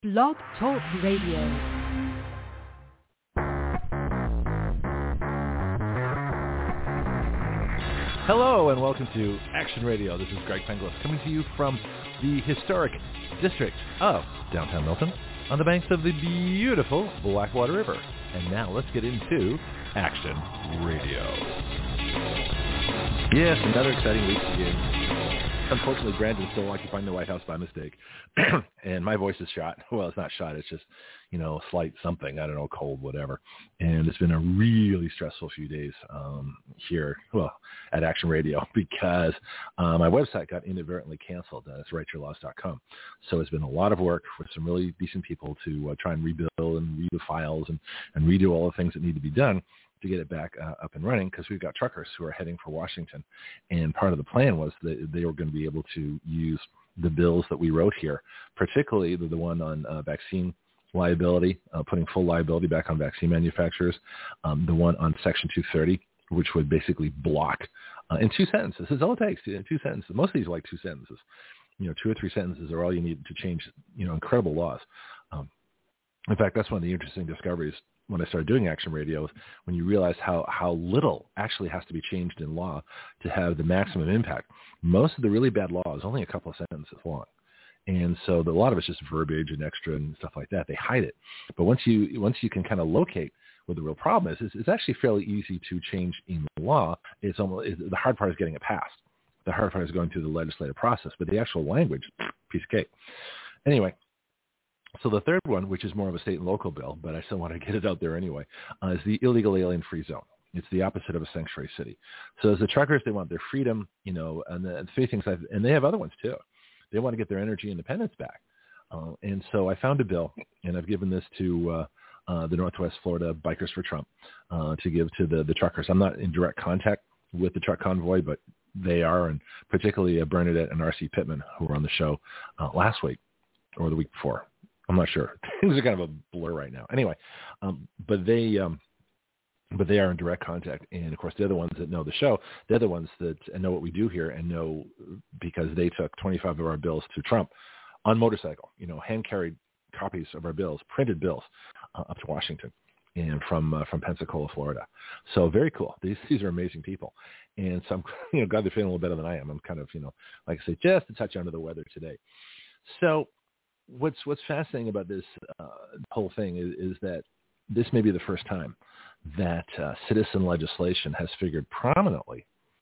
Blog Talk Radio. Hello and welcome to Action Radio. This is Greg Penglis coming to you from the historic district of downtown Milton on the banks of the beautiful Blackwater River. And now let's get into Action Radio. Yes, another exciting week begins. Unfortunately, Brandon's still occupying the White House by mistake. And my voice is shot. Well, it's not shot. It's just, slight something. I don't know, cold, whatever. And it's been a really stressful few days here, at Action Radio because my website got inadvertently canceled. It's writeyourlaws.com. So it's been a lot of work with some really decent people to try and rebuild and redo files and redo all the things that need to be done to get it back up and running, because we've got truckers who are heading for Washington. And part of the plan was that they were going to be able to use the bills that we wrote here, particularly the one on vaccine liability, putting full liability back on vaccine manufacturers, the one on Section 230, which would basically block in 2 sentences. This is all it takes, 2 sentences. Most of these are like 2 sentences. 2 or 3 sentences are all you need to change, incredible laws. In fact, that's one of the interesting discoveries when I started doing Action Radio, when you realize how little actually has to be changed in law to have the maximum impact. Most of the really bad law is only a couple of sentences long. And so a lot of it's just verbiage and extra and stuff like that. They hide it. But once you can kind of locate what the real problem is, it's actually fairly easy to change in the law. The hard part is getting it passed. The hard part is going through the legislative process. But the actual language, piece of cake. Anyway. So the third one, which is more of a state and local bill, but I still want to get it out there anyway, is the illegal alien-free zone. It's the opposite of a sanctuary city. So as the truckers, they want their freedom, and the three things, and they have other ones too. They want to get their energy independence back. And so I found a bill, and I've given this to the Northwest Florida Bikers for Trump to give to the truckers. I'm not in direct contact with the truck convoy, but they are, and particularly Bernadette and R.C. Pittman, who were on the show last week or the week before. I'm not sure. Things are kind of a blur right now. Anyway, but they are in direct contact. And, of course, they're the ones that know the show. They're the ones that know what we do here and know because they took 25 of our bills to Trump on motorcycle, hand-carried copies of our bills, printed bills up to Washington and from Pensacola, Florida. So very cool. These are amazing people. And so I'm, glad they're feeling a little better than I am. I'm kind of, like I say, just a touch under the weather today. So what's fascinating about this whole thing is that this may be the first time that citizen legislation has figured prominently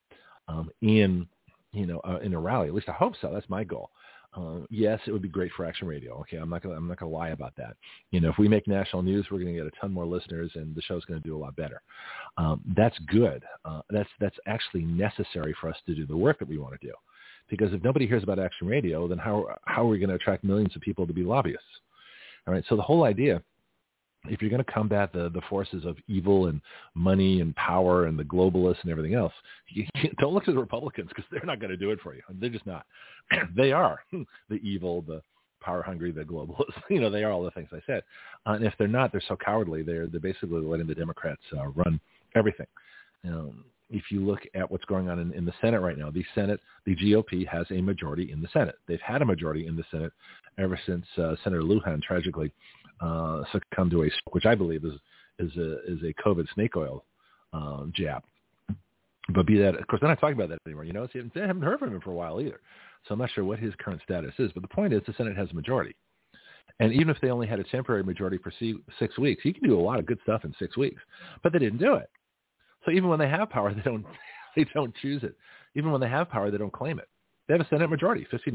in a rally. At least I hope so. That's my goal. Yes, it would be great for Action Radio. Okay, I'm not gonna lie about that. If we make national news, we're going to get a ton more listeners, and the show's going to do a lot better. That's good. That's actually necessary for us to do the work that we want to do. Because if nobody hears about Action Radio, then how are we going to attract millions of people to be lobbyists? All right. So the whole idea, if you're going to combat the forces of evil and money and power and the globalists and everything else, you don't look to the Republicans because they're not going to do it for you. They're just not. They are the evil, the power hungry, the globalists. They are all the things I said. And if they're not, they're so cowardly. They're basically letting the Democrats run everything. If you look at what's going on in the Senate right now, the GOP has a majority in the Senate. They've had a majority in the Senate ever since Senator Lujan tragically succumbed to a stroke, which I believe is a COVID snake oil jab. But be that, of course, they're not talking about that anymore. They haven't heard from him for a while either. So I'm not sure what his current status is. But the point is the Senate has a majority. And even if they only had a temporary majority for 6 weeks, he can do a lot of good stuff in 6 weeks. But they didn't do it. So even when they have power, they don't choose it. Even when they have power, they don't claim it. They have a Senate majority, 50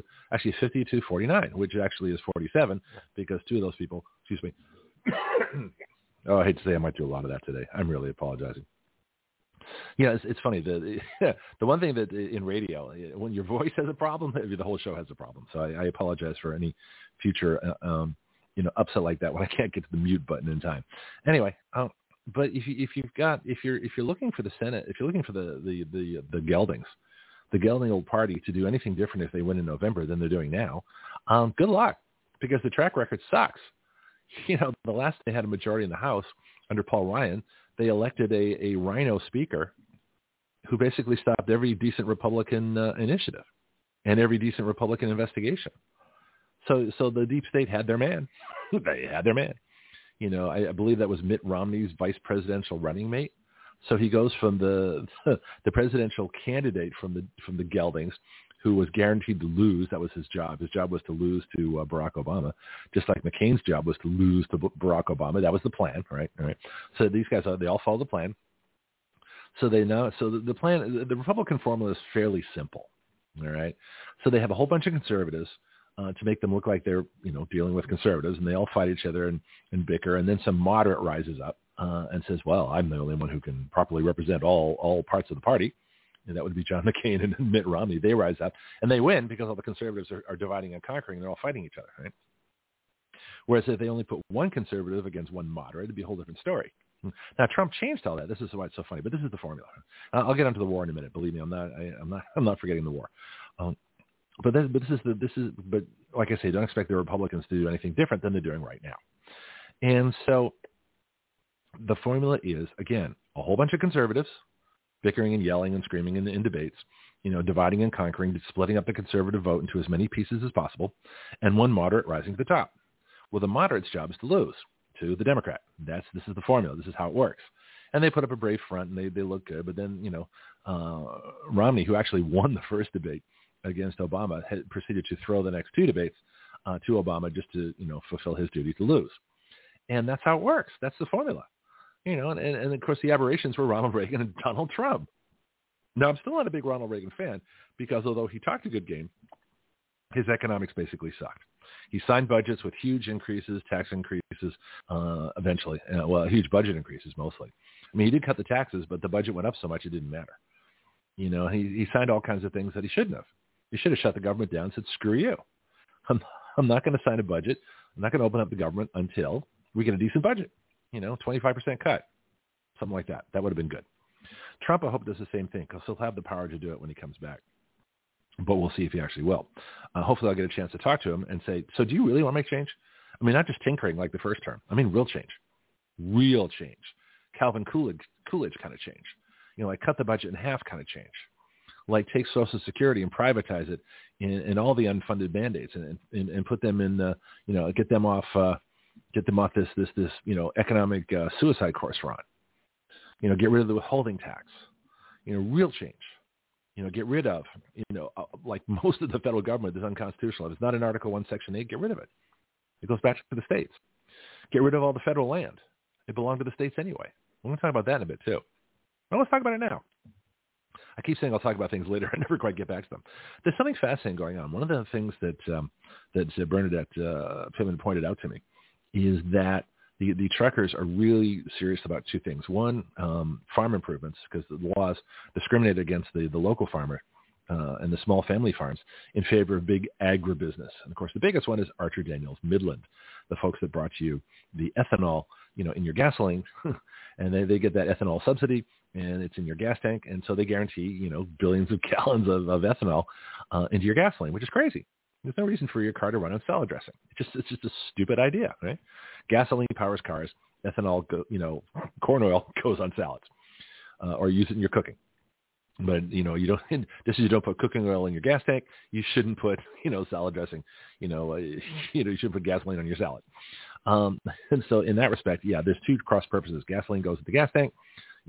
to 49, which actually is 47 because 2 of those people, excuse me. I hate to say I might do a lot of that today. I'm really apologizing. Yeah, it's funny. The one thing that in radio, when your voice has a problem, the whole show has a problem. So I apologize for any future, upset like that when I can't get to the mute button in time. Anyway, but if you're looking for the Senate, if you're looking for the geldings, the gelding old party to do anything different if they win in November than they're doing now, good luck, because the track record sucks. The last they had a majority in the House under Paul Ryan, they elected a rhino speaker who basically stopped every decent Republican initiative and every decent Republican investigation. So the deep state had their man. They had their man. I believe that was Mitt Romney's vice presidential running mate. So he goes from the presidential candidate from the geldings, who was guaranteed to lose. That was his job. His job was to lose to Barack Obama, just like McCain's job was to lose to Barack Obama. That was the plan, right? All right. So these guys, they all follow the plan. So the plan, the Republican formula is fairly simple. All right. So they have a whole bunch of conservatives to make them look like they're, dealing with conservatives, and they all fight each other and bicker. And then some moderate rises up and says, well, I'm the only one who can properly represent all parts of the party. And that would be John McCain and Mitt Romney. They rise up and they win because all the conservatives are dividing and conquering. They're all fighting each other, right? Whereas if they only put one conservative against one moderate, it'd be a whole different story. Now Trump changed all that. This is why it's so funny. But this is the formula. I'll get onto the war in a minute. Believe me, I'm not forgetting the war. But like I say, don't expect the Republicans to do anything different than they're doing right now. And so the formula is, again, a whole bunch of conservatives bickering and yelling and screaming in debates, dividing and conquering, splitting up the conservative vote into as many pieces as possible, and one moderate rising to the top. Well, the moderate's job is to lose to the Democrat. This is the formula. This is how it works. And they put up a brave front, and they look good. But then, Romney, who actually won the first debate against Obama, had proceeded to throw the next two debates to Obama just to, fulfill his duty to lose. And that's how it works. That's the formula. And of course, the aberrations were Ronald Reagan and Donald Trump. Now, I'm still not a big Ronald Reagan fan because although he talked a good game, his economics basically sucked. He signed budgets with huge increases, tax increases, eventually. Huge budget increases mostly. I mean, he did cut the taxes, but the budget went up so much it didn't matter. He signed all kinds of things that he shouldn't have. He should have shut the government down and said, screw you. I'm not going to sign a budget. I'm not going to open up the government until we get a decent budget. 25% cut, something like that. That would have been good. Trump, I hope, does the same thing because he'll have the power to do it when he comes back. But we'll see if he actually will. Hopefully I'll get a chance to talk to him and say, so do you really want to make change? I mean, not just tinkering like the first term. I mean, real change. Real change. Calvin Coolidge kind of change. Like cut the budget in half kind of change. Like take Social Security and privatize it in all the unfunded mandates and put them in the, get them off this economic suicide course we're on. Get rid of the withholding tax. Real change. Get rid of, like most of the federal government is unconstitutional. If it's not in Article 1, Section 8, get rid of it. It goes back to the states. Get rid of all the federal land. It belonged to the states anyway. We're going to talk about that in a bit too. Well, let's talk about it now. I keep saying I'll talk about things later. I never quite get back to them. There's something fascinating going on. One of the things that Bernadette Pittman pointed out to me is that the truckers are really serious about two things. One, farm improvements, because the laws discriminate against the local farmer and the small family farms in favor of big agribusiness. And, of course, the biggest one is Archer Daniels Midland, the folks that brought you the ethanol, in your gasoline. And they get that ethanol subsidy, and it's in your gas tank. And so they guarantee, billions of gallons of ethanol into your gasoline, which is crazy. There's no reason for your car to run on salad dressing. It's just a stupid idea, right? Gasoline powers cars. Ethanol, corn oil goes on salads, or use it in your cooking. But you don't. Just as you don't put cooking oil in your gas tank, you shouldn't put salad dressing. You shouldn't put gasoline on your salad. And so in that respect, yeah, there's two cross purposes. Gasoline goes in the gas tank.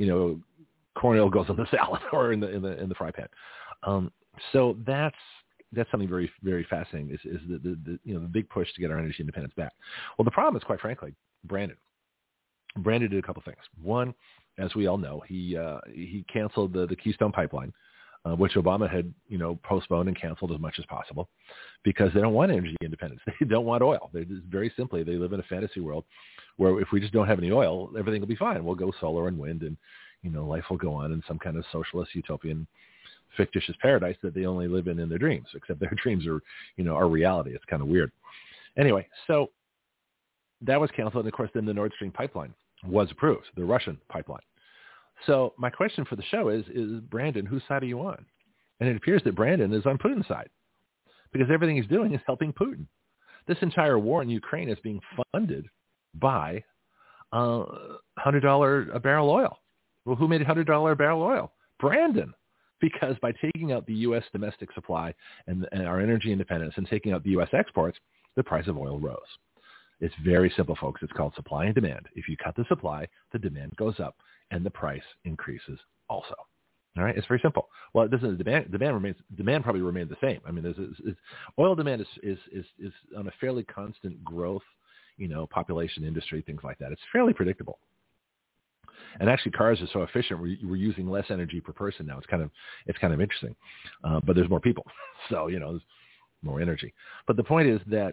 Corn oil goes on the salad or in the fry pan. So that's something very, very fascinating is the big push to get our energy independence back. Well, the problem is, quite frankly, Brandon. Brandon did a couple things. One, as we all know, he canceled the Keystone Pipeline, which Obama had postponed and canceled as much as possible because they don't want energy independence. They don't want oil. They just very simply, they live in a fantasy world where if we just don't have any oil, everything will be fine. We'll go solar and wind, and life will go on in some kind of socialist utopian fictitious paradise that they only live in their dreams, except their dreams are, are reality. It's kind of weird. Anyway, so that was canceled. And of course, then the Nord Stream pipeline was approved, the Russian pipeline. So my question for the show is Brandon, whose side are you on? And it appears that Brandon is on Putin's side because everything he's doing is helping Putin. This entire war in Ukraine is being funded by $100 a barrel oil. Well, who made $100 a barrel oil? Brandon. Because by taking out the U.S. domestic supply and our energy independence and taking out the U.S. exports, the price of oil rose. It's very simple, folks. It's called supply and demand. If you cut the supply, the demand goes up and the price increases also. All right, it's very simple. Well, it doesn't. Demand probably remains the same. I mean, oil demand is on a fairly constant growth, population, industry, things like that. It's fairly predictable. And actually, cars are so efficient. We're using less energy per person now. It's kind of interesting, but there's more people, so there's more energy. But the point is that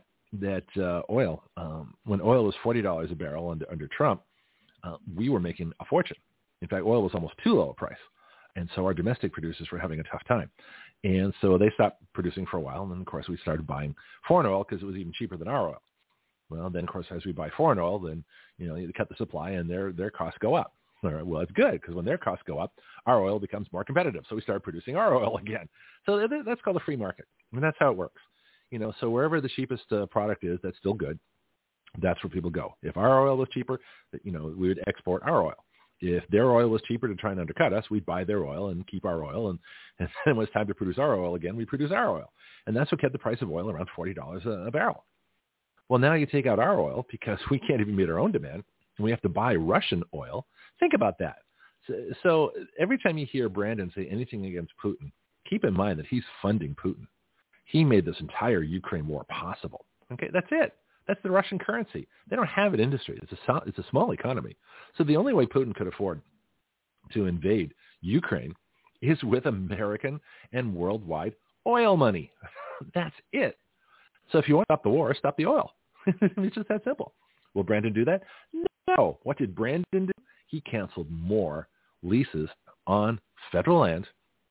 oil, when oil was $40 a barrel under Trump, we were making a fortune. In fact, oil was almost too low a price. And so our domestic producers were having a tough time. And so they stopped producing for a while. And then, of course, we started buying foreign oil because it was even cheaper than our oil. Well, then, of course, as we buy foreign oil, then, you cut the supply and their costs go up. All right, well, it's good because when their costs go up, our oil becomes more competitive. So we started producing our oil again. So that's called a free market. I mean, that's how it works. So wherever the cheapest product is, that's still good. That's where people go. If our oil was cheaper, we would export our oil. If their oil was cheaper to try and undercut us, we'd buy their oil and keep our oil. And then when it's time to produce our oil again, we produce our oil. And that's what kept the price of oil around $40 a barrel. Well, now you take out our oil because we can't even meet our own demand. And we have to buy Russian oil. Think about that. So every time you hear Brandon say anything against Putin, keep in mind that he's funding Putin. He made this entire Ukraine war possible. Okay, that's it. That's the Russian currency. They don't have an industry. It's a small economy. So the only way Putin could afford to invade Ukraine is with American and worldwide oil money. That's it. So if you want to stop the war, stop the oil. It's just that simple. Will Brandon do that? No. What did Brandon do? He canceled more leases on federal land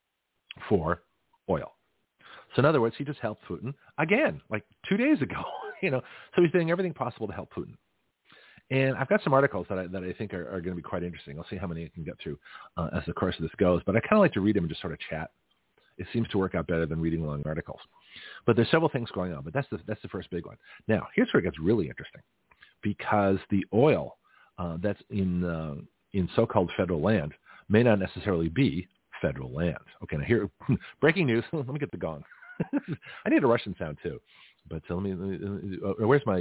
for oil. So in other words, he just helped Putin again, like 2 days ago. So he's doing everything possible to help Putin. And I've got some articles that I think are going to be quite interesting. I'll see how many I can get through as the course of this goes. But I kind of like to read them and just sort of chat. It seems to work out better than reading long articles. But there's several things going on. But that's the first big one. Now, here's where it gets really interesting, because the oil that's in so-called federal land may not necessarily be federal land. Okay, now here, breaking news. Let me get the gong. I need a Russian sound too. But let me where's my?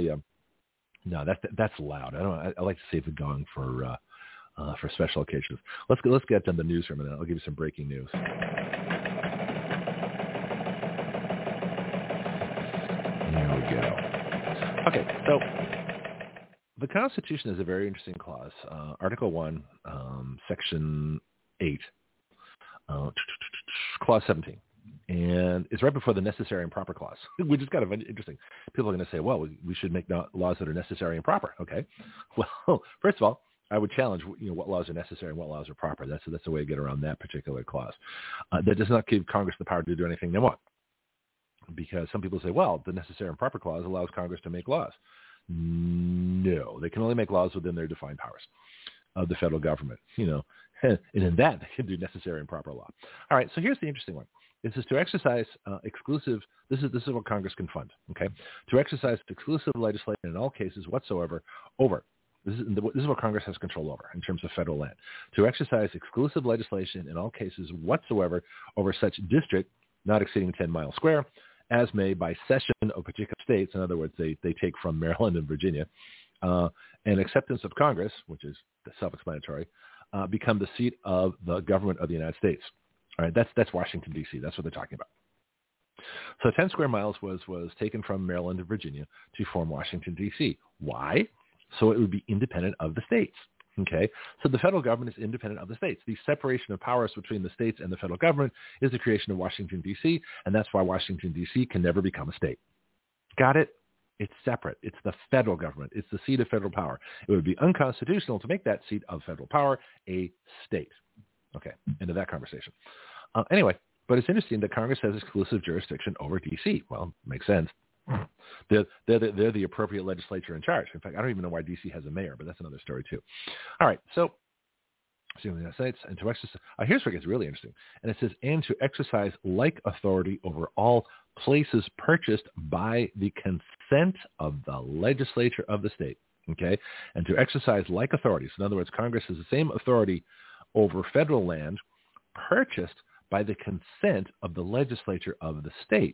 No, that's loud. I like to save the gong for special occasions. Let's get to the newsroom, and then I'll give you some breaking news. There we go. Okay, so the Constitution is a very interesting clause. Article 1, Section 8, Clause 17. And it's right before the necessary and proper clause, which is kind of interesting. People are going to say, well, we should make laws that are necessary and proper. Okay. Well, first of all, I would challenge, what laws are necessary and what laws are proper. That's the way to get around that particular clause. That does not give Congress the power to do anything they want. Because some people say, well, the necessary and proper clause allows Congress to make laws. No, they can only make laws within their defined powers of the federal government, and in that they can do necessary and proper law. All right, so here's the interesting one. This is to exercise exclusive. This is what Congress can fund. Okay, to exercise exclusive legislation in all cases whatsoever over. This is what Congress has control over in terms of federal land. To exercise exclusive legislation in all cases whatsoever over such district not exceeding 10 miles square, as may by cession of particular states. In other words, they take from Maryland and Virginia, and acceptance of Congress, which is self-explanatory, become the seat of the government of the United States. All right, that's Washington, D.C. That's what they're talking about. So 10 square miles was taken from Maryland and Virginia to form Washington, D.C. Why? So it would be independent of the states. Okay, so the federal government is independent of the states. The separation of powers between the states and the federal government is the creation of Washington, D.C., and that's why Washington, D.C. can never become a state. Got it? It's separate. It's the federal government. It's the seat of federal power. It would be unconstitutional to make that seat of federal power a state. Okay, end of that conversation. Anyway, but it's interesting that Congress has exclusive jurisdiction over D.C. Well, makes sense. They're the appropriate legislature in charge. In fact, I don't even know why D.C. has a mayor, but that's another story too. All right, so the United States, and to exercise. Here's where it gets really interesting, and it says, and to exercise like authority over all places purchased by the consent of the legislature of the state. Okay, and to exercise like authorities. In other words, Congress has the same authority over federal land purchased by the consent of the legislature of the state.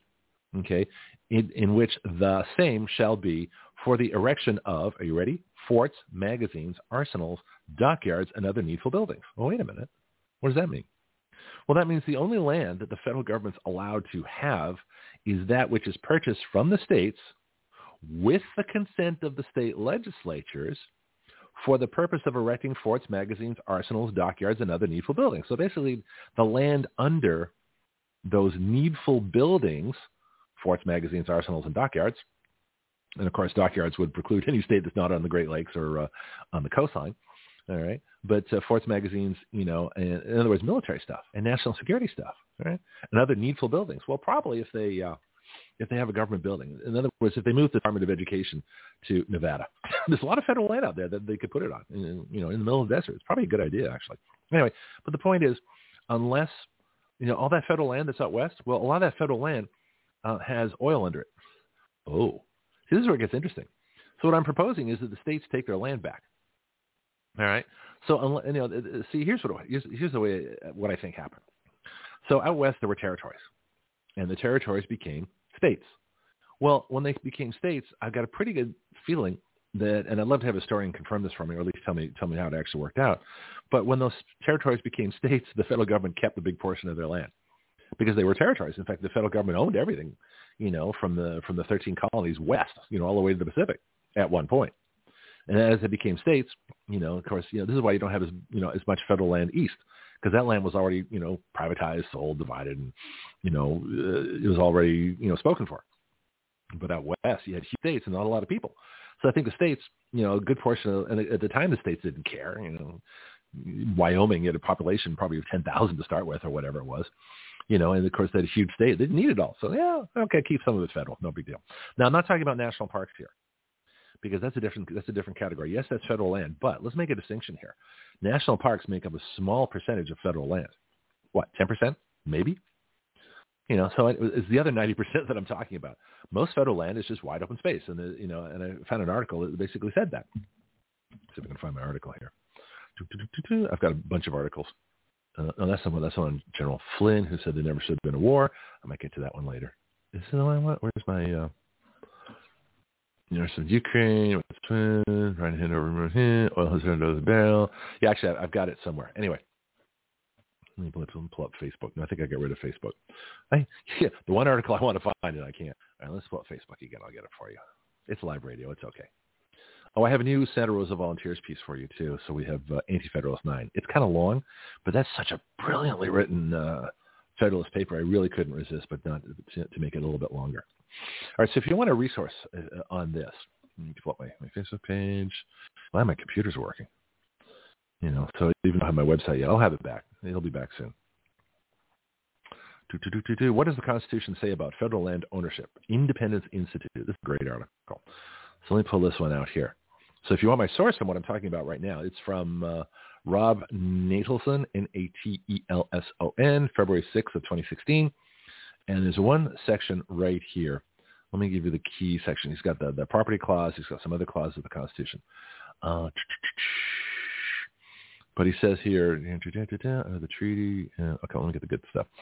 okay, in which the same shall be for the erection of, are you ready? Forts, magazines, arsenals, dockyards, and other needful buildings. Well, wait a minute. What does that mean? Well, that means the only land that the federal government's allowed to have is that which is purchased from the states with the consent of the state legislatures for the purpose of erecting forts, magazines, arsenals, dockyards, and other needful buildings. So basically, the land under those needful buildings, forts, magazines, arsenals, and dockyards, and of course, dockyards would preclude any state that's not on the Great Lakes or on the coastline, all right? But forts, magazines, in other words, military stuff and national security stuff, all right? And other needful buildings. Well, probably if they have a government building. In other words, if they move the Department of Education to Nevada, there's a lot of federal land out there that they could put it on, in the middle of the desert. It's probably a good idea, actually. Anyway, but the point is, unless, all that federal land that's out west, well, a lot of that federal land has oil under it. Oh, see, this is where it gets interesting. So what I'm proposing is that the states take their land back. All right. So, see, here's the way what I think happened. So out west, there were territories, and the territories became states. Well, when they became states, I've got a pretty good feeling that, and I'd love to have a historian confirm this for me, or at least tell me how it actually worked out. But when those territories became states, the federal government kept a big portion of their land because they were territories. In fact, the federal government owned everything, from the 13 colonies west, all the way to the Pacific at one point. And as it became states, of course, this is why you don't have as much federal land east, because that land was already, privatized, sold, divided, and, it was already, spoken for. But out west, you had huge states and not a lot of people. So I think the states, a good portion of, and at the time the states didn't care, Wyoming had a population probably of 10,000 to start with or whatever it was, and of course that huge state, they didn't need it all. So yeah, okay, keep some of it federal, no big deal. Now I'm not talking about national parks here, because that's a different category. Yes, that's federal land, but let's make a distinction here. National parks make up a small percentage of federal land. What, 10%? Maybe? So it's the other 90% that I'm talking about. Most federal land is just wide open space. And, and I found an article that basically said that. Let's see if I can find my article here. I've got a bunch of articles. That's on General Flynn, who said there never should have been a war. I might get to that one later. Is this the one I want? Where's my... some Ukraine, right hand over here, oil has turned over the barrel. Yeah, actually, I've got it somewhere. Anyway, let me pull up Facebook. No, I think I got rid of Facebook. The one article I want to find it, I can't. All right, let's pull up Facebook again. I'll get it for you. It's live radio. It's okay. Oh, I have a new Santa Rosa Volunteers piece for you, too. So we have Anti-Federalist 9. It's kind of long, but that's such a brilliantly written Federalist paper. I really couldn't resist, but not to make it a little bit longer. All right, so if you want a resource on this, let me pull up my Facebook page. Well, my computer's working. So even though I have my website yet, I'll have it back. It'll be back soon. What does the Constitution say about federal land ownership? Independence Institute. This is a great article. So let me pull this one out here. So if you want my source on what I'm talking about right now, it's from Rob Natelson, Natelson, February 6th of 2016. And there's one section right here. Let me give you the key section. He's got the property clause. He's got some other clauses of the Constitution. But he says here, the treaty. Okay, let me get the good stuff.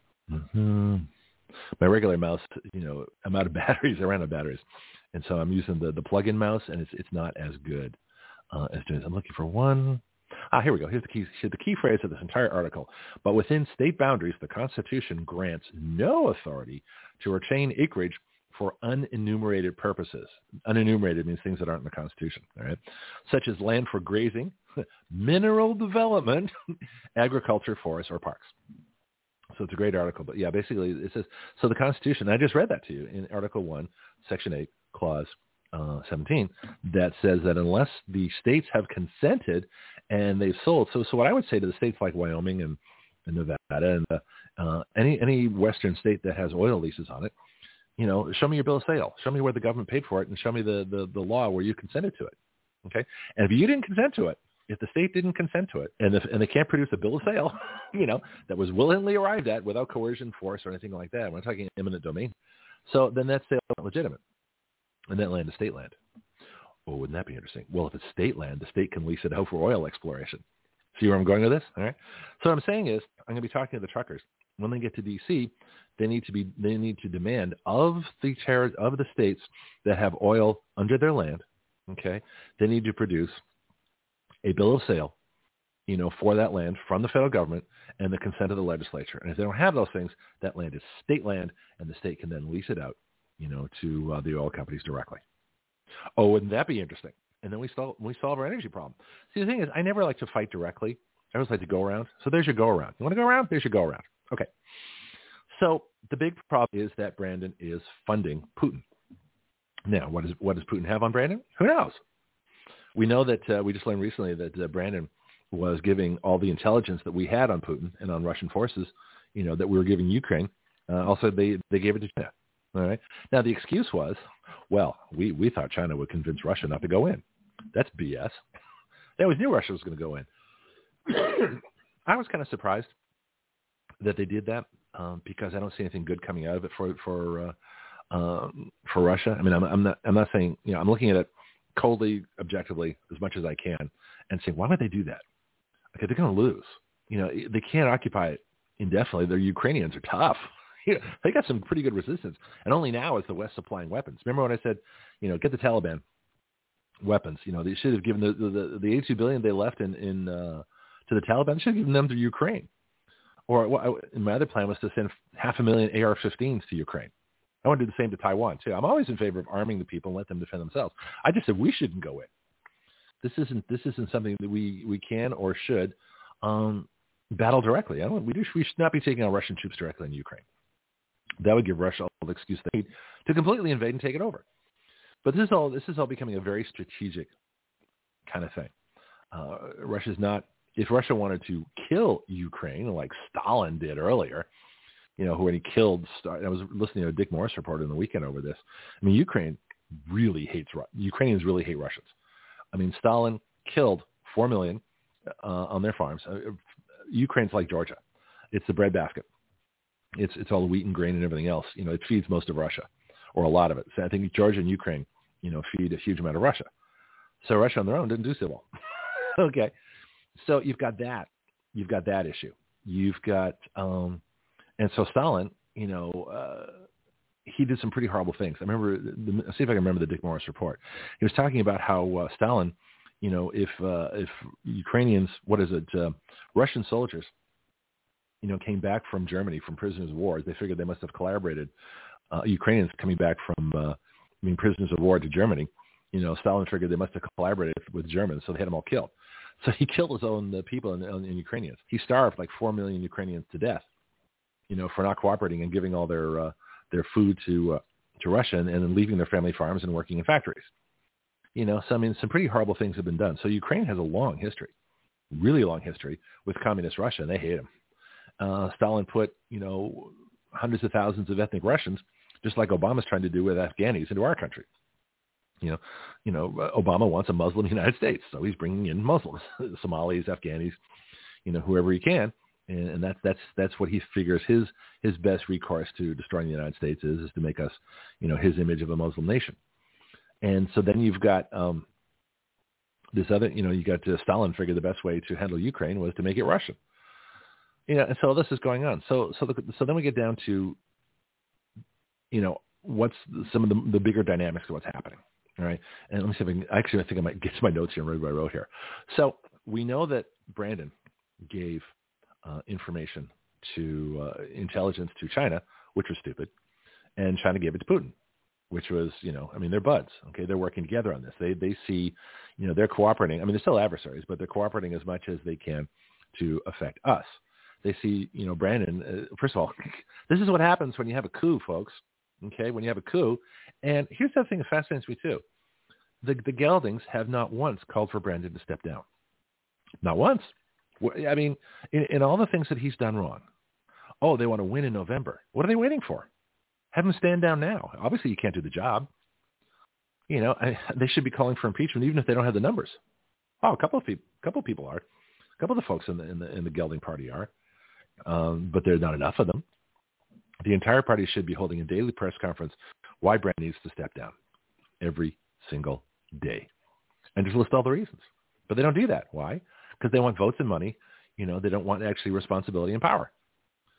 My regular mouse, I'm out of batteries. I ran out of batteries. And so I'm using the plug-in mouse, and it's not as good as doing this. I'm looking for one. Here we go. Here's the key phrase of this entire article. But within state boundaries, the Constitution grants no authority to retain acreage for unenumerated purposes. Unenumerated means things that aren't in the Constitution, all right? Such as land for grazing, mineral development, agriculture, forests, or parks. So it's a great article. But yeah, basically it says, so the Constitution, I just read that to you in Article 1, Section 8, Clause 17, that says that unless the states have consented and they've sold. So what I would say to the states like Wyoming and Nevada and any Western state that has oil leases on it, show me your bill of sale. Show me where the government paid for it, and show me the law where you consented to it. Okay, and if you didn't consent to it, if the state didn't consent to it, and they can't produce a bill of sale, that was willingly arrived at without coercion, force, or anything like that. We're not talking eminent domain. So then that sale is not legitimate, and that land is state land. Oh, wouldn't that be interesting? Well, if it's state land, the state can lease it out for oil exploration. See where I'm going with this? All right. So what I'm saying is, I'm going to be talking to the truckers when they get to D.C., they need to demand of the states that have oil under their land. Okay, they need to produce a bill of sale, for that land from the federal government and the consent of the legislature. And if they don't have those things, that land is state land, and the state can then lease it out, to the oil companies directly. Oh, wouldn't that be interesting? And then we solve our energy problem. See, the thing is, I never like to fight directly. I always like to go around. So there's your go around. You want to go around? There's your go around. Okay. So the big problem is that Brandon is funding Putin. Now, what does Putin have on Brandon? Who knows? We know that we just learned recently that Brandon was giving all the intelligence that we had on Putin and on Russian forces, that we were giving Ukraine. Also, they gave it to China. All right. Now, the excuse was, well, we thought China would convince Russia not to go in. That's BS. They always knew Russia was going to go in. I was kind of surprised that they did that because I don't see anything good coming out of it for Russia. I mean, I'm not saying, I'm looking at it coldly, objectively, as much as I can, and saying, why would they do that? Okay, they're going to lose. They can't occupy it indefinitely. The Ukrainians are tough. They got some pretty good resistance, and only now is the West supplying weapons. Remember when I said, get the Taliban weapons? They should have given the $82 billion they left in to the Taliban. They should have given them to Ukraine. Or my other plan was to send 500,000 AR-15s to Ukraine. I want to do the same to Taiwan too. I'm always in favor of arming the people and let them defend themselves. I just said we shouldn't go in. This isn't something that we can or should battle directly. We should not be taking on Russian troops directly in Ukraine. That would give Russia all the excuse they need to completely invade and take it over. But this is all becoming a very strategic kind of thing. Russia's not. If Russia wanted to kill Ukraine like Stalin did earlier, when he killed. I was listening to a Dick Morris report on the weekend over this. I mean, Ukrainians really hate Russians. I mean, Stalin killed 4 million on their farms. Ukraine's like Georgia. It's the breadbasket. It's all the wheat and grain and everything else. It feeds most of Russia, or a lot of it. So I think Georgia and Ukraine, feed a huge amount of Russia. So Russia on their own didn't do so well. Okay, so you've got that. You've got that issue. You've got, and so Stalin, he did some pretty horrible things. I remember. Let's see if I can remember the Dick Morris report. He was talking about how Stalin, if Ukrainians, Russian soldiers, came back from Germany from prisoners of war, they figured they must have collaborated. Ukrainians coming back from being prisoners of war to Germany, Stalin figured they must have collaborated with Germans, so they had them all killed. So he killed his own people in Ukrainians. He starved like 4 million Ukrainians to death, for not cooperating and giving all their food to Russia and then leaving their family farms and working in factories. So I mean, some pretty horrible things have been done. So Ukraine has a long history, really long history with communist Russia, and they hate him. Stalin put, hundreds of thousands of ethnic Russians, just like Obama's trying to do with Afghanis, into our country. Obama wants a Muslim United States, so he's bringing in Muslims, Somalis, Afghanis, whoever he can, and that's what he figures his best recourse to destroying the United States is to make us, his image of a Muslim nation. And so then you've got this other, you got Stalin figured the best way to handle Ukraine was to make it Russian. And so this is going on. So then we get down to, what's some of the bigger dynamics of what's happening. All right. And let me see if I think I might get to my notes here and read what I wrote here. So we know that Brandon gave information to intelligence to China, which was stupid. And China gave it to Putin, which was, they're buds. Okay. They're working together on this. They see, they're cooperating. I mean, they're still adversaries, but they're cooperating as much as they can to affect us. They see, Brandon, first of all, this is what happens when you have a coup, folks. Okay, when you have a coup. And here's the thing that fascinates me too. The Geldings have not once called for Brandon to step down. Not once. I mean, in all the things that he's done wrong. Oh, they want to win in November. What are they waiting for? Have him stand down now. Obviously, you can't do the job. They should be calling for impeachment even if they don't have the numbers. Oh, a couple of people are. A couple of the folks in the Gelding party are. But there are not enough of them. The entire party should be holding a daily press conference why Brandon needs to step down every single day and just list all the reasons. But they don't do that. Why? Because they want votes and money. They don't want actually responsibility and power.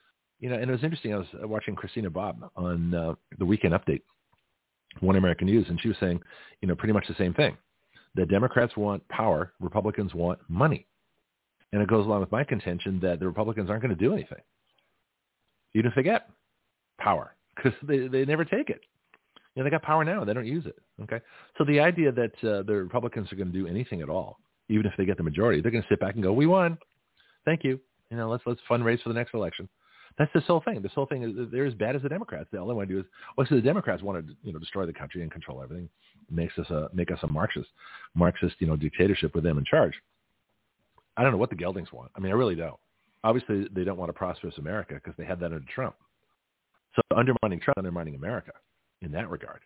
and it was interesting. I was watching Christina Bobb on the Weekend Update, One American News, and she was saying, pretty much the same thing. The Democrats want power, Republicans want money. And it goes along with my contention that the Republicans aren't going to do anything, even if they get power, because they never take it. They got power now. They don't use it. Okay. So the idea that the Republicans are going to do anything at all, even if they get the majority, they're going to sit back and go, we won. Thank you. Let's fundraise for the next election. That's this whole thing. This whole thing is they're as bad as the Democrats. All they want to do is, so the Democrats want to, destroy the country and control everything, make us a Marxist, dictatorship with them in charge. I don't know what the geldings want. I really don't. Obviously, they don't want a prosperous America because they had that under Trump. So undermining Trump, undermining America in that regard.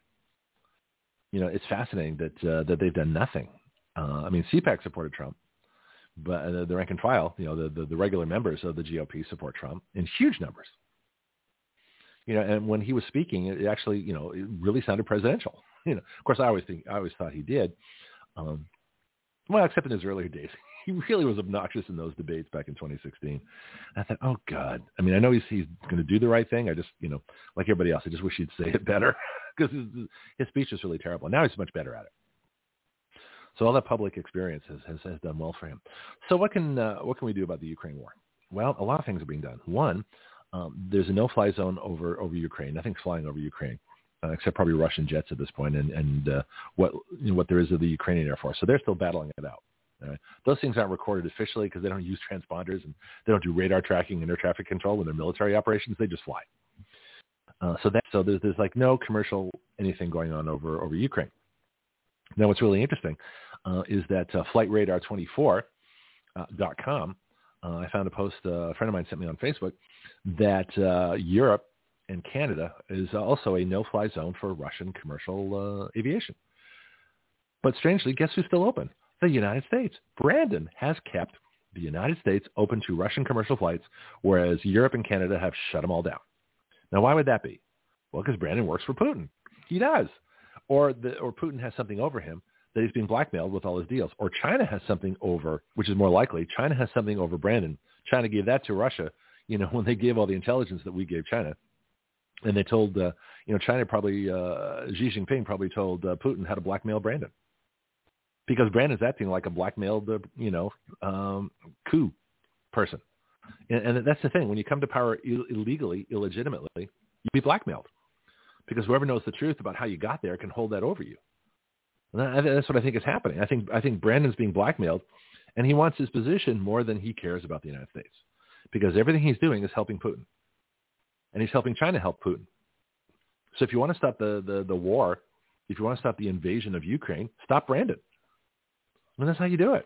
It's fascinating that they've done nothing. CPAC supported Trump, but the rank and file, the regular members of the GOP support Trump in huge numbers. And when he was speaking, it actually, it really sounded presidential. Of course, I always thought he did. Except in his earlier days. He really was obnoxious in those debates back in 2016. I thought, oh, God. I know he's going to do the right thing. I just, like everybody else, I just wish he'd say it better because his speech was really terrible. Now he's much better at it. So all that public experience has done well for him. So what can we do about the Ukraine war? Well, a lot of things are being done. One, there's a no-fly zone over Ukraine. Nothing's flying over Ukraine. Except probably Russian jets at this point, and what there is of the Ukrainian Air Force. So they're still battling it out. Right? Those things aren't recorded officially because they don't use transponders and they don't do radar tracking and air traffic control when they're military operations. They just fly. So there's like no commercial anything going on over Ukraine. Now, what's really interesting is that FlightRadar24.com. I found a post a friend of mine sent me on Facebook that Europe and Canada is also a no-fly zone for Russian commercial aviation. But strangely, guess who's still open? The United States. Brandon has kept the United States open to Russian commercial flights, whereas Europe and Canada have shut them all down. Now, why would that be? Well, because Brandon works for Putin. He does. Or Putin has something over him that he's being blackmailed with all his deals. Or China has something over, which is more likely, China has something over Brandon. China gave that to Russia, when they gave all the intelligence that we gave China. And they told, China probably, Xi Jinping probably told Putin how to blackmail Brandon. Because Brandon's acting like a blackmailed, coup person. And that's the thing. When you come to power illegally, illegitimately, you be blackmailed. Because whoever knows the truth about how you got there can hold that over you. And that's what I think is happening. I think Brandon's being blackmailed, and he wants his position more than he cares about the United States. Because everything he's doing is helping Putin. And he's helping China help Putin. So if you want to stop the war, if you want to stop the invasion of Ukraine, stop Brandon. And that's how you do it.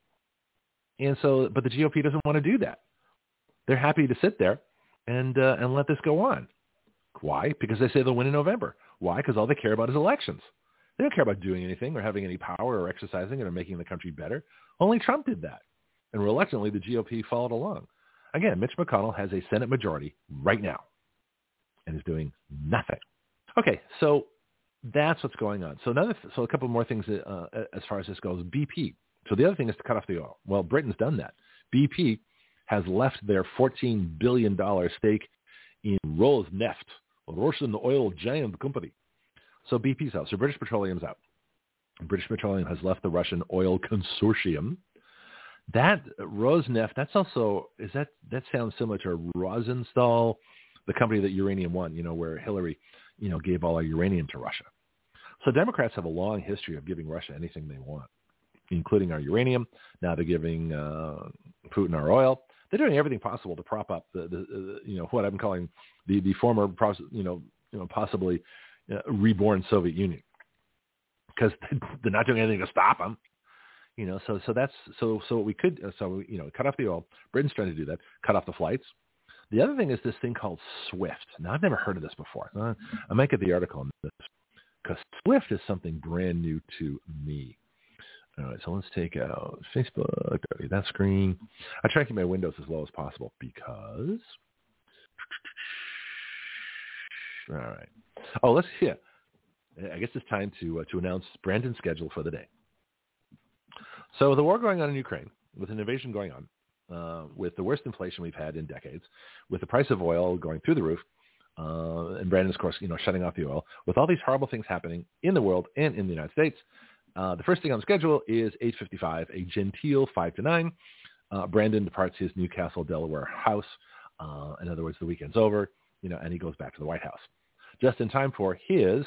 And so, but the GOP doesn't want to do that. They're happy to sit there and let this go on. Why? Because they say they'll win in November. Why? Because all they care about is elections. They don't care about doing anything or having any power or exercising it or making the country better. Only Trump did that. And reluctantly, the GOP followed along. Again, Mitch McConnell has a Senate majority right now and is doing nothing. Okay, so that's what's going on. So a couple more things as far as this goes. BP. So the other thing is to cut off the oil. Well, Britain's done that. BP has left their $14 billion stake in Rosneft, a Russian oil giant company. So BP's out. So British Petroleum's out. British Petroleum has left the Russian oil consortium. That Rosneft, that sounds similar to Rosenthal, the company that Uranium One, where Hillary, gave all our uranium to Russia. So Democrats have a long history of giving Russia anything they want, including our uranium. Now they're giving Putin our oil. They're doing everything possible to prop up the what I'm calling the former, possibly reborn Soviet Union, because they're not doing anything to stop them. So what we could, cut off the oil. Britain's trying to do that. Cut off the flights. The other thing is this thing called SWIFT. Now, I've never heard of this before. I might get the article on this because SWIFT is something brand new to me. All right, so let's take out Facebook, that screen. I try to keep my windows as low as possible because, all right. Oh, I guess it's time to announce Brandon's schedule for the day. So the war going on in Ukraine, with an invasion going on, with the worst inflation we've had in decades, with the price of oil going through the roof, and Brandon's, of course, shutting off the oil, with all these horrible things happening in the world and in the United States. The first thing on the schedule is 8:55, a genteel 5 to 9. Brandon departs his Newcastle, Delaware house. In other words, the weekend's over, and he goes back to the White House. Just in time for his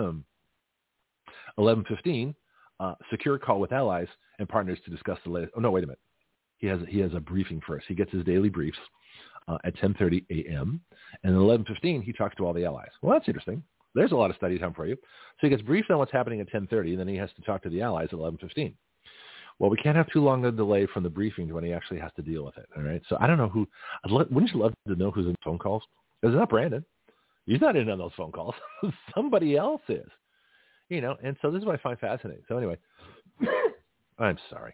11:15 secure call with allies and partners to discuss the latest. Oh, no, wait a minute. He has a briefing first. He gets his daily briefs at 10:30 a.m. And at 11:15, he talks to all the allies. Well, that's interesting. There's a lot of study time for you. So he gets briefed on what's happening at 10:30, and then he has to talk to the allies at 11:15. Well, we can't have too long a delay from the briefing to when he actually has to deal with it. All right. So I don't know who. Wouldn't you love to know who's in phone calls? Because it's not Brandon. He's not in on those phone calls. Somebody else is. And so this is what I find fascinating. So anyway, I'm sorry.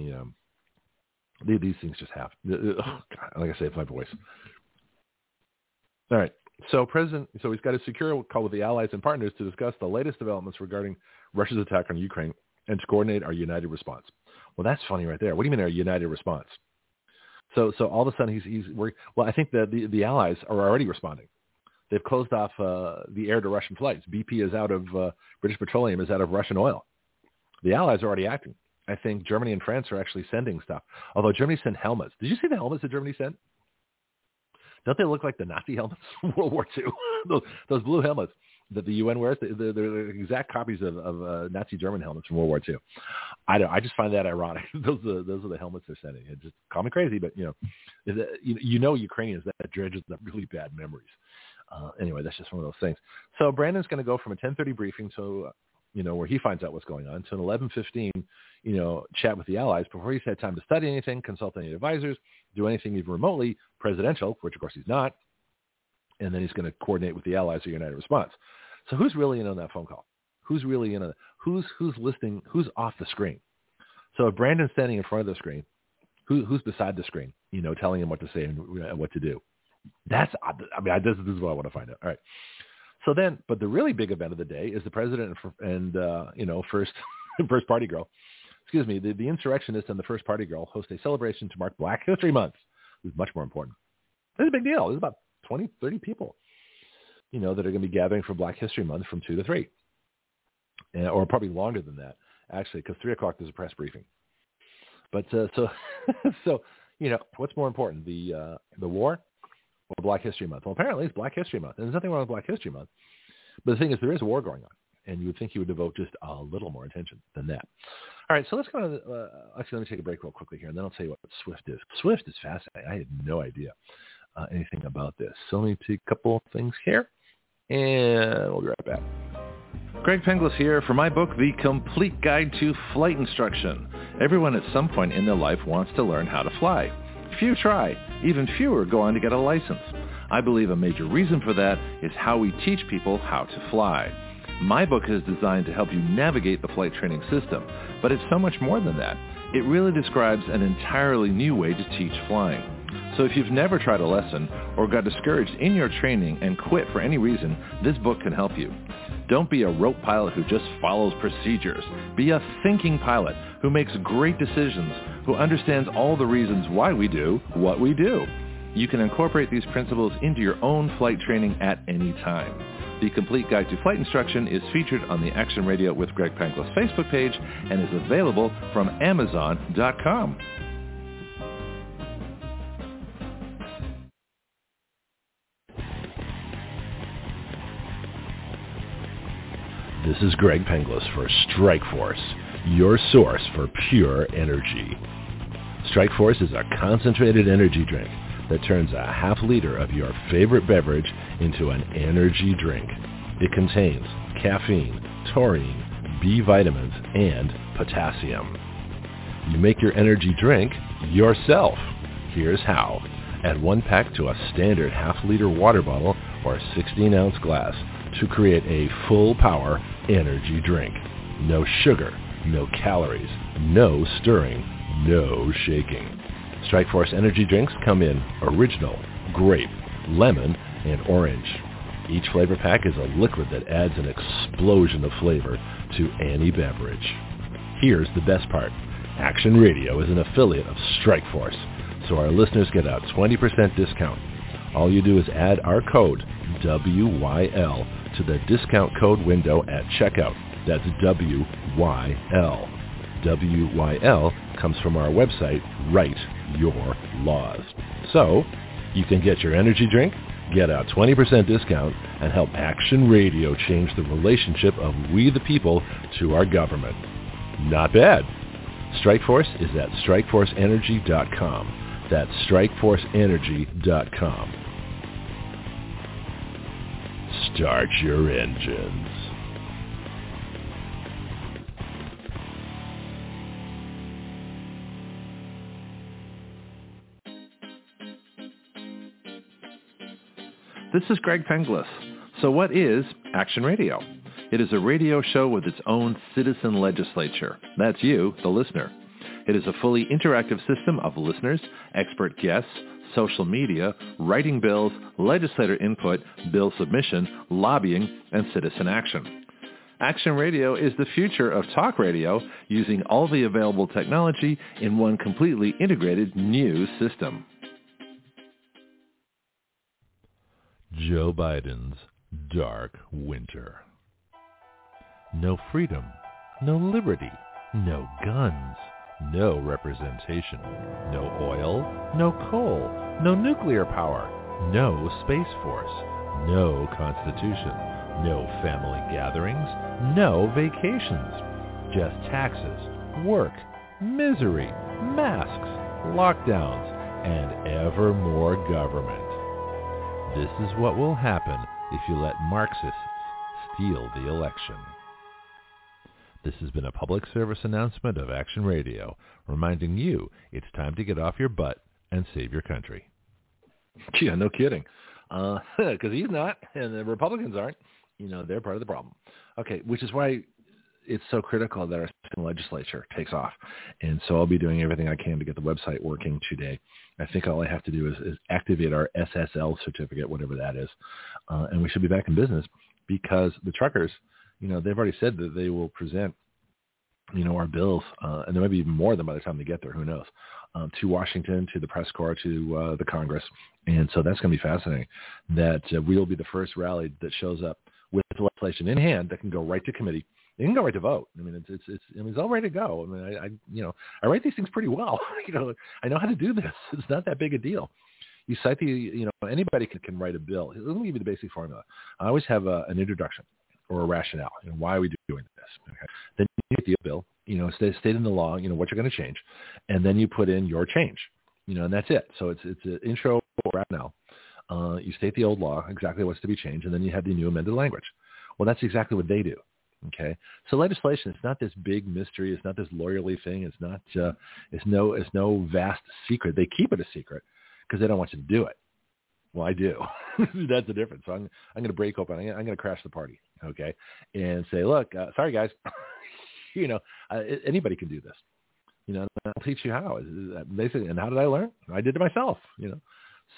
These things just happen. Oh, God, like I say, it's my voice. All right. So he's got a secure call with the allies and partners to discuss the latest developments regarding Russia's attack on Ukraine and to coordinate our united response. Well, that's funny right there. What do you mean our united response? So all of a sudden I think that the allies are already responding. They've closed off the air to Russian flights. BP is out of British Petroleum is out of Russian oil. The allies are already acting. I think Germany and France are actually sending stuff. Although Germany sent helmets. Did you see the helmets that Germany sent? Don't they look like the Nazi helmets from World War II? those blue helmets that the UN wears, they're exact copies of Nazi German helmets from World War II. I just find that ironic. Those are the helmets they're sending. It just call me crazy, but Ukrainians that dredges up really bad memories. Anyway, that's just one of those things. So Brandon's going to go from a 10:30 briefing, where he finds out what's going on, to an 11:15, chat with the allies before he's had time to study anything, consult any advisors, do anything even remotely presidential, which of course he's not. And then he's going to coordinate with the allies of United Response. So who's really in on that phone call? Who's really in on it? Who's listening? Who's off the screen? So if Brandon's standing in front of the screen, who's beside the screen, telling him what to say and what to do? This is what I want to find out. All right. So then, but the really big event of the day is the president and first party girl. Excuse me, the insurrectionists and the first party girl host a celebration to mark Black History Month. It's much more important. It's a big deal. There's about 20, 30 people, that are going to be gathering for Black History Month from 2 to 3, or probably longer than that, actually, because 3 o'clock there's a press briefing. But so what's more important, the war or Black History Month? Well, apparently it's Black History Month, and there's nothing wrong with Black History Month. But the thing is, there is a war going on, and you would think he would devote just a little more attention than that. All right, so let's go to actually, let me take a break real quickly here, and then I'll tell you what Swift is. Swift is fascinating. I had no idea anything about this. So let me take a couple things here, and we'll be right back. Greg Penglis here for my book, The Complete Guide to Flight Instruction. Everyone at some point in their life wants to learn how to fly. Few try. Even fewer go on to get a license. I believe a major reason for that is how we teach people how to fly. My book is designed to help you navigate the flight training system, but it's so much more than that. It really describes an entirely new way to teach flying. So if you've never tried a lesson or got discouraged in your training and quit for any reason, this book can help you. Don't be a rote pilot who just follows procedures. Be a thinking pilot who makes great decisions, who understands all the reasons why we do what we do. You can incorporate these principles into your own flight training at any time. The Complete Guide to Flight Instruction is featured on the Action Radio with Greg Penglis Facebook page and is available from Amazon.com. This is Greg Penglis for Strikeforce, your source for pure energy. Strikeforce is a concentrated energy drink that turns a half liter of your favorite beverage into an energy drink. It contains caffeine, taurine, B vitamins, and potassium. You make your energy drink yourself. Here's how. Add 1 pack to a standard half-liter water bottle or a 16-ounce glass to create a full-power energy drink. No sugar, no calories, no stirring, no shaking. Strikeforce energy drinks come in original, grape, lemon, and orange. Each flavor pack is a liquid that adds an explosion of flavor to any beverage. Here's the best part. Action Radio is an affiliate of Strikeforce, so our listeners get a 20% discount. All you do is add our code, WYL, to the discount code window at checkout. That's WYL. WYL comes from our website, Write Your Laws. So you can get your energy drink, get a 20% discount, and help Action Radio change the relationship of we the people to our government. Not bad. Strikeforce is at strikeforceenergy.com. That's strikeforceenergy.com. Start your engines. This is Greg Penglis. So what is Action Radio? It is a radio show with its own citizen legislature. That's you, the listener. It is a fully interactive system of listeners, expert guests, social media, writing bills, legislator input, bill submission, lobbying, and citizen action. Action Radio is the future of talk radio using all the available technology in one completely integrated new system. Joe Biden's dark winter. No freedom, no liberty, no guns, no representation, no oil, no coal, no nuclear power, no Space Force, no Constitution, no family gatherings, no vacations, just taxes, work, misery, masks, lockdowns, and ever more government. This is what will happen if you let Marxists steal the election. This has been a public service announcement of Action Radio, reminding you it's time to get off your butt and save your country. Yeah, no kidding. Because he's not, and the Republicans aren't. You know, they're part of the problem. Okay, which is why it's so critical that our legislature takes off. And so I'll be doing everything I can to get the website working today. I think all I have to do is activate our SSL certificate, whatever that is. And we should be back in business because the truckers, you know, they've already said that they will present, you know, our bills, and there might be even more than by the time they get there, who knows, to Washington, to the press corps, to the Congress. And so that's going to be fascinating that we'll be the first rally that shows up with legislation in hand that can go right to committee. It can go right to vote. I mean, it's all ready to go. I mean, I write these things pretty well. You know, I know how to do this. It's not that big a deal. You cite anybody can write a bill. Let me give you the basic formula. I always have an introduction or a rationale. You know, why are we doing this? Okay. Then you get the bill. You know, state in the law. You know what you're going to change, and then you put in your change. You know, and that's it. So it's an intro or rationale. You state the old law, exactly what's to be changed, and then you have the new amended language. Well, that's exactly what they do. Okay, so legislation, it's not this big mystery. It's not this lawyerly thing. It's not. It's no vast secret. They keep it a secret because they don't want you to do it. Well, I do. That's the difference. So I'm going to break open. I'm going to crash the party. Okay, and say, look, sorry guys, you know, anybody can do this. You know, I'll teach you how. Basically, and how did I learn? I did it myself. You know,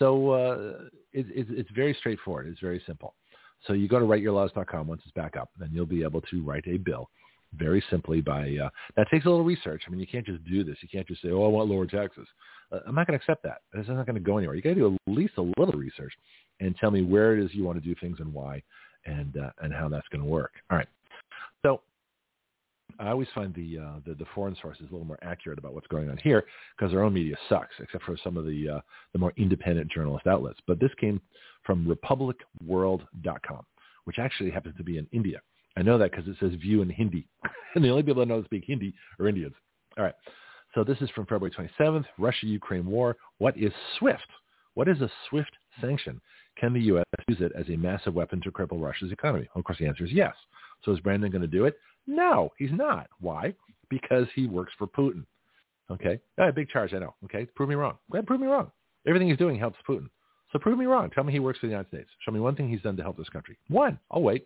so it's very straightforward. It's very simple. So you go to writeyourlaws.com once it's back up, then you'll be able to write a bill very simply by, that takes a little research. I mean, you can't just do this. You can't just say, oh, I want lower taxes. I'm not going to accept that. This is not going to go anywhere. You got to do at least a little research and tell me where it is you want to do things and why and how that's going to work. All right. So I always find the foreign sources a little more accurate about what's going on here because our own media sucks, except for some of the more independent journalist outlets. But this came from republicworld.com, which actually happens to be in India. I know that because it says view in Hindi, and the only people that know to speak Hindi are Indians. All right. So this is from February 27th, Russia-Ukraine war. What is SWIFT? What is a SWIFT sanction? Can the U.S. use it as a massive weapon to cripple Russia's economy? Well, of course, the answer is yes. So is Brandon going to do it? No, he's not. Why? Because he works for Putin. Okay? Big charge, I know. Okay? Prove me wrong. Go ahead, prove me wrong. Everything he's doing helps Putin. So prove me wrong. Tell me he works for the United States. Show me one thing he's done to help this country. One. I'll wait.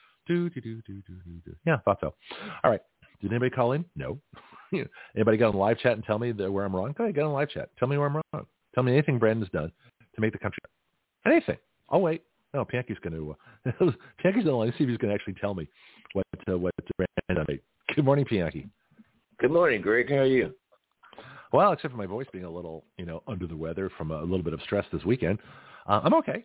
Yeah, thought so. All right. Did anybody call in? No. Anybody get on live chat and tell me where I'm wrong? Go ahead, get on live chat. Tell me where I'm wrong. Tell me anything Brandon's done to make the country better. Anything. I'll wait. No, Pianki's going to. Pianki's going to see if he's going to actually tell me what Brandon made. Good morning, Pianki. Good morning, Greg. How are you? Well, except for my voice being a little, under the weather from a little bit of stress this weekend. I'm okay.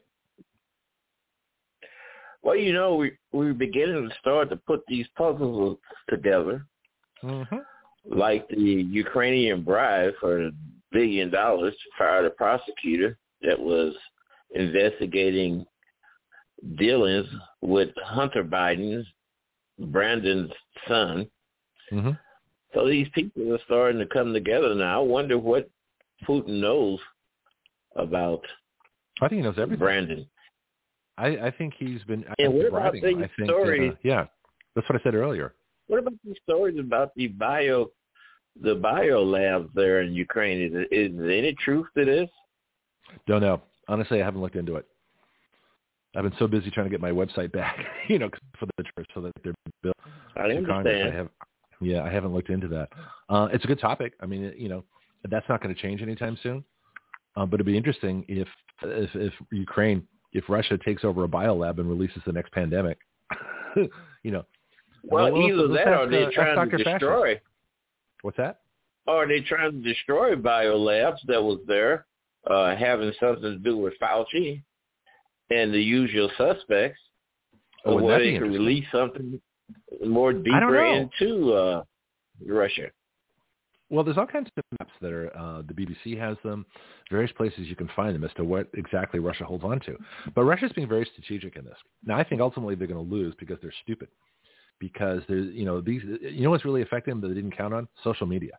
Well, we're beginning to start to put these puzzles together, like the Ukrainian bribe for $1 billion to fire the prosecutor that was investigating dealings with Hunter Biden, Brandon's son. Mm-hmm. So these people are starting to come together now. I wonder what Putin knows about I think he knows everything. Brandon. I think he's been what about bribing. these stories? That's what I said earlier. What about these stories about the bio labs there in Ukraine? Is there any truth to this? Don't know. Honestly, I haven't looked into it. I've been so busy trying to get my website back, for the church so that they're built. I understand. I haven't looked into that. It's a good topic. I mean, that's not going to change anytime soon. But it'd be interesting if Ukraine, if Russia takes over a biolab and releases the next pandemic, Well, either that or they're trying to destroy. What's that? Or they're trying to destroy biolabs that was there, having something to do with Fauci and the usual suspects, where they can release something more deeper into Russia. Well, there's all kinds of maps that are, the BBC has them, various places you can find them as to what exactly Russia holds on to. But Russia's being very strategic in this. Now, I think ultimately they're going to lose because they're stupid. Because there's, what's really affecting them that they didn't count on? Social media.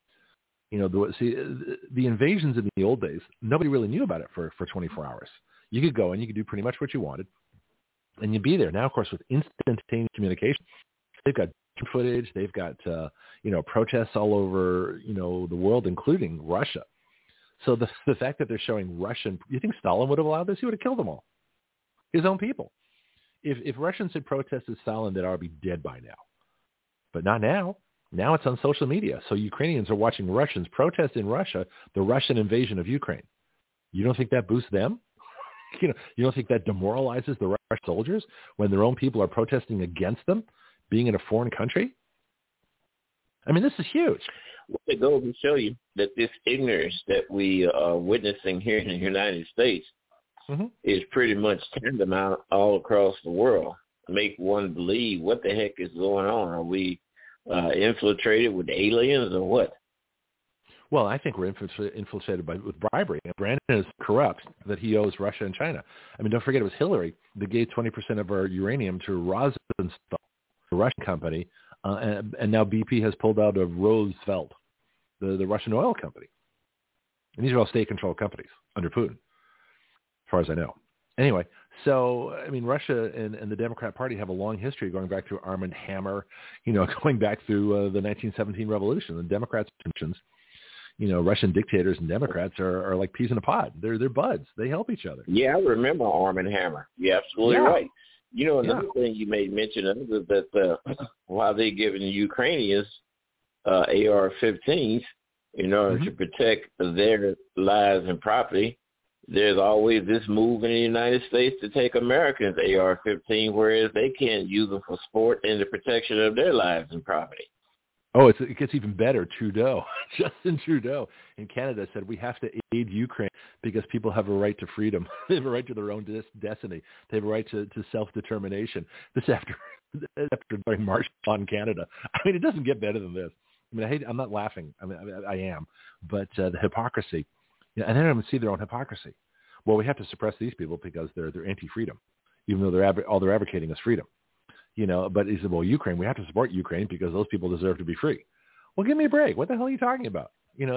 The invasions in the old days, nobody really knew about it for 24 hours. You could go and you could do pretty much what you wanted, and you'd be there. Now, of course, with instantaneous communication, they've got footage, they've got protests all over the world, including Russia. So the fact that they're showing Russian, you think Stalin would have allowed this? He would have killed them all, his own people. If Russians had protested Stalin, they'd already be dead by now. But not now. Now it's on social media. So Ukrainians are watching Russians protest in Russia the Russian invasion of Ukraine. You don't think that boosts them? You don't think that demoralizes the Russian soldiers when their own people are protesting against them being in a foreign country? I mean, this is huge. Well, it goes to show you that this ignorance that we are witnessing here in the United States is pretty much tantamount all across the world. Make one believe what the heck is going on. Are we infiltrated with aliens or what? Well, I think we're infiltrated with bribery. Brandon is corrupt that he owes Russia and China. I mean, don't forget it was Hillary that gave 20% of our uranium to Rosneft, the Russian company, and now BP has pulled out of Rosneft, the Russian oil company. And these are all state-controlled companies under Putin, as far as I know. Anyway, so, I mean, Russia and the Democrat Party have a long history going back to Arm and Hammer, going back through the 1917 revolution. The Democrats, Russian dictators and Democrats are like peas in a pod. They're buds. They help each other. Yeah, I remember Arm and Hammer. You're absolutely right. Another thing you made mention of is that while they're giving the Ukrainians AR-15s in order to protect their lives and property, there's always this move in the United States to take Americans' AR-15, whereas they can't use them for sport and the protection of their lives and property. Oh, it gets even better. Trudeau, Justin Trudeau in Canada said we have to aid Ukraine because people have a right to freedom. They have a right to their own destiny. They have a right to self-determination. This after during March on Canada. I mean, it doesn't get better than this. I mean, I'm not laughing. I mean, I am. But the hypocrisy. And they don't even see their own hypocrisy. Well, we have to suppress these people because they're anti-freedom, even though all they're advocating is freedom. But he said, well, Ukraine, we have to support Ukraine because those people deserve to be free. Well, give me a break. What the hell are you talking about?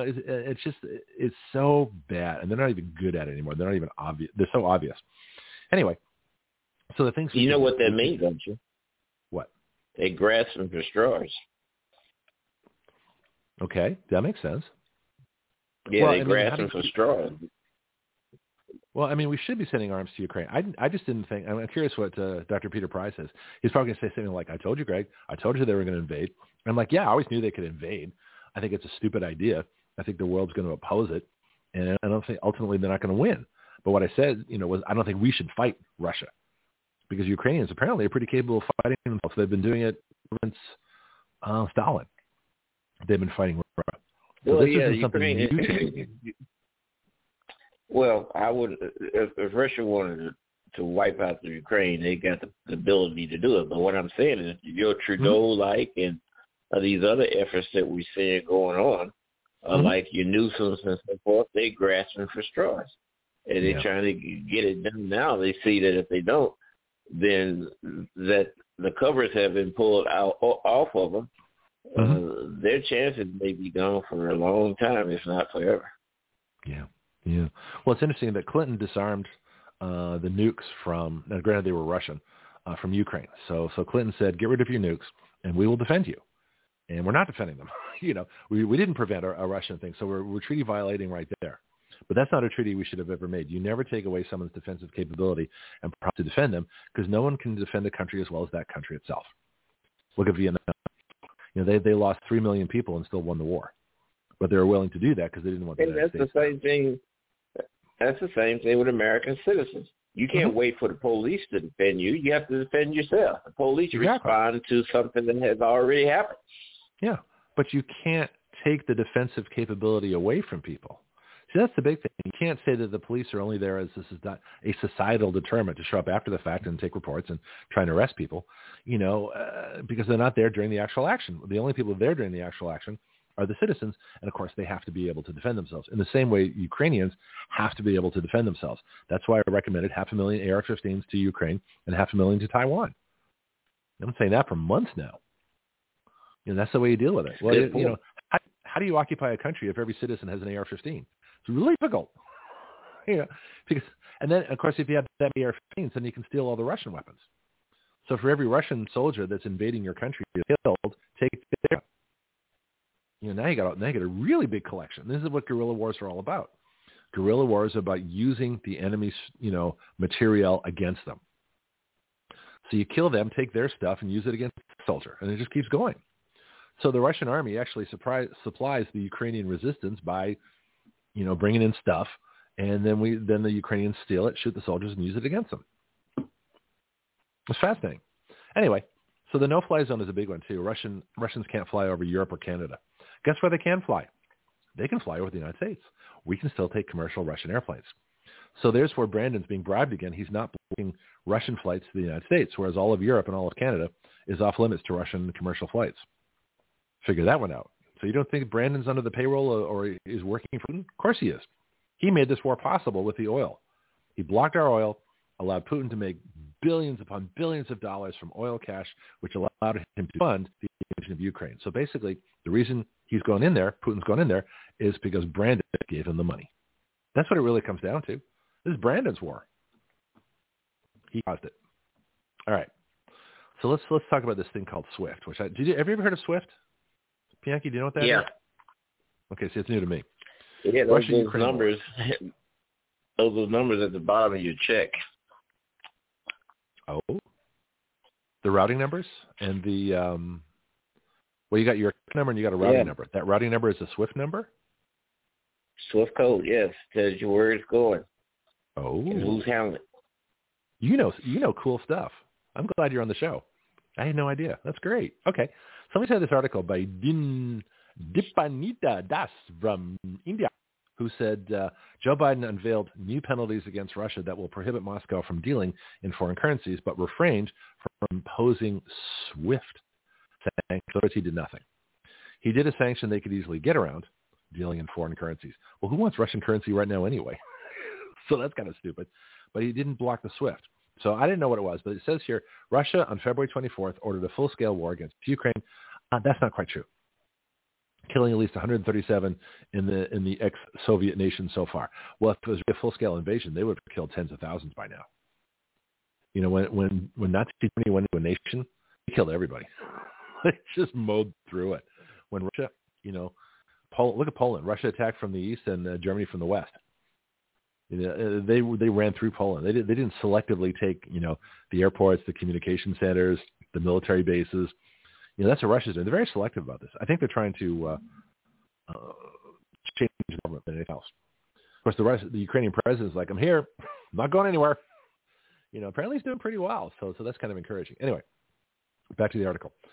It's so bad, and they're not even good at it anymore. They're not even obvious. They're so obvious. Anyway, so the things. You know what that means, don't you? What? They grasping for straws. Okay, that makes sense. Yeah, they grasping for straws. Well, I mean, we should be sending arms to Ukraine. I just didn't think. I'm curious what Dr. Peter Price says. He's probably going to say something like, "I told you, Greg. I told you they were going to invade." And I'm like, "Yeah, I always knew they could invade. I think it's a stupid idea. I think the world's going to oppose it, and I don't think ultimately they're not going to win." But what I said, was I don't think we should fight Russia because Ukrainians apparently are pretty capable of fighting themselves. They've been doing it since Stalin. They've been fighting Russia. So well, this yeah, isn't something Ukraine. new to Well, I would if Russia wanted to wipe out the Ukraine, they got the ability to do it. But what I'm saying is, your Trudeau-like and these other efforts that we're seeing going on, like your Newsoms and so forth, they grasping for straws, and they're trying to get it done now. They see that if they don't, then that the covers have been pulled out off of them. Their chances may be gone for a long time, if not forever. Yeah. Yeah. Well, it's interesting that Clinton disarmed the nukes from, now granted they were Russian, from Ukraine. So Clinton said, get rid of your nukes and we will defend you. And we're not defending them. We didn't prevent a Russian thing. So we're treaty violating right there. But that's not a treaty we should have ever made. You never take away someone's defensive capability and promise to defend them, because no one can defend a country as well as that country itself. Look at Vietnam. They lost 3 million people and still won the war. But they were willing to do that because they didn't want the United States. That's the same thing. That's the same thing with American citizens. You can't wait for the police to defend you. You have to defend yourself. The police respond to something that has already happened. Yeah, but you can't take the defensive capability away from people. See, that's the big thing. You can't say that the police are only there as this is not a societal deterrent to show up after the fact and take reports and try and arrest people, because they're not there during the actual action. The only people there during the actual action are the citizens, and of course they have to be able to defend themselves. In the same way, Ukrainians have to be able to defend themselves. That's why I recommended 500,000 AR-15s to Ukraine and 500,000 to Taiwan. I've been saying that for months now. That's the way you deal with it. Well, how do you occupy a country if every citizen has an AR-15? It's really difficult. And then, of course, if you have that AR-15s, then you can steal all the Russian weapons. So for every Russian soldier that's invading your country killed, take their. Now you got a really big collection. This is what guerrilla wars are all about. Guerrilla wars are about using the enemy's, material against them. So you kill them, take their stuff, and use it against the soldier, and it just keeps going. So the Russian army actually supplies the Ukrainian resistance by, bringing in stuff, and then the Ukrainians steal it, shoot the soldiers, and use it against them. It's fascinating. Anyway, so the no-fly zone is a big one too. Russians can't fly over Europe or Canada. Guess where they can fly? They can fly over the United States. We can still take commercial Russian airplanes. So there's where Brandon's being bribed again. He's not blocking Russian flights to the United States, whereas all of Europe and all of Canada is off limits to Russian commercial flights. Figure that one out. So you don't think Brandon's under the payroll or is working for Putin? Of course he is. He made this war possible with the oil. He blocked our oil, allowed Putin to make billions upon billions of dollars from oil cash, which allowed him to fund the invasion of Ukraine. So basically, the reason he's gone in there, Putin's gone in there, is because Brandon gave him the money. That's what it really comes down to. This is Brandon's war. He caused it. All right. So let's talk about this thing called SWIFT. Have you ever heard of SWIFT? Bianchi, do you know what that is? Okay, so it's new to me. Yeah, those numbers at the bottom of your check. Oh, the routing numbers and the you got your number and you got a routing number. That routing number is a SWIFT number. SWIFT code, yes, tells you where it's going. Oh, and who's handling it. You know cool stuff. I'm glad you're on the show. I had no idea. That's great. Okay, so let me tell you this article by Dipanita Das from India, who said Joe Biden unveiled new penalties against Russia that will prohibit Moscow from dealing in foreign currencies, but refrained from imposing SWIFT sanctions. So he did nothing. He did a sanction they could easily get around, dealing in foreign currencies. Well, who wants Russian currency right now anyway? So that's kind of stupid. But he didn't block the SWIFT. So I didn't know what it was, but it says here, Russia on February 24th ordered a full-scale war against Ukraine. That's not quite true. Killing at least 137 in the ex-Soviet nation so far. Well, if it was a full-scale invasion, they would have killed tens of thousands by now. When Nazi Germany went into a nation, they killed everybody. They just mowed through it. When Russia, look at Poland. Russia attacked from the east and Germany from the west. They ran through Poland. They didn't selectively take the airports, the communication centers, the military bases. That's what Russia's doing. They're very selective about this. I think they're trying to change the government than anything else. Of course, the Ukrainian president's like, I'm here, I'm not going anywhere. Apparently he's doing pretty well. So that's kind of encouraging. Anyway, back to the article.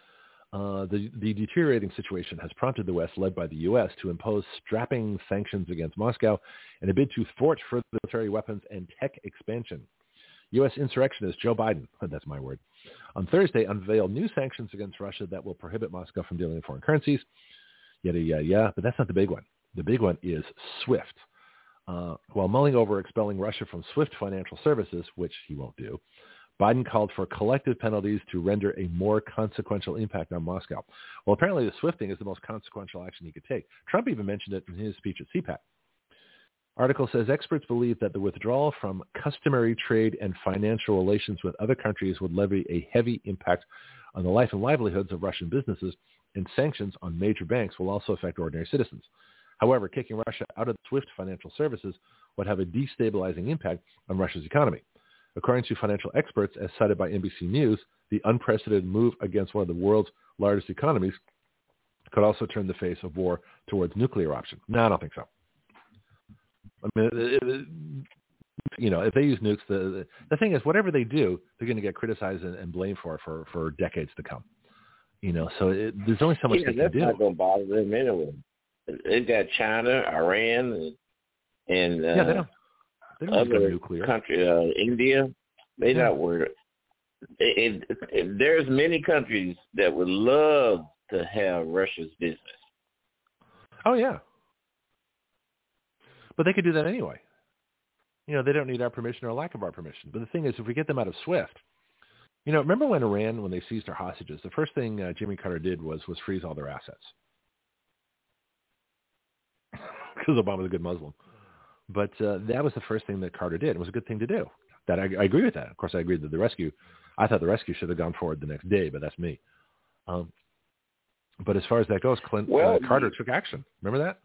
The deteriorating situation has prompted the West, led by the U.S., to impose strapping sanctions against Moscow in a bid to thwart further military weapons and tech expansion. U.S. insurrectionist Joe Biden, that's my word, on Thursday unveiled new sanctions against Russia that will prohibit Moscow from dealing in foreign currencies. Yada, yada, yada. But that's not the big one. The big one is SWIFT. While mulling over expelling Russia from SWIFT financial services, which he won't do, Biden called for collective penalties to render a more consequential impact on Moscow. Well, apparently the SWIFT thing is the most consequential action he could take. Trump even mentioned it in his speech at CPAC. Article says experts believe that the withdrawal from customary trade and financial relations with other countries would levy a heavy impact on the life and livelihoods of Russian businesses, and sanctions on major banks will also affect ordinary citizens. However, kicking Russia out of SWIFT financial services would have a destabilizing impact on Russia's economy. According to financial experts, as cited by NBC News, the unprecedented move against one of the world's largest economies could also turn the face of war towards nuclear option. No, I don't think so. I mean, if they use nukes, the thing is, whatever they do, they're going to get criticized and blamed for decades to come. So there's only so much they can do. That's not going to bother them anyway. They've got China, Iran, and they don't other nuclear country, India. They're not worried. There's many countries that would love to have Russia's business. Oh yeah, but they could do that anyway. They don't need our permission or lack of our permission. But the thing is, if we get them out of SWIFT, remember when Iran, when they seized their hostages, the first thing Jimmy Carter did was freeze all their assets. Because Obama was a good Muslim. But that was the first thing that Carter did. It was a good thing to do. That I agree with that. Of course, I agree that I thought the rescue should have gone forward the next day, but that's me. But as far as that goes, Carter took action. Remember that?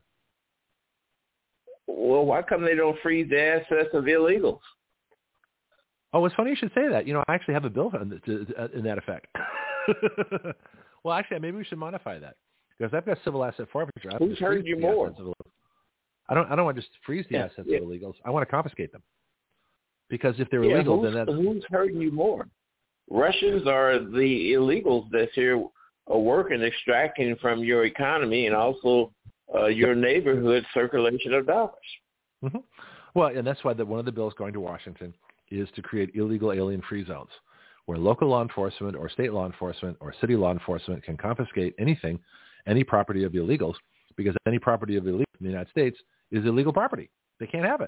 Well, why come they don't freeze the assets of illegals? Oh, it's funny you should say that. I actually have a bill in that effect. Well, actually, maybe we should modify that. Because I've got civil asset forfeiture. Who's hurting you more? I don't want to just freeze the assets of illegals. I want to confiscate them. Because if they're illegal, then that's... Who's hurting you more? Russians are the illegals that's here working, extracting from your economy and also your neighborhood circulation of dollars. Mm-hmm. Well, and that's why one of the bills going to Washington is to create illegal alien-free zones where local law enforcement or state law enforcement or city law enforcement can confiscate any property of illegals, because any property of illegals in the United States is illegal property. They can't have it.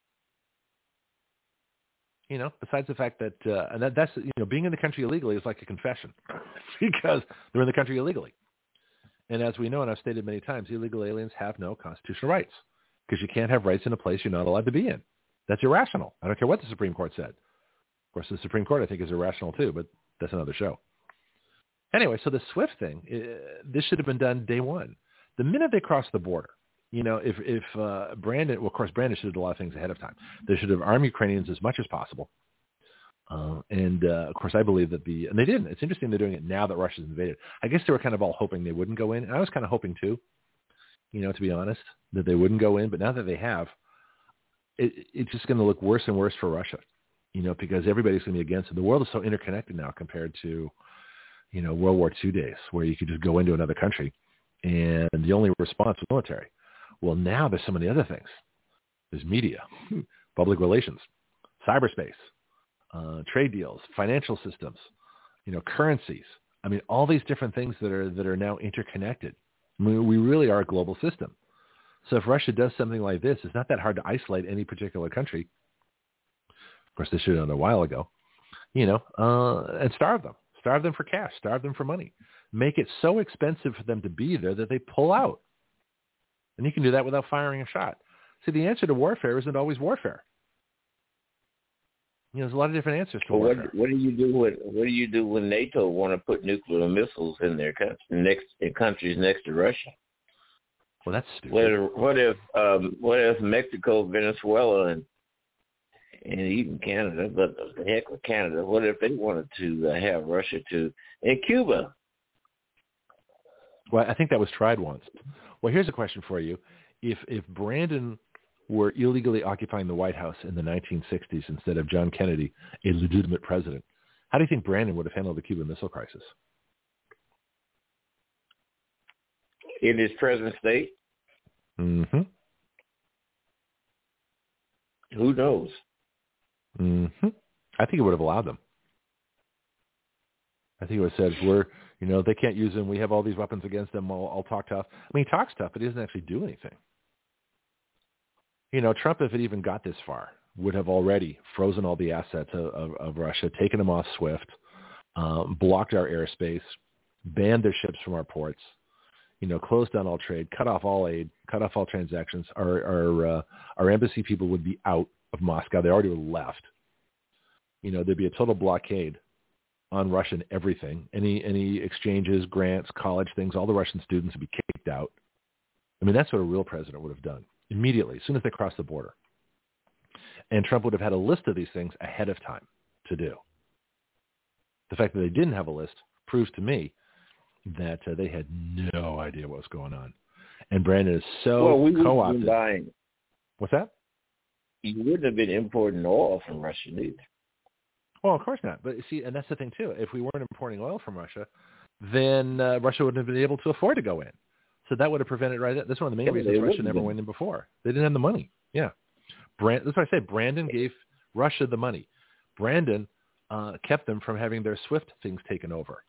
Besides the fact that, and that's, being in the country illegally is like a confession because they're in the country illegally. And as we know, and I've stated many times, illegal aliens have no constitutional rights because you can't have rights in a place you're not allowed to be in. That's irrational. I don't care what the Supreme Court said. Of course, the Supreme Court, I think, is irrational too, but that's another show. Anyway, so the SWIFT thing, this should have been done day one. The minute they crossed the border, if Brandon, well, of course, Brandon should have done a lot of things ahead of time. They should have armed Ukrainians as much as possible. Of course, I believe that and they didn't. It's interesting they're doing it now that Russia's invaded. I guess they were kind of all hoping they wouldn't go in. And I was kind of hoping too, to be honest, that they wouldn't go in. But now that they have, it's just going to look worse and worse for Russia, because everybody's going to be against it. The world is so interconnected now compared to, World War II days where you could just go into another country and the only response was military. Well, now there's so many other things. There's media, public relations, cyberspace, trade deals, financial systems, currencies. I mean, all these different things that are now interconnected. I mean, we really are a global system. So if Russia does something like this, it's not that hard to isolate any particular country. Of course, they should have done it a while ago, and starve them. Starve them for cash. Starve them for money. Make it so expensive for them to be there that they pull out. And you can do that without firing a shot. See, the answer to warfare isn't always warfare. There's a lot of different answers to warfare. What do you do when NATO want to put nuclear missiles in their countries next to Russia? Well, that's stupid. What if Mexico, Venezuela, and even Canada, but the heck with Canada, what if they wanted to have Russia and Cuba? Well, I think that was tried once. Well, here's a question for you. If Brandon were illegally occupying the White House in the 1960s instead of John Kennedy, a legitimate president, how do you think Brandon would have handled the Cuban Missile Crisis? in its present state? Mm-hmm. Who knows? Mm-hmm. I think it would have allowed them. I think it would have said, they can't use them. We have all these weapons against them. I'll talk tough. I mean, he talks tough, but he doesn't actually do anything. Trump, if it even got this far, would have already frozen all the assets of Russia, taken them off SWIFT, blocked our airspace, banned their ships from our ports, closed down all trade, cut off all aid, cut off all transactions. Our embassy people would be out of Moscow. They already were left. There'd be a total blockade on Russian everything. Any exchanges, grants, college things, all the Russian students would be kicked out. I mean, that's what a real president would have done immediately, as soon as they crossed the border. And Trump would have had a list of these things ahead of time to do. The fact that they didn't have a list proves to me that they had no idea what was going on. And Brandon is so co-opted. Buying. What's that? You wouldn't have been importing oil from Russia either. Well, of course not. But see, and that's the thing too. If we weren't importing oil from Russia, then Russia wouldn't have been able to afford to go in. So that would have prevented That's one of the main reasons Russia never went in before. They didn't have the money. Yeah. That's what I say. Brandon gave Russia the money. Brandon kept them from having their SWIFT things taken over.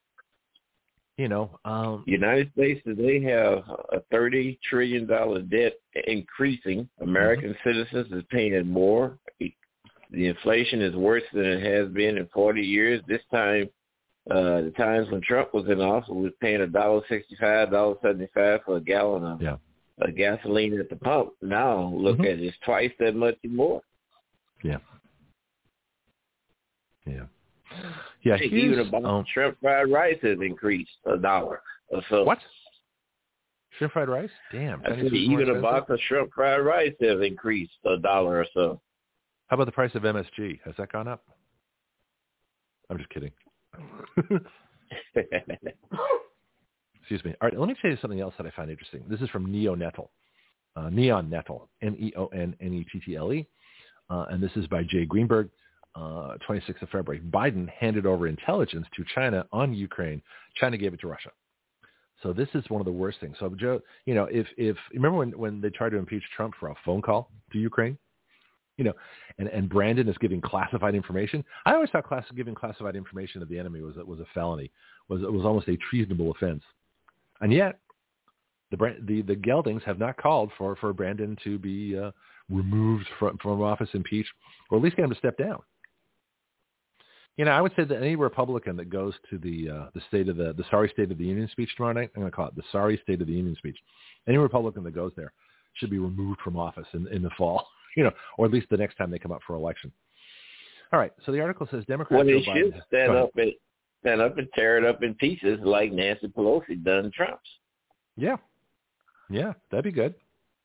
United States today have a $30 trillion debt increasing. American citizens is paying more. The inflation is worse than it has been in 40 years. This time, the times when Trump was in office, we was paying $1.65, $1.75 for a gallon of gasoline at the pump. Now, look at it, it's twice that much more. Yeah. Yeah. Yeah. Hey, even a box of shrimp fried rice has increased $1 or so. What? Shrimp fried rice? Damn. I said even a box of shrimp fried rice has increased $1 or so. How about the price of MSG? Has that gone up? I'm just kidding. Excuse me. All right, let me tell you something else that I find interesting. This is from Neon Nettle, Neonnettle, Neonnettle, and this is by Jay Greenberg, 26th of February. Biden handed over intelligence to China on Ukraine. China gave it to Russia. So this is one of the worst things. So, Joe, if remember when they tried to impeach Trump for a phone call to Ukraine? And Brandon is giving classified information. I always thought giving classified information to the enemy was a felony, was almost a treasonable offense. And yet, the geldings have not called for Brandon to be removed from office, impeached, or at least get him to step down. I would say that any Republican that goes to the sorry State of the Union speech tomorrow night, I'm going to call it the sorry State of the Union speech. Any Republican that goes there should be removed from office in the fall. Or at least the next time they come up for election. All right. So the article says Democrats. Well, they should stand up and tear it up in pieces like Nancy Pelosi done Trump's. Yeah. Yeah, that'd be good.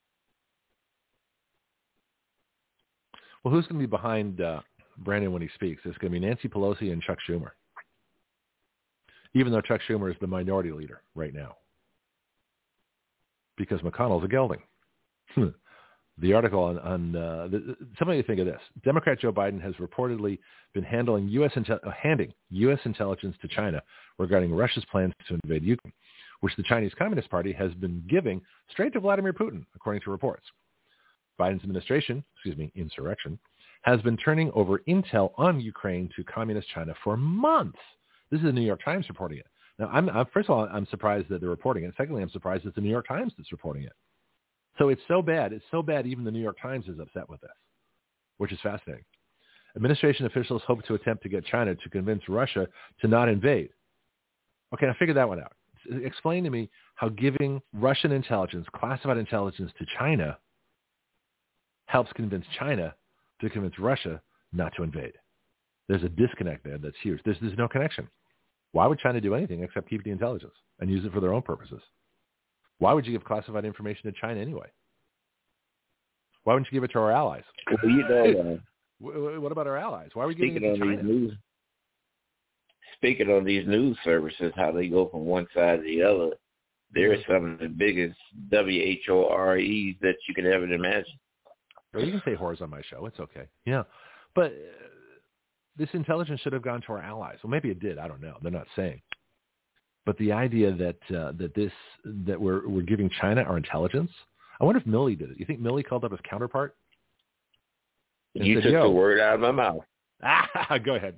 Well, who's going to be behind Brandon when he speaks? It's going to be Nancy Pelosi and Chuck Schumer. Even though Chuck Schumer is the minority leader right now. Because McConnell's a gelding. The article on somebody think of this. Democrat Joe Biden has reportedly been handing U.S. intelligence to China regarding Russia's plans to invade Ukraine, which the Chinese Communist Party has been giving straight to Vladimir Putin, according to reports. Biden's insurrection, has been turning over intel on Ukraine to Communist China for months. This is the New York Times reporting it. Now, first of all, I'm surprised that they're reporting it. Secondly, I'm surprised it's the New York Times that's reporting it. So it's so bad. It's so bad even the New York Times is upset with this, which is fascinating. Administration officials hope to attempt to get China to convince Russia to not invade. Okay, now figure that one out. Explain to me how giving Russian intelligence, classified intelligence to China helps convince China to convince Russia not to invade. There's a disconnect there that's huge. There's no connection. Why would China do anything except keep the intelligence and use it for their own purposes? Why would you give classified information to China anyway? Why wouldn't you give it to our allies? Well, what about our allies? Why are we giving it to China? Speaking on these news services, how they go from one side to the other, they're some of the biggest WHOREs that you could ever imagine. Well, you can say whores on my show. It's okay. Yeah. But this intelligence should have gone to our allies. Well, maybe it did. I don't know. They're not saying. But the idea that we're giving China our intelligence, I wonder if Milley did it. You think Milley called up his counterpart? You said, took the word out of my mouth. Go ahead.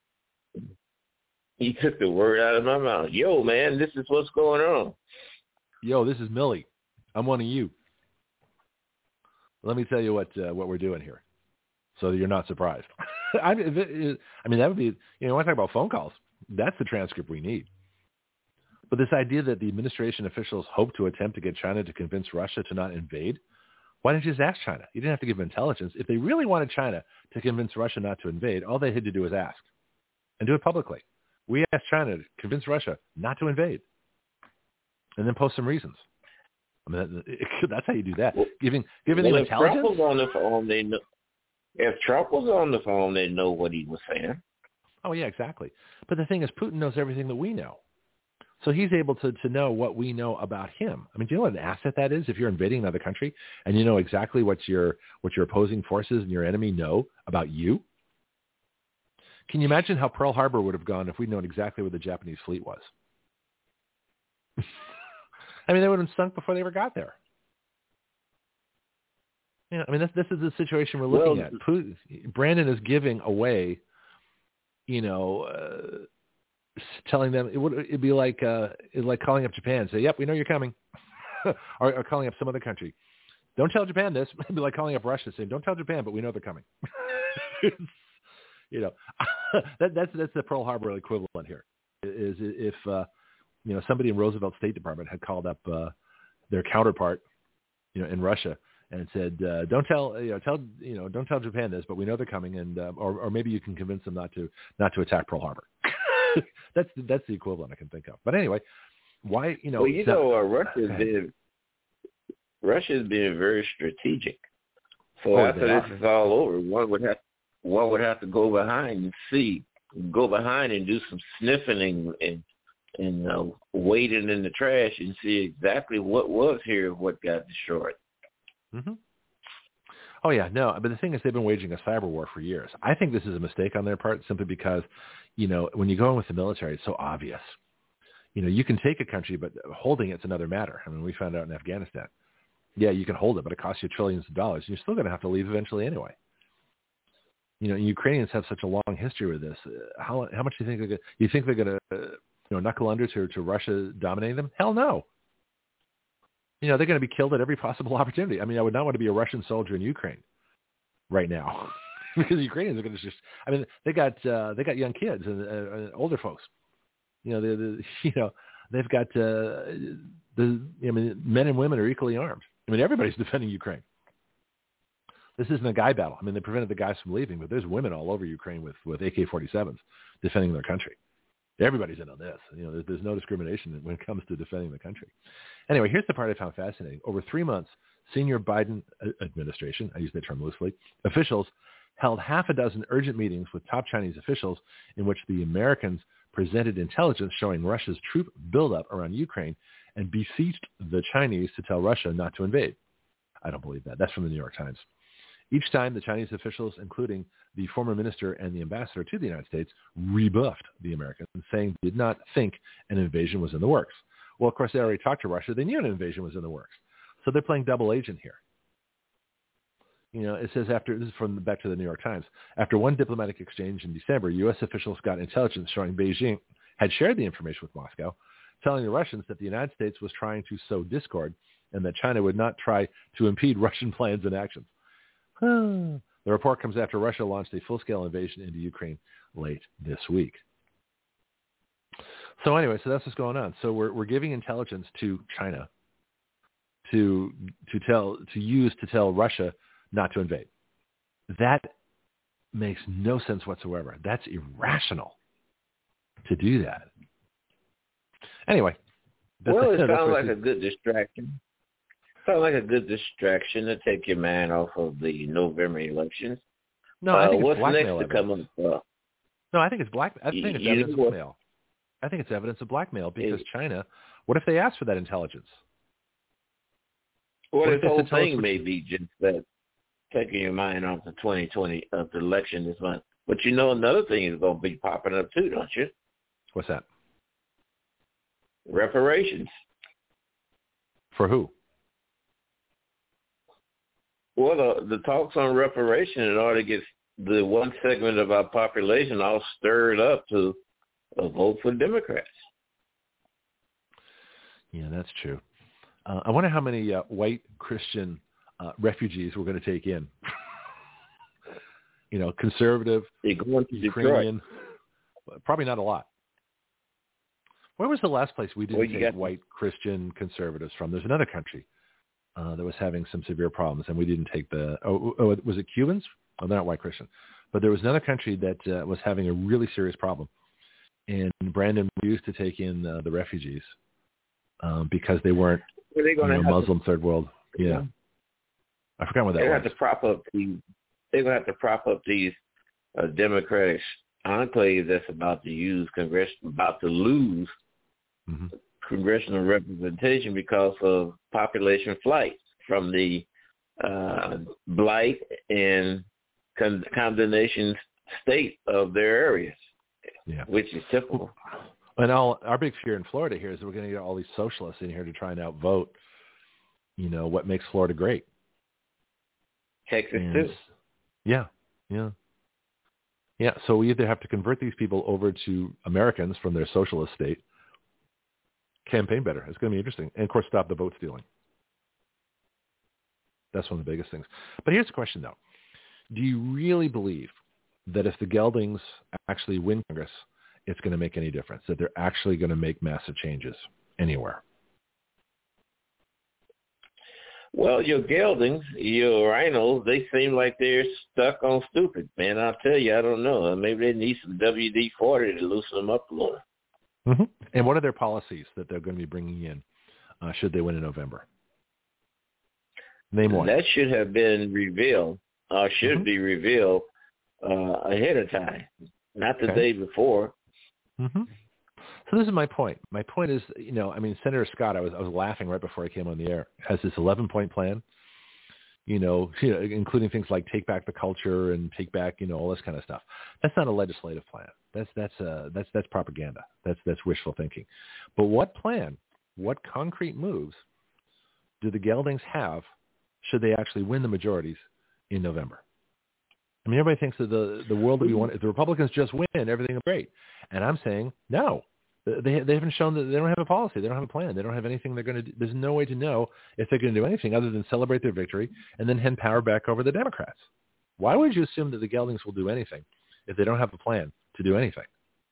You took the word out of my mouth. Yo, man, this is what's going on. Yo, this is Milley. I'm one of you. Let me tell you what we're doing here, so that you're not surprised. I mean, that would be, when I talk about phone calls, that's the transcript we need. But this idea that the administration officials hope to attempt to get China to convince Russia to not invade, why didn't you just ask China? You didn't have to give them intelligence. If they really wanted China to convince Russia not to invade, all they had to do was ask, and do it publicly. We asked China to convince Russia not to invade, and then post some reasons. I mean, that's how you do that. Giving them intelligence. If Trump was on the phone, they know. If Trump was on the phone, they know what he was saying. Oh yeah, exactly. But the thing is, Putin knows everything that we know, so he's able to know what we know about him. I mean, do you know what an asset that is? If you're invading another country and you know exactly what your opposing forces and your enemy know about you. Can you imagine how Pearl Harbor would have gone if we'd known exactly where the Japanese fleet was? I mean, they would have sunk before they ever got there. I mean, this is the situation we're looking at. Brandon is giving away, telling them it'd be like calling up Japan, say, "Yep, we know you're coming," or calling up some other country. Don't tell Japan this. It'd be like calling up Russia, saying, "Don't tell Japan, but we know they're coming." That's the Pearl Harbor equivalent here. Is if somebody in Roosevelt's State Department had called up their counterpart, in Russia, and said, "Don't tell Japan this, but we know they're coming," and or maybe you can convince them not to attack Pearl Harbor. That's the equivalent I can think of. But anyway, why Russia's being very strategic. So after this is all over, one would have to go behind and do some sniffing and wading in the trash and see exactly what was here, what got destroyed. Mm-hmm. Oh yeah, no. But the thing is, they've been waging a cyber war for years. I think this is a mistake on their part, simply because, when you go in with the military, it's so obvious. You can take a country, but holding it's another matter. I mean, we found out in Afghanistan. Yeah, you can hold it, but it costs you trillions of dollars. You're still going to have to leave eventually anyway. Ukrainians have such a long history with this. How much do you think they're going to knuckle under to Russia dominating them? Hell no. They're going to be killed at every possible opportunity. I mean, I would not want to be a Russian soldier in Ukraine right now, because the Ukrainians are going to they got young kids and older folks. They've got men and women are equally armed. I mean, everybody's defending Ukraine. This isn't a guy battle. I mean, they prevented the guys from leaving, but there's women all over Ukraine with AK-47s defending their country. Everybody's in on this. There's no discrimination when it comes to defending the country. Anyway, here's the part I found fascinating. Over 3 months, senior Biden administration, I use that term loosely, officials held half a dozen urgent meetings with top Chinese officials in which the Americans presented intelligence showing Russia's troop buildup around Ukraine and beseeched the Chinese to tell Russia not to invade. I don't believe that. That's from the New York Times. Each time, the Chinese officials, including the former minister and the ambassador to the United States, rebuffed the Americans, saying they did not think an invasion was in the works. Well, of course, they already talked to Russia. They knew an invasion was in the works. So they're playing double agent here. It says this is back to the New York Times. After one diplomatic exchange in December, U.S. officials got intelligence showing Beijing had shared the information with Moscow, telling the Russians that the United States was trying to sow discord and that China would not try to impede Russian plans and actions. The report comes after Russia launched a full-scale invasion into Ukraine late this week. So anyway, that's what's going on. So we're giving intelligence to China to tell Russia not to invade. That makes no sense whatsoever. That's irrational to do that. Anyway. It sounds like a good distraction. Sounds like a good distraction to take your mind off of the November elections. No, I think it's what's blackmail. Next to come up? No, I think it's I think it's evidence of blackmail. I think it's evidence of blackmail because China. What if they ask for that intelligence? Well, this whole thing may be just that, taking your mind off the 2020 of the election this month. But another thing is going to be popping up too, don't you? What's that? reparations. For who? Well, the talks on reparation in order to get the one segment of our population all stirred up to vote for Democrats. Yeah, that's true. I wonder how many white Christian refugees we're going to take in. Conservative, Ukrainian. Probably not a lot. Where was the last place we didn't take white Christian conservatives from? There's another country that was having some severe problems, and we didn't take the. Was it Cubans? Oh, they're not white Christian, but there was another country that was having a really serious problem, and Brandon refused to take in the refugees because they weren't Muslim third world. Yeah, I forgot what that was. They're going to have to prop up these Democratic enclaves that's about to lose congressional representation because of population flight from the blight and condemnation state of their areas, which is typical. And our big fear in Florida here is that we're going to get all these socialists in here to try and outvote, what makes Florida great. Texas too. Yeah. So we either have to convert these people over to Americans from their socialist state, campaign better. It's going to be interesting. And, of course, stop the vote stealing. That's one of the biggest things. But here's the question, though. Do you really believe that if the Geldings actually win Congress, it's going to make any difference, that they're actually going to make massive changes anywhere? Well, your Geldings, your Rhinos, they seem like they're stuck on stupid, man. I'll tell you, I don't know. Maybe they need some WD-40 to loosen them up a little. Mm-hmm. And what are their policies that they're going to be bringing in should they win in November? Name one. That should have been revealed, be revealed ahead of time, not the day before. Mm-hmm. So this is my point. My point is, Senator Scott, I was laughing right before I came on the air, has this 11-point plan, including things like take back the culture and take back, all this kind of stuff. That's not a legislative plan. That's propaganda. That's wishful thinking. But what plan, what concrete moves do the Geldings have should they actually win the majorities in November? I mean, everybody thinks that the world that we want, if the Republicans just win, everything is great. And I'm saying, no. They haven't shown that they don't have a policy. They don't have a plan. They don't have anything they're going to do. There's no way to know if they're going to do anything other than celebrate their victory and then hand power back over the Democrats. Why would you assume that the Geldings will do anything if they don't have a plan to do anything?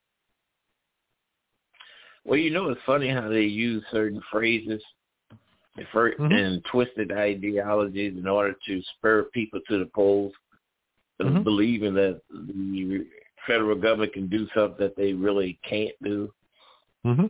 Well, it's funny how they use certain phrases and twisted ideologies in order to spur people to the polls, believing that the federal government can do something that they really can't do. Mm-hmm.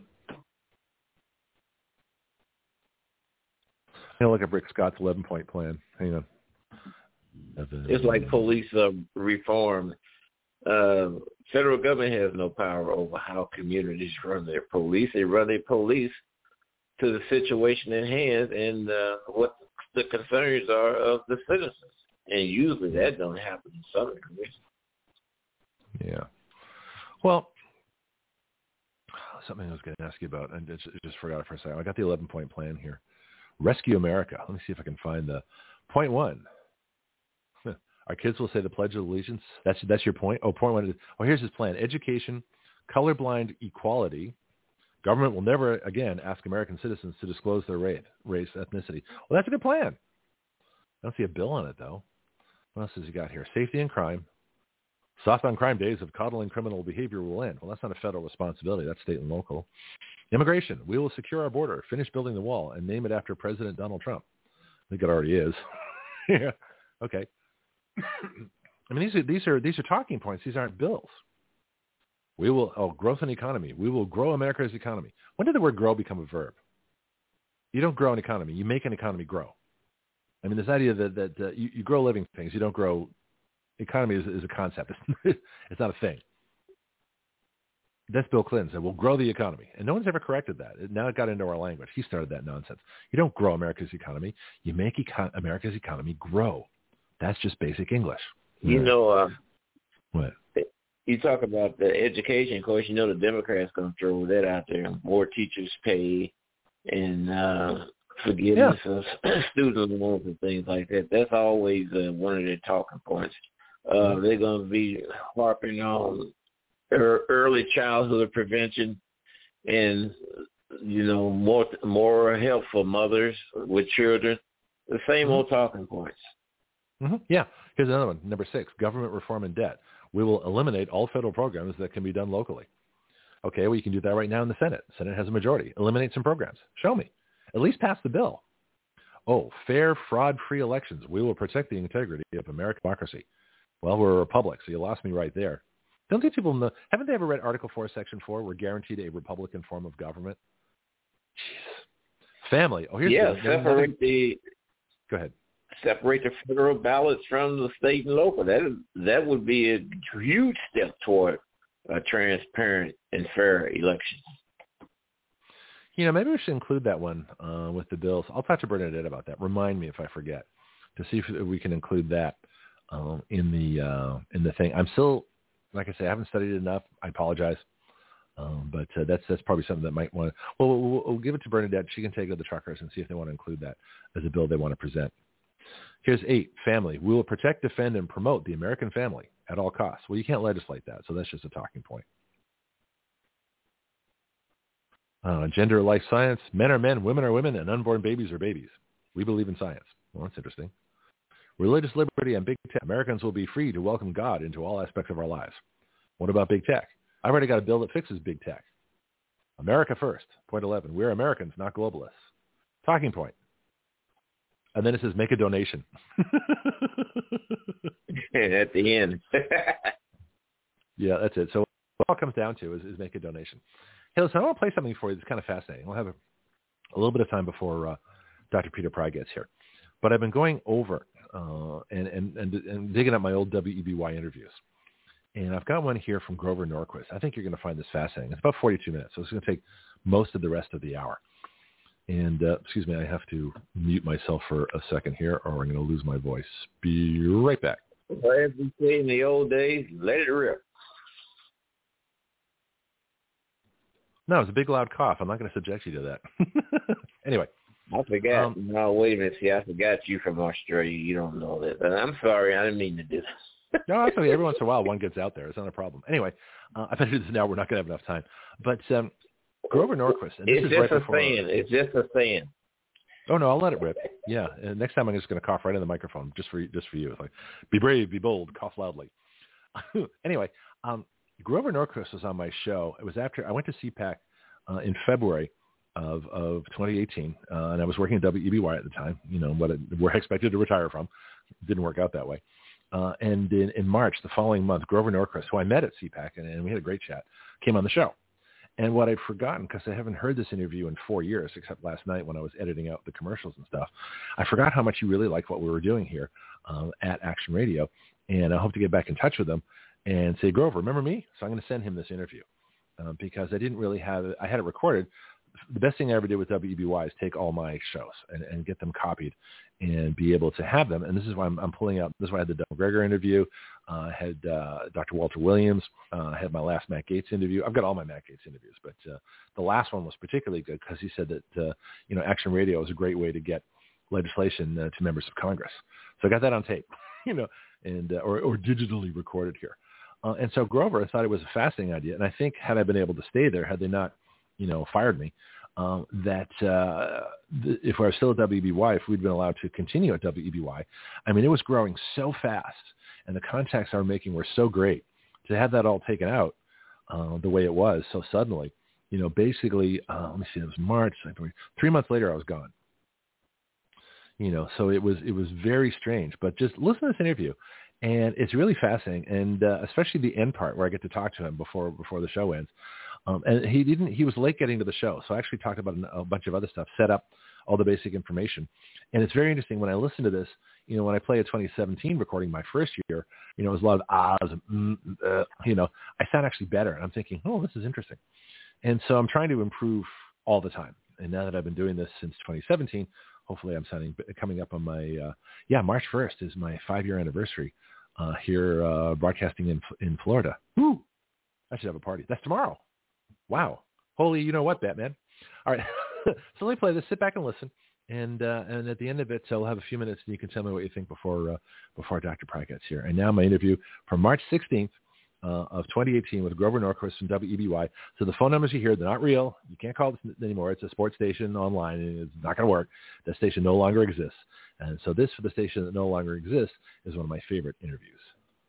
Look at Rick Scott's 11-point plan. Hang on. It's like police reform. Federal government has no power over how communities run their police. They run their police to the situation at hand and what the concerns are of the citizens. And usually that don't happen in Southern communities. Yeah. Well, something I was going to ask you about, and just forgot it for a second. I got the 11-point plan here. Rescue America. Let me see if I can find the point one. Our kids will say the Pledge of Allegiance. That's your point? Oh, point one. Here's his plan. Education, colorblind equality. Government will never again ask American citizens to disclose their race, ethnicity. Well, that's a good plan. I don't see a bill on it, though. What else has he got here? Safety and crime. Soft on crime days of coddling criminal behavior will end. Well, that's not a federal responsibility. That's state and local. Immigration. We will secure our border, finish building the wall, and name it after President Donald Trump. I think it already is. Yeah. Okay. I mean, these are talking points. These aren't bills. We will growth and economy. We will grow America's economy. When did the word grow become a verb? You don't grow an economy. You make an economy grow. I mean, this idea that you grow living things. You don't grow. Economy is a concept. It's not a thing. That's Bill Clinton said, we'll grow the economy. And no one's ever corrected that. Now it got into our language. He started that nonsense. You don't grow America's economy. You make America's economy grow. That's just basic English. What? you talk about the education, of course, you know the Democrats going to throw that out there. More teachers pay and forgiveness of student loans and things like that. That's always one of their talking points. They're going to be harping on early childhood prevention and, more help for mothers with children. The same old talking points. Mm-hmm. Yeah. Here's another one. Number 6, government reform and debt. We will eliminate all federal programs that can be done locally. Okay, well, you can do that right now in the Senate. The Senate has a majority. Eliminate some programs. Show me. At least pass the bill. Oh, fair, fraud-free elections. We will protect the integrity of American democracy. Well, we're a republic, so you lost me right there. Don't these people know? Haven't they ever read Article 4, Section 4? We're guaranteed a Republican form of government. Jeez. Family. Oh, here's Go ahead. Separate the federal ballots from the state and local. That would be a huge step toward a transparent and fair election. Maybe we should include that one with the bills. I'll talk to Bernadette about that. Remind me if I forget to see if we can include that in the thing. I'm still, like I say, I haven't studied it enough. I apologize, but that's probably something that might want to. Well, we'll give it to Bernadette. She can take it to the truckers and see if they want to include that as a bill they want to present. Here's 8, family. We will protect, defend, and promote the American family at all costs. Well, you can't legislate that, so that's just a talking point. Gender, life, science. Men are men, women are women, and unborn babies are babies. We believe in science. Well, that's interesting. Religious liberty and big tech. Americans will be free to welcome God into all aspects of our lives. What about big tech? I've already got a bill that fixes big tech. America first. Point 11. We're Americans, not globalists. Talking point. And then it says, make a donation. At the end. Yeah, that's it. So what it all comes down to is make a donation. Hey, listen, I want to play something for you that's kind of fascinating. We'll have a little bit of time before Dr. Peter Pry gets here. But I've been going over and digging up my old WEBY interviews. And I've got one here from Grover Norquist. I think you're going to find this fascinating. It's about 42 minutes, so it's going to take most of the rest of the hour. And, excuse me, I have to mute myself for a second here or I'm going to lose my voice. Be right back. As we say in the old days, let it rip. No, it's a big, loud cough. I'm not going to subject you to that. Anyway. I forgot. No, wait a minute. See, I forgot you from Australia. You don't know that. But I'm sorry. I didn't mean to do that. No, that's okay. Every once in a while, one gets out there. It's not a problem. Anyway, I better do this now. We're not going to have enough time. But Grover Norquist. And this it's is just right a before, fan. It's just a fan. Oh, no, I'll let it rip. Yeah. And next time I'm just going to cough right in the microphone just for you. It's like, be brave, be bold, cough loudly. Anyway, Grover Norquist was on my show. It was after I went to CPAC in February of 2018, and I was working at WEBY at the time, what we're expected to retire from. It didn't work out that way. And in March, the following month, Grover Norquist, who I met at CPAC, and we had a great chat, came on the show. And what I'd forgotten, because I haven't heard this interview in 4 years, except last night when I was editing out the commercials and stuff, I forgot how much he really liked what we were doing here at Action Radio. And I hope to get back in touch with him and say, Grover, remember me? So I'm going to send him this interview because I didn't really have it. I had it recorded. The best thing I ever did with WEBY is take all my shows and get them copied and be able to have them. And this is why I'm pulling out. This is why I had the Don McGregor interview. I had Dr. Walter Williams. I had my last Matt Gaetz interview. I've got all my Matt Gaetz interviews, but the last one was particularly good because he said that Action Radio is a great way to get legislation to members of Congress. So I got that on tape, and or digitally recorded here. And so Grover, I thought it was a fascinating idea, and I think had I been able to stay there, had they not fired me, if I was still at WEBY, if we'd been allowed to continue at WEBY, I mean, it was growing so fast and the contacts I were making were so great. To have that all taken out the way it was so suddenly, basically, let me see, it was March, 3 months later I was gone. So it was very strange. But just listen to this interview. And it's really fascinating, and especially the end part where I get to talk to him before the show ends. And he was late getting to the show, so I actually talked about a bunch of other stuff, set up all the basic information. And it's very interesting when I listen to this, when I play a 2017 recording my first year, it was a lot of ahs, I sound actually better. And I'm thinking, oh, this is interesting. And so I'm trying to improve all the time. And now that I've been doing this since 2017, hopefully I'm coming up on my, March 1st is my 5-year anniversary here broadcasting in Florida. Woo! I should have a party. That's tomorrow. Wow. Holy, you know what, Batman. All right. So let me play this. Sit back and listen. And at the end of it, so we'll have a few minutes, and you can tell me what you think before Dr. Pry gets here. And now my interview from March 16th of 2018 with Grover Norquist from WEBY. So the phone numbers you hear, they're not real. You can't call this anymore. It's a sports station online, and it's not going to work. That station no longer exists. And so this, for the station that no longer exists, is one of my favorite interviews.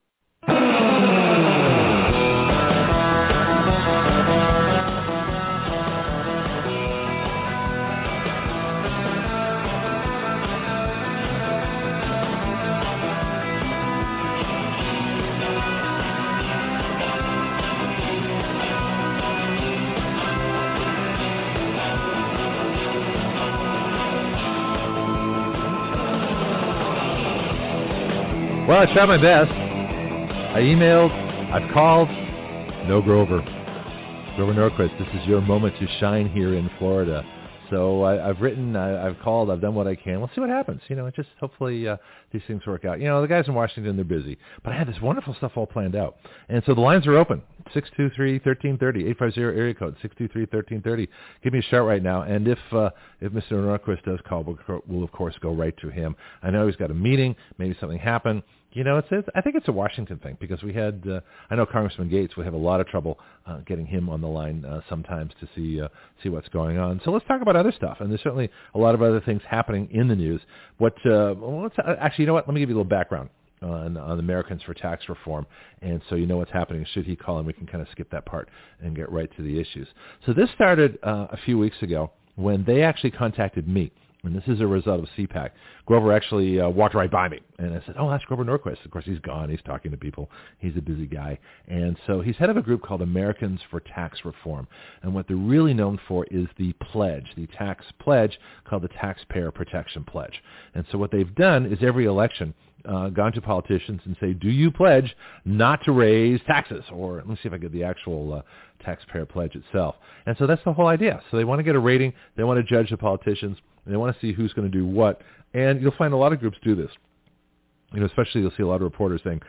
Well, I tried my best. I emailed, I've called, no Grover. Grover Norquist, this is your moment to shine here in Florida. So I've written, I've called, I've done what I can. We'll see what happens. Just hopefully these things work out. The guys in Washington, they're busy. But I had this wonderful stuff all planned out. And so the lines are open. 623-1330, 850 area code, 623-1330. Give me a shout right now. And if Mr. Norquist does call, we'll of course go right to him. I know he's got a meeting. Maybe something happened. I think it's a Washington thing because we had, I know Congressman Gates would have a lot of trouble getting him on the line sometimes to see what's going on. So let's talk about other stuff. And there's certainly a lot of other things happening in the news. Actually, you know what? Let me give you a little background on Americans for Tax Reform. And so you know what's happening. Should he call, and we can kind of skip that part and get right to the issues. So this started a few weeks ago when they actually contacted me. And this is a result of CPAC. Grover actually walked right by me. And I said, oh, that's Grover Norquist. Of course, he's gone. He's talking to people. He's a busy guy. And so he's head of a group called Americans for Tax Reform. And what they're really known for is the pledge, the tax pledge called the Taxpayer Protection Pledge. And so what they've done is every election gone to politicians and say, do you pledge not to raise taxes? Or let me see if I get the actual taxpayer pledge itself. And so that's the whole idea. So they want to get a rating. They want to judge the politicians. And they want to see who's going to do what. And you'll find a lot of groups do this. Especially you'll see a lot of reporters saying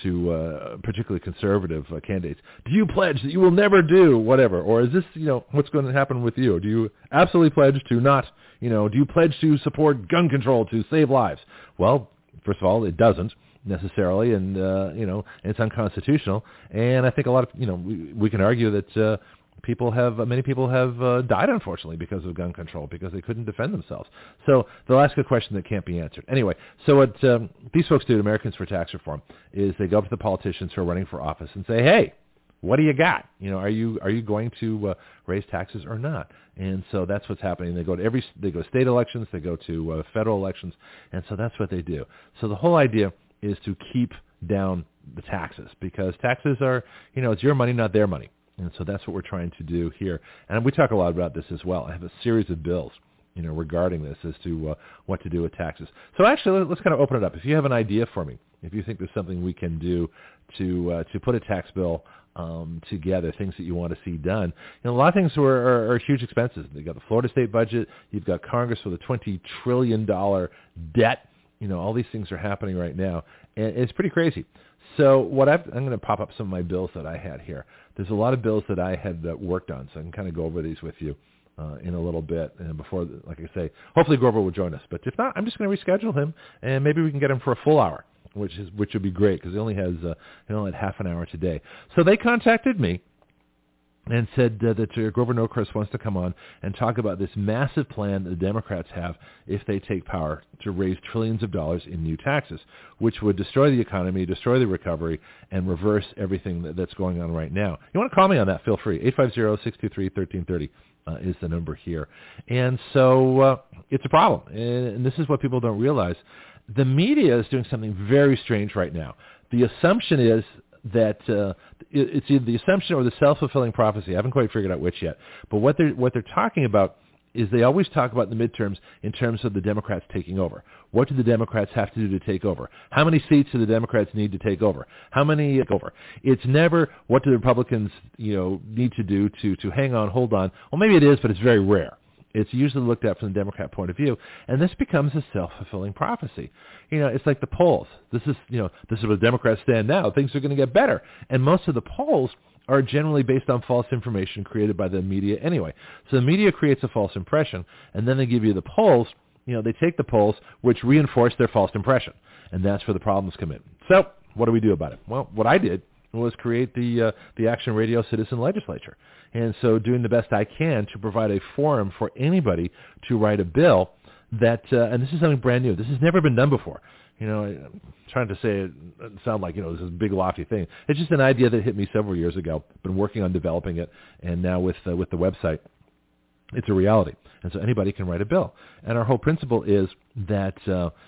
to particularly conservative candidates, do you pledge that you will never do whatever? Or is this, what's going to happen with you? Do you absolutely pledge to not, do you pledge to support gun control to save lives? Well, first of all, it doesn't necessarily, and, it's unconstitutional. And I think a lot of, we can argue that many people have died, unfortunately, because of gun control, because they couldn't defend themselves. So they'll ask a question that can't be answered. Anyway, so what these folks do at Americans for Tax Reform is they go up to the politicians who are running for office and say, hey, what do you got? Are you going to raise taxes or not? And so that's what's happening. They go to state elections, they go to federal elections, and so that's what they do. So the whole idea is to keep down the taxes, because taxes are, it's your money, not their money. And so that's what we're trying to do here. And we talk a lot about this as well. I have a series of bills, regarding this as to what to do with taxes. So actually, let's kind of open it up. If you have an idea for me, if you think there's something we can do to put a tax bill together, things that you want to see done. A lot of things are huge expenses. You've got the Florida state budget. You've got Congress with a $20 trillion debt. All these things are happening right now. And it's pretty crazy. So I'm going to pop up some of my bills that I had here. There's a lot of bills that I had worked on, so I can kind of go over these with you in a little bit. And before, like I say, hopefully Grover will join us. But if not, I'm just going to reschedule him, and maybe we can get him for a full hour, which would be great, because he only had half an hour today. So they contacted me and said that Grover Norquist wants to come on and talk about this massive plan that the Democrats have if they take power to raise trillions of dollars in new taxes, which would destroy the economy, destroy the recovery, and reverse everything that's going on right now. You want to call me on that, feel free. 850-623-1330 is the number here. And so it's a problem, and this is what people don't realize. The media is doing something very strange right now. The assumption is that it's either the assumption or the self-fulfilling prophecy. I haven't quite figured out which yet. But what they're talking about is they always talk about the midterms in terms of the Democrats taking over. What do the Democrats have to do to take over? How many seats do the Democrats need to take over? How many over? It's never what do the Republicans need to do to hang on, hold on. Well, maybe it is, but it's very rare. It's usually looked at from the Democrat point of view, and this becomes a self-fulfilling prophecy. It's like the polls. This is where Democrats stand now. Things are going to get better. And most of the polls are generally based on false information created by the media anyway. So the media creates a false impression, and then they give you the polls. They take the polls, which reinforce their false impression, and that's where the problems come in. So what do we do about it? Well, what I did was create the Action Radio Citizen Legislature. And so doing the best I can to provide a forum for anybody to write a bill that, and this is something brand new. This has never been done before. I'm trying to say it sound like, this is a big lofty thing. It's just an idea that hit me several years ago. Been working on developing it, and now with the website, it's a reality. And so anybody can write a bill. And our whole principle is that,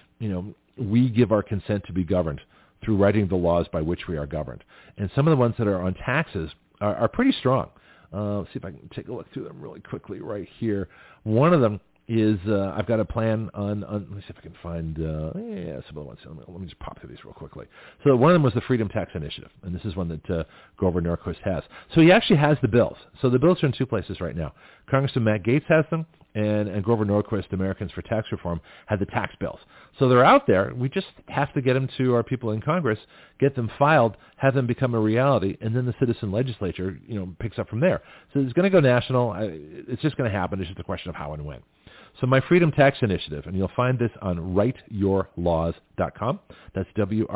we give our consent to be governed through writing the laws by which we are governed. And some of the ones that are on taxes are pretty strong. See if I can take a look through them really quickly right here. One of them is I've got a plan on let me see if I can find some of the ones. Let me just pop through these real quickly. So one of them was the Freedom Tax Initiative, and this is one that Grover Norquist has. So he actually has the bills. So the bills are in two places right now. Congressman Matt Gaetz has them, and Grover Norquist, Americans for Tax Reform, had the tax bills. So they're out there. We just have to get them to our people in Congress, get them filed, have them become a reality, and then the citizen legislature, picks up from there. So it's going to go national. It's just going to happen. It's just a question of how and when. So my Freedom Tax Initiative, and you'll find this on writeyourlaws.com. That's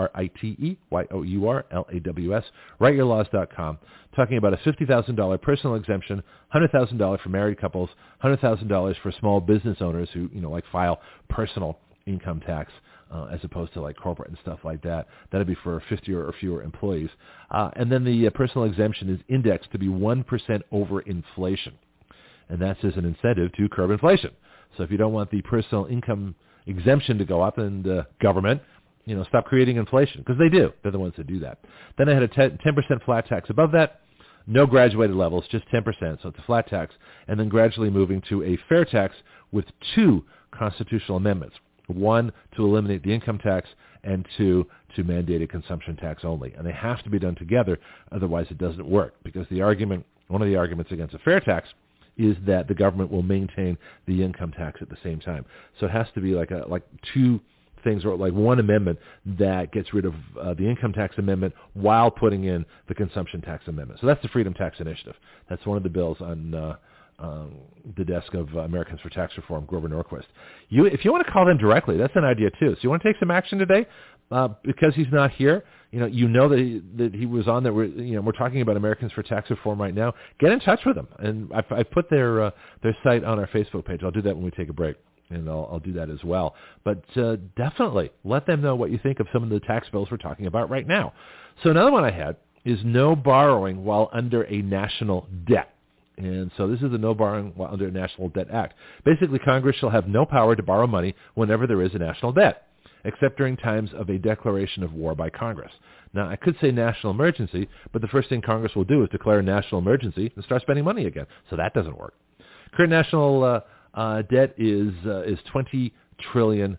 WRITEYOURLAWS, writeyourlaws.com, talking about a $50,000 personal exemption, $100,000 for married couples, $100,000 for small business owners who, file personal income tax as opposed to like corporate and stuff like that. That'd be for 50 or fewer employees. And then the personal exemption is indexed to be 1% over inflation. And that's as an incentive to curb inflation. So if you don't want the personal income exemption to go up, and government, stop creating inflation, because they do. They're the ones that do that. Then I had a 10% flat tax above that, no graduated levels, just 10%, so it's a flat tax, and then gradually moving to a fair tax with two constitutional amendments. One, to eliminate the income tax, and two, to mandate a consumption tax only. And they have to be done together, otherwise it doesn't work, because one of the arguments against a fair tax is that the government will maintain the income tax at the same time. So it has to be like two things, or like one amendment that gets rid of the income tax amendment while putting in the consumption tax amendment. So that's the Freedom Tax Initiative. That's one of the bills on the desk of Americans for Tax Reform, Grover Norquist. If you want to call them directly, that's an idea too. So you want to take some action today? Because he's not here, that he was on that. We're talking about Americans for Tax Reform right now. Get in touch with them, and I put their site on our Facebook page. I'll do that when we take a break, and I'll do that as well. But definitely let them know what you think of some of the tax bills we're talking about right now. So another one I had is no borrowing while under a national debt. And so this is the No Borrowing While Under a National Debt Act. Basically, Congress shall have no power to borrow money whenever there is a national debt, except during times of a declaration of war by Congress. Now, I could say national emergency, but the first thing Congress will do is declare a national emergency and start spending money again. So that doesn't work. Current national debt is $20 trillion.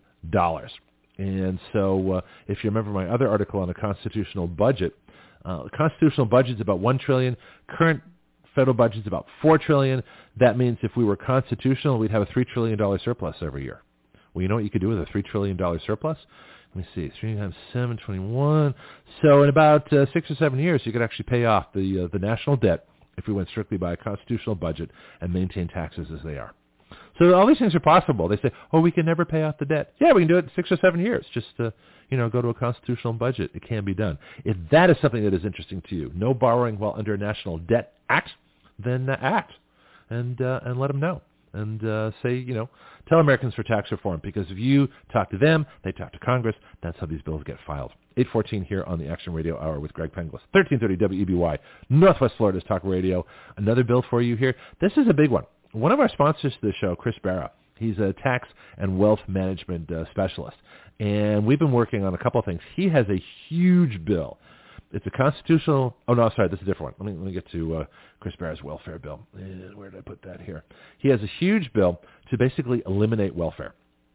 And so if you remember my other article on a constitutional budget, the constitutional budget is about $1 trillion. Current federal budget is about $4 trillion. That means if we were constitutional, we'd have a $3 trillion surplus every year. Well, you know what you could do with a $3 trillion surplus? Let me see, 3 times 7, 21. So in about 6 or 7 years, you could actually pay off the national debt if we went strictly by a constitutional budget and maintain taxes as they are. So all these things are possible. They say, we can never pay off the debt. Yeah, we can do it in 6 or 7 years. Just go to a constitutional budget. It can be done. If that is something that is interesting to you, no borrowing while under a national debt act, then act and let them know. And say, tell Americans for Tax Reform, because if you talk to them, they talk to Congress. That's how these bills get filed. 8:14 here on the Action Radio Hour with Greg Penglis. 1330 WEBY, Northwest Florida's Talk Radio. Another bill for you here. This is a big one. One of our sponsors to the show, Chris Barra, he's a tax and wealth management specialist. And we've been working on a couple of things. He has a huge bill. It's a constitutional. Oh, no, sorry, this is a different one. Let me get to Chris Barra's welfare bill. And where did I put that here? He has a huge bill to basically eliminate welfare.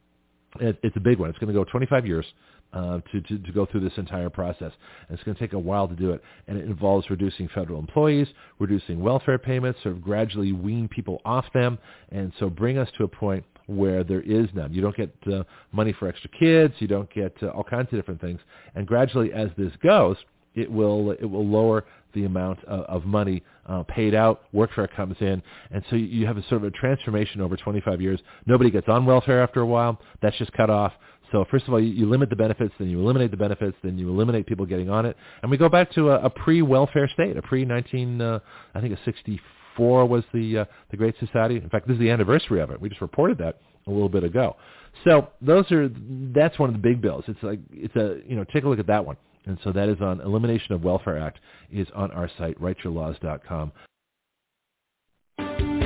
It's a big one. It's going to go 25 years to go through this entire process. And it's going to take a while to do it. And it involves reducing federal employees, reducing welfare payments, sort of gradually wean people off them, and so bring us to a point where there is none. You don't get money for extra kids. You don't get all kinds of different things. And gradually, as this goes, it will lower the amount of money paid out, workfare comes in, and so you have a sort of a transformation over 25 years. Nobody gets on welfare after a while. That's just cut off. So first of all, you limit the benefits, then you eliminate the benefits, then you eliminate people getting on it, and we go back to a pre-welfare state, a pre-19, I think a 64 was the Great Society. In fact, this is the anniversary of it. We just reported that a little bit ago. So that's one of the big bills. Take a look at that one. And so that is on Elimination of Welfare Act, is on our site, writeyourlaws.com. All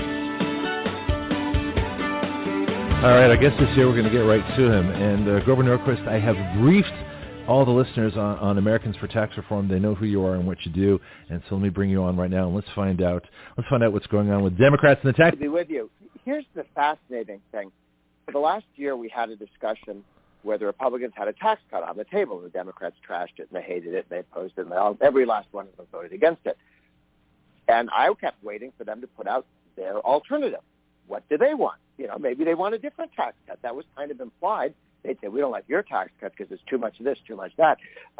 right, I guess this year we're going to get right to him. And Grover Norquist, I have briefed all the listeners on Americans for Tax Reform. They know who you are and what you do. And so let me bring you on right now, and let's find out what's going on with Democrats and the tax. To be with you. Here's the fascinating thing. For the last year, we had a discussion where the Republicans had a tax cut on the table. The Democrats trashed it, and they hated it, and they opposed it, and every last one of them voted against it. And I kept waiting for them to put out their alternative. What do they want? Maybe they want a different tax cut. That was kind of implied. They'd say, we don't like your tax cut because it's too much of this, too much that.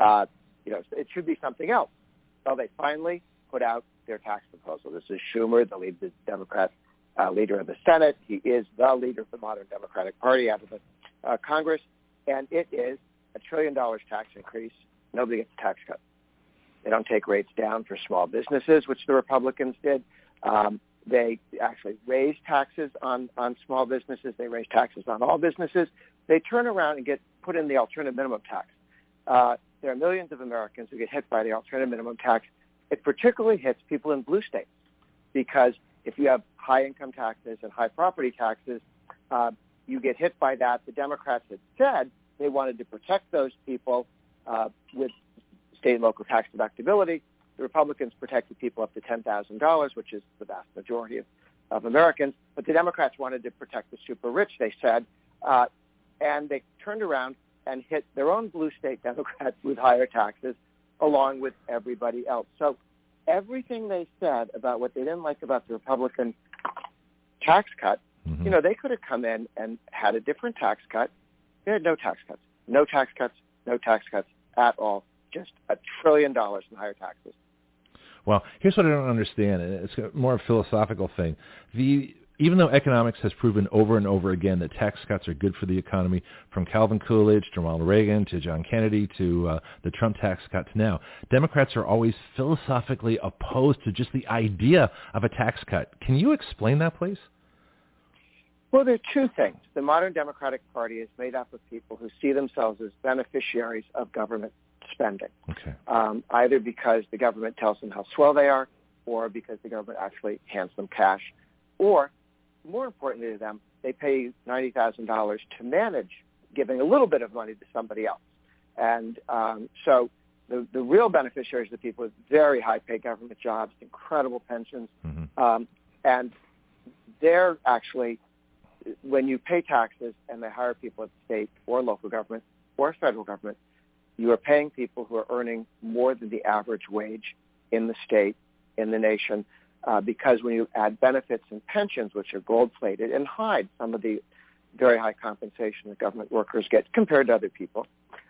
It should be something else. Well, they finally put out their tax proposal. This is Schumer, the Democrat leader of the Senate. He is the leader of the modern Democratic Party out of the Congress. And it is $1 trillion tax increase. Nobody gets a tax cut. They don't take rates down for small businesses, which the Republicans did. They actually raise taxes on small businesses. They raise taxes on all businesses. They turn around and put in the alternative minimum tax. There are millions of Americans who get hit by the alternative minimum tax. It particularly hits people in blue states because if you have high income taxes and high property taxes, you get hit by that. The Democrats had said they wanted to protect those people with state and local tax deductibility. The Republicans protected people up to $10,000, which is the vast majority of Americans. But the Democrats wanted to protect the super rich, they said. And they turned around and hit their own blue state Democrats with higher taxes along with everybody else. So everything they said about what they didn't like about the Republican tax cut, they could have come in and had a different tax cut. They had no tax cuts. No tax cuts, no tax cuts at all. Just $1 trillion in higher taxes. Well, here's what I don't understand, and it's more a philosophical thing. Even though economics has proven over and over again that tax cuts are good for the economy, from Calvin Coolidge to Ronald Reagan to John Kennedy to the Trump tax cuts now, Democrats are always philosophically opposed to just the idea of a tax cut. Can you explain that, please? Well, there are two things. The modern Democratic Party is made up of people who see themselves as beneficiaries of government spending, either because the government tells them how swell they are or because the government actually hands them cash, or more importantly to them, they pay $90,000 to manage giving a little bit of money to somebody else. And so the real beneficiaries are the people with very high-paid government jobs, incredible pensions, and they're actually, when you pay taxes and they hire people at state or local government or federal government, you are paying people who are earning more than the average wage in the state, in the nation, because when you add benefits and pensions, which are gold-plated and hide some of the very high compensation that government workers get compared to other people,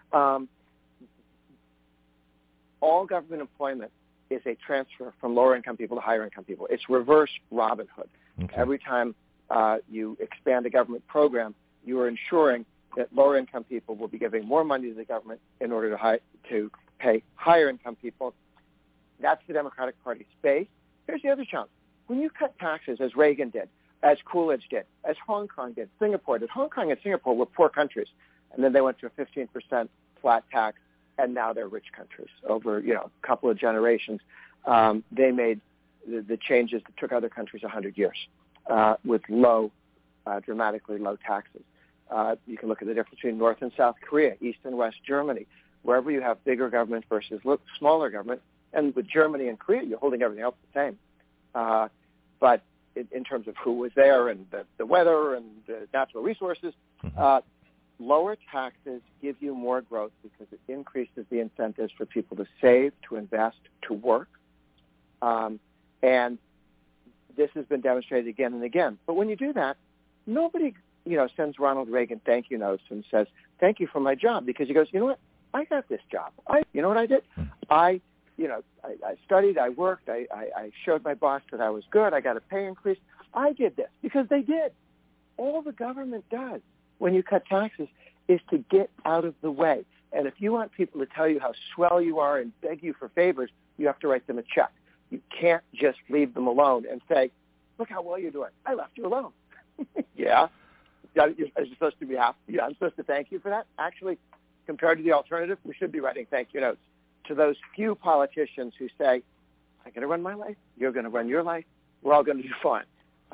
all government employment is a transfer from lower-income people to higher-income people. It's reverse Robin Hood. Okay. Every time you expand a government program, you are ensuring that lower-income people will be giving more money to the government in order to pay higher-income people. That's the Democratic Party's base. Here's the other challenge. When you cut taxes, as Reagan did, as Coolidge did, as Hong Kong did, Singapore did. Hong Kong and Singapore were poor countries, and then they went to a 15% flat tax, and now they're rich countries. Over a couple of generations, they made the changes that took other countries 100 years with dramatically low taxes. You can look at the difference between North and South Korea, East and West Germany. Wherever you have bigger government versus smaller government, and with Germany and Korea, you're holding everything else the same. But in terms of who was there and the weather and the natural resources, lower taxes give you more growth because it increases the incentives for people to save, to invest, to work. And this has been demonstrated again and again. But when you do that, nobody, sends Ronald Reagan thank you notes and says, thank you for my job, because he goes, you know what? I got this job. You know what I did? I studied, I worked, I showed my boss that I was good, I got a pay increase. I did this because they did. All the government does when you cut taxes is to get out of the way. And if you want people to tell you how swell you are and beg you for favors, you have to write them a check. You can't just leave them alone and say, look how well you're doing. I left you alone. Yeah. Are you supposed to be happy? Yeah, I'm supposed to thank you for that? Actually, compared to the alternative, we should be writing thank you notes to those few politicians who say, I'm going to run my life. You're going to run your life. We're all going to do fine.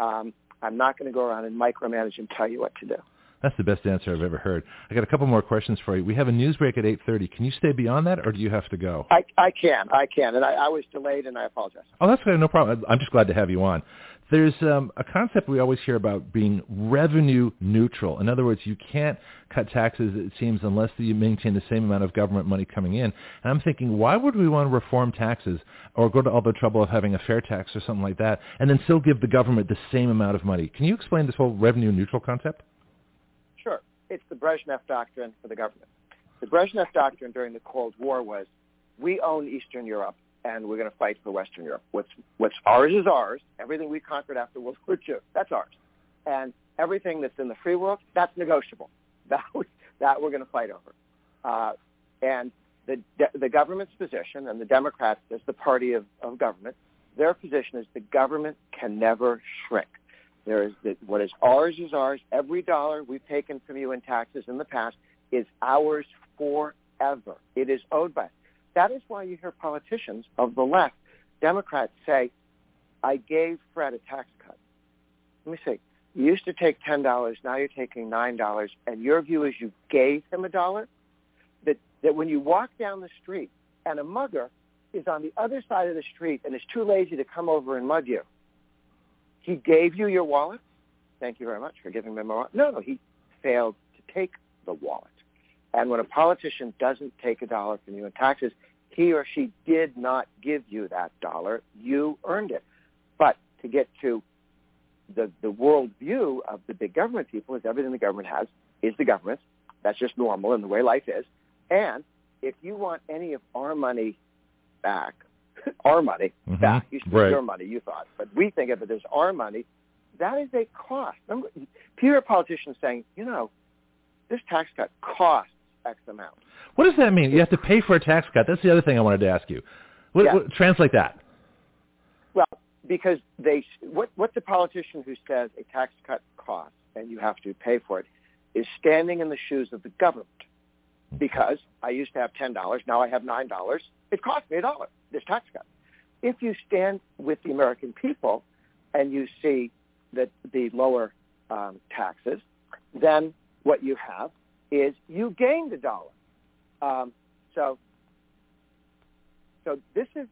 I'm not going to go around and micromanage and tell you what to do. That's the best answer I've ever heard. I got a couple more questions for you. We have a news break at 8:30. Can you stay beyond that, or do you have to go? I can. And I was delayed, and I apologize. Oh, that's okay. No problem. I'm just glad to have you on. There's a concept we always hear about being revenue neutral. In other words, you can't cut taxes, it seems, unless you maintain the same amount of government money coming in. And I'm thinking, why would we want to reform taxes or go to all the trouble of having a fair tax or something like that and then still give the government the same amount of money? Can you explain this whole revenue neutral concept? Sure. It's the Brezhnev Doctrine for the government. The Brezhnev Doctrine during the Cold War was, we own Eastern Europe, and we're going to fight for Western Europe. What's ours is ours. Everything we conquered after World War II, that's ours. And everything that's in the free world, that's negotiable. That we're going to fight over. And the government's position, and the Democrats as the party of government, their position is the government can never shrink. What is ours is ours. Every dollar we've taken from you in taxes in the past is ours forever. It is owed by us. That is why you hear politicians of the left, Democrats, say, I gave Fred a tax cut. Let me see. You used to take $10, now you're taking $9, and your view is you gave him $1? That when you walk down the street and a mugger is on the other side of the street and is too lazy to come over and mug you, he gave you your wallet? Thank you very much for giving me my wallet. No, he failed to take the wallet. And when a politician doesn't take $1 from you in taxes, he or she did not give you that $1. You earned it. But to get to the world view of the big government people is everything the government has is the government's. That's just normal in the way life is. And if you want any of our money back, back, used to be your money, you thought, but we think of it as our money, that is a cost. You hear politicians saying, this tax cut costs X amount. What does that mean? You have to pay for a tax cut. That's the other thing I wanted to ask you. What translate that. Well, because what the politician who says a tax cut costs and you have to pay for it is standing in the shoes of the government. Because I used to have $10, now I have $9. It cost me $1, this tax cut. If you stand with the American people and you see that the lower taxes, then what you have is you gained $1. So this is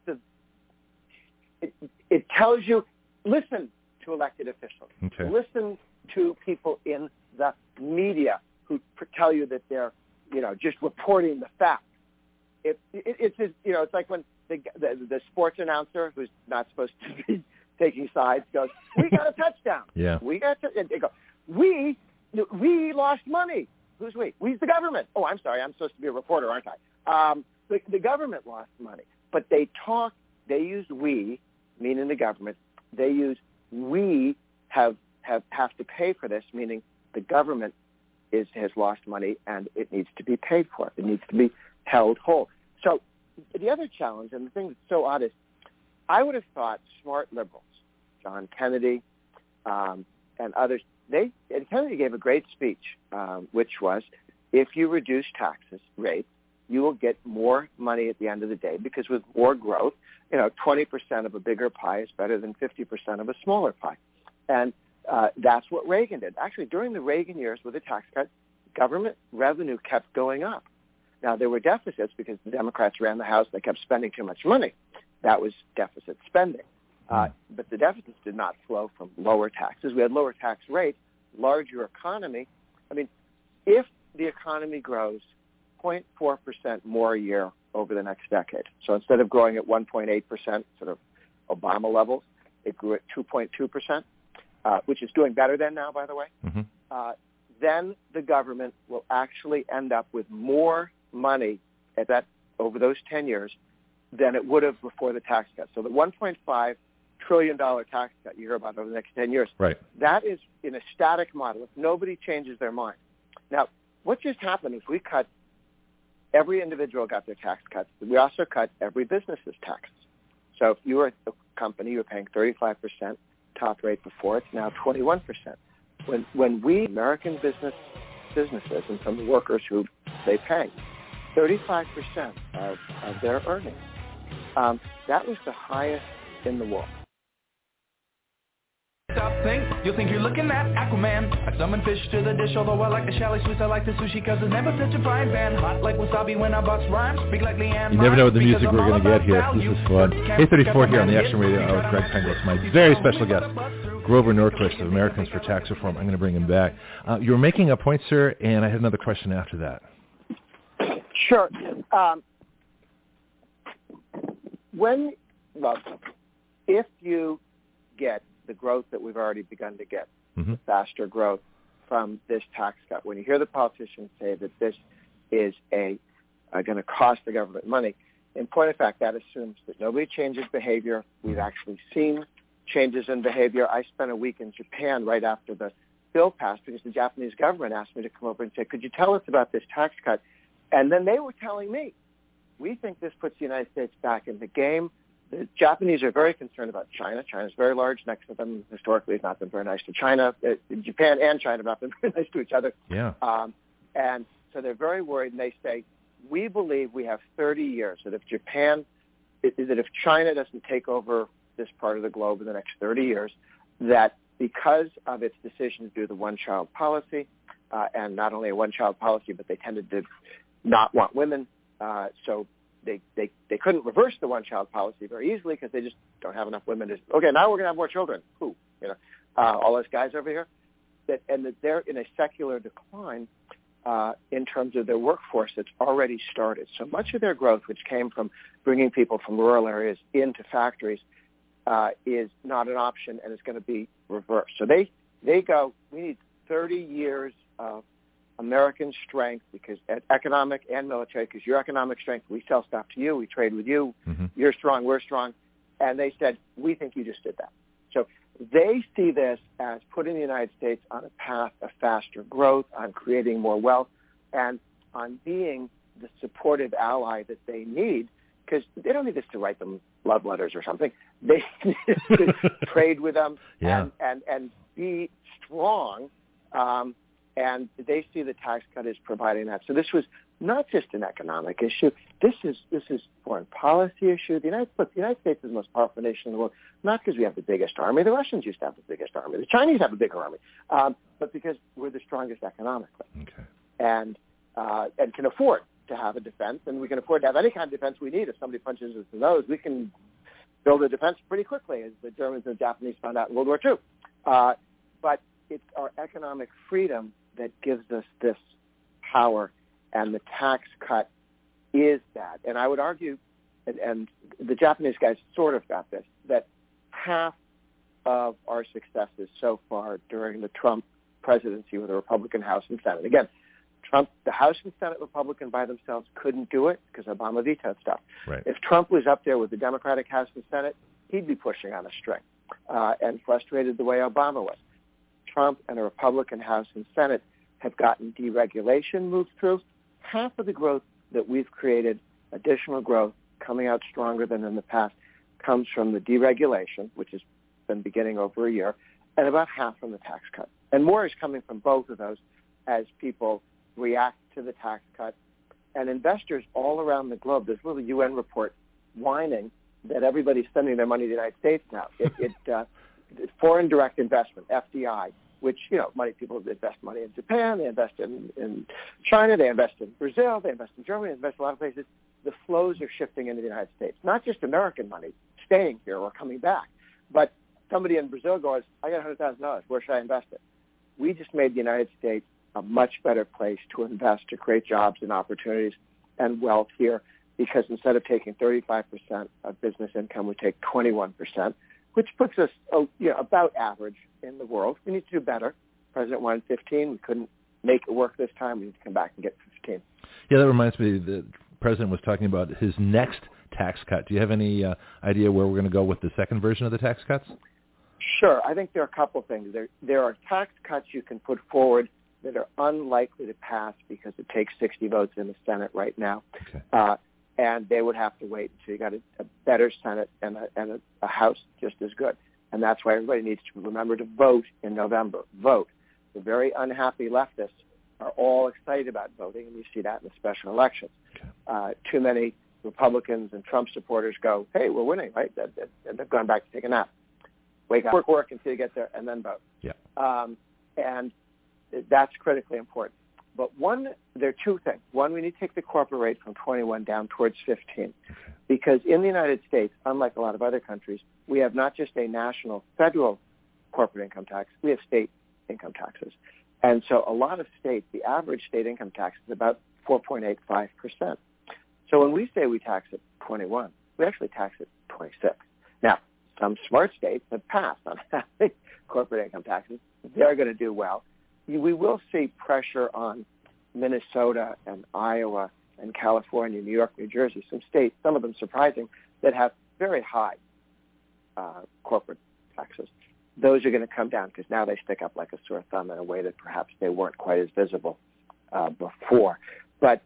it tells you, listen to elected officials. Okay. Listen to people in the media who tell you that they're, just reporting the facts. It's like when the sports announcer who's not supposed to be taking sides goes, we got a touchdown. Yeah. And they go, we lost money. Who's we? We's the government. Oh, I'm sorry. I'm supposed to be a reporter, aren't I? The government lost money. But they use we, meaning the government. They use we have to pay for this, meaning the government has lost money and it needs to be paid for. It needs to be held whole. So the other challenge, and the thing that's so odd is, I would have thought smart liberals, John Kennedy and others, Kennedy gave a great speech, which was, if you reduce taxes rates, you will get more money at the end of the day, because with more growth, 20% of a bigger pie is better than 50% of a smaller pie. And that's what Reagan did. Actually, during the Reagan years with the tax cut, government revenue kept going up. Now, there were deficits because the Democrats ran the House. They kept spending too much money. That was deficit spending. But the deficits did not flow from lower taxes. We had lower tax rates, larger economy. I mean, if the economy grows 0.4% more a year over the next decade. So instead of growing at 1.8%, sort of Obama levels, it grew at 2.2%, which is doing better than now, by the way. Mm-hmm. Then the government will actually end up with more money at that over those 10 years than it would have before the tax cut. So the $1.5 trillion tax cut you hear about over the next 10 years, right, that is in a static model if nobody changes their mind. Now, what just happened is we cut, every individual got their tax cuts. We also cut every business's taxes. So if you were a company, you were paying 35% top rate before, it's now 21%. When we, American businesses and some of the workers who they pay, 35% of their earnings, that was the highest in the world. You'll think you're looking at Aquaman. I summon fish to the dish, although I like the chalet sweets. I like the sushi cause it's never such a fine pan. Hot like wasabi when I bust rhymes. Speak like Leanne. You never know what the music we're going to get here. This is fun. 834 here on the Action Radio Hour with Greg Penglis. My very special guest, Grover Norquist of Americans for Tax Reform. I'm going to bring him back. You were making a point, sir, and I had another question after that. Sure. If you get the growth that we've already begun to get, mm-hmm. faster growth from this tax cut, when you hear the politicians say that this is going to cost the government money, in point of fact, that assumes that nobody changes behavior. We've actually seen changes in behavior. I spent a week in Japan right after the bill passed because the Japanese government asked me to come over and say, could you tell us about this tax cut? And then they were telling me, we think this puts the United States back in the game. The Japanese are very concerned about China. China's very large. Next to them, historically, has not been very nice to China. Japan and China have not been very nice to each other. Yeah. And so they're very worried, and they say, we believe we have 30 years that if China doesn't take over this part of the globe in the next 30 years, that because of its decision to do the one-child policy, and not only a one-child policy, but they tended to not want women, so they couldn't reverse the one-child policy very easily because they just don't have enough women. Okay, now we're going to have more children. Who? All those guys over here. That they're in a secular decline in terms of their workforce that's already started. So much of their growth, which came from bringing people from rural areas into factories, is not an option and is going to be reversed. So they go, we need 30 years of American strength, because economic and military, because your economic strength, we sell stuff to you, we trade with you, mm-hmm. You're strong, we're strong. And they said, we think you just did that. So they see this as putting the United States on a path of faster growth, on creating more wealth, and on being the supportive ally that they need, because they don't need this to write them love letters or something. They need to trade with them yeah. and be strong. And they see the tax cut as providing that. So this was not just an economic issue. This is foreign policy issue. The United States is the most powerful nation in the world, not because we have the biggest army. The Russians used to have the biggest army. The Chinese have a bigger army, but because we're the strongest economically, okay. and can afford to have a defense, and we can afford to have any kind of defense we need. If somebody punches us in the nose, we can build a defense pretty quickly, as the Germans and the Japanese found out in World War II. But it's our economic freedom that gives us this power, and the tax cut is that. And I would argue, and the Japanese guys sort of got this, that half of our successes so far during the Trump presidency with the Republican House and Senate. Again, the House and Senate Republican by themselves couldn't do it because Obama vetoed stuff. Right. If Trump was up there with the Democratic House and Senate, he'd be pushing on a string and frustrated the way Obama was. Trump and a Republican House and Senate have gotten deregulation moved through. Half of the growth that we've created, additional growth coming out stronger than in the past, comes from the deregulation, which has been beginning over a year, and about half from the tax cut. And more is coming from both of those as people react to the tax cut. And investors all around the globe, there's a little UN report whining that everybody's sending their money to the United States now. Foreign direct investment, FDI, which, people invest money in Japan, they invest in China, they invest in Brazil, they invest in Germany, they invest in a lot of places. The flows are shifting into the United States. Not just American money staying here or coming back, but somebody in Brazil goes, I got $100,000. Where should I invest it? We just made the United States a much better place to invest, to create jobs and opportunities and wealth here, because instead of taking 35% of business income, we take 21%, which puts us about average in the world. We need to do better. The president wanted 15. We couldn't make it work this time. We need to come back and get 15. Yeah, that reminds me, the president was talking about his next tax cut. Do you have any idea where we're going to go with the second version of the tax cuts? Sure. I think there are a couple things. There are tax cuts you can put forward that are unlikely to pass because it takes 60 votes in the Senate right now. Okay. And they would have to wait until you got a better Senate and a House just as good. And that's why everybody needs to remember to vote in November. Vote. The very unhappy leftists are all excited about voting, and you see that in the special elections. Okay. Too many Republicans and Trump supporters go, hey, we're winning, right? They've gone back to take a nap. Wake up, work until you get there, and then vote. Yeah. And that's critically important. But there are two things. One, we need to take the corporate rate from 21 down towards 15. Because in the United States, unlike a lot of other countries, we have not just a national federal corporate income tax, we have state income taxes. And so a lot of states, the average state income tax is about 4.85%. So when we say we tax at 21, we actually tax at 26. Now, some smart states have passed on having corporate income taxes. They're going to do well. We will see pressure on Minnesota and Iowa and California, New York, New Jersey, some states, some of them surprising, that have very high corporate taxes. Those are going to come down because now they stick up like a sore thumb in a way that perhaps they weren't quite as visible before. But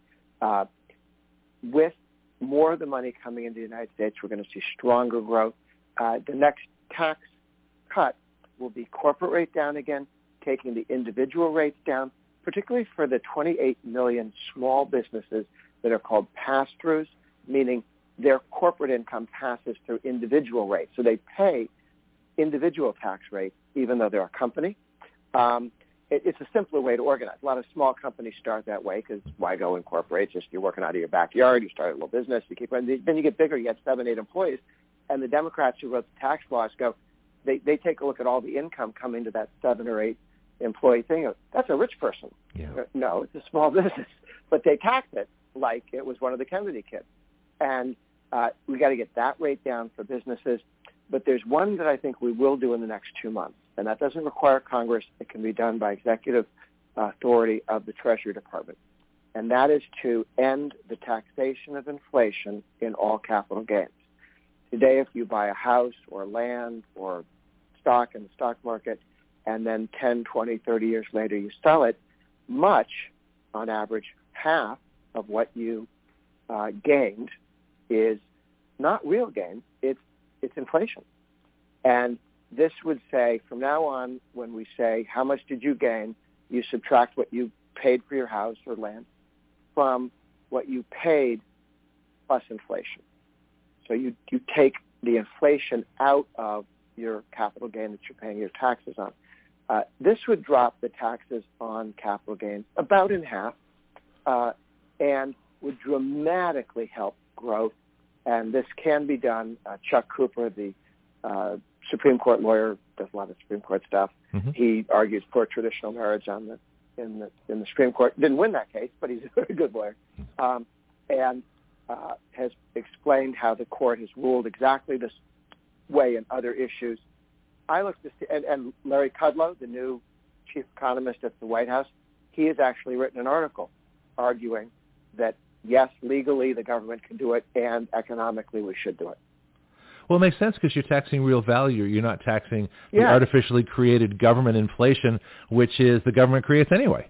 with more of the money coming into the United States, we're going to see stronger growth. The next tax cut will be corporate rate down again, taking the individual rates down, particularly for the 28 million small businesses that are called pass-throughs, meaning their corporate income passes through individual rates. So they pay individual tax rates even though they're a company. It's a simpler way to organize. A lot of small companies start that way because why go incorporate? Just you're working out of your backyard, you start a little business, you keep running. Then you get bigger, you get 7, 8 employees. And the Democrats who wrote the tax laws go, they take a look at all the income coming to that 7 or 8 employee thing. That's a rich person. Yeah. No, it's a small business. But they tax it like it was one of the Kennedy kids. And we got to get that rate down for businesses. But there's one that I think we will do in the next 2 months, and that doesn't require Congress. It can be done by executive authority of the Treasury Department, and that is to end the taxation of inflation in all capital gains. Today, if you buy a house or land or stock in the stock market, and then 10, 20, 30 years later you sell it, much, on average, half of what you gained is not real gain, it's inflation. And this would say, from now on, when we say, how much did you gain, you subtract what you paid for your house or land from what you paid plus inflation. So you take the inflation out of your capital gain that you're paying your taxes on. This would drop the taxes on capital gains about in half and would dramatically help growth. And this can be done. Chuck Cooper, the Supreme Court lawyer, does a lot of Supreme Court stuff. Mm-hmm. He argues for traditional marriage in the Supreme Court. Didn't win that case, but he's a very good lawyer. And has explained how the court has ruled exactly this way in other issues. I looked to see, and Larry Kudlow, the new chief economist at the White House, he has actually written an article arguing that, yes, legally the government can do it, and economically we should do it. Well, it makes sense because you're taxing real value. You're not taxing the artificially created government inflation, which is the government creates anyway.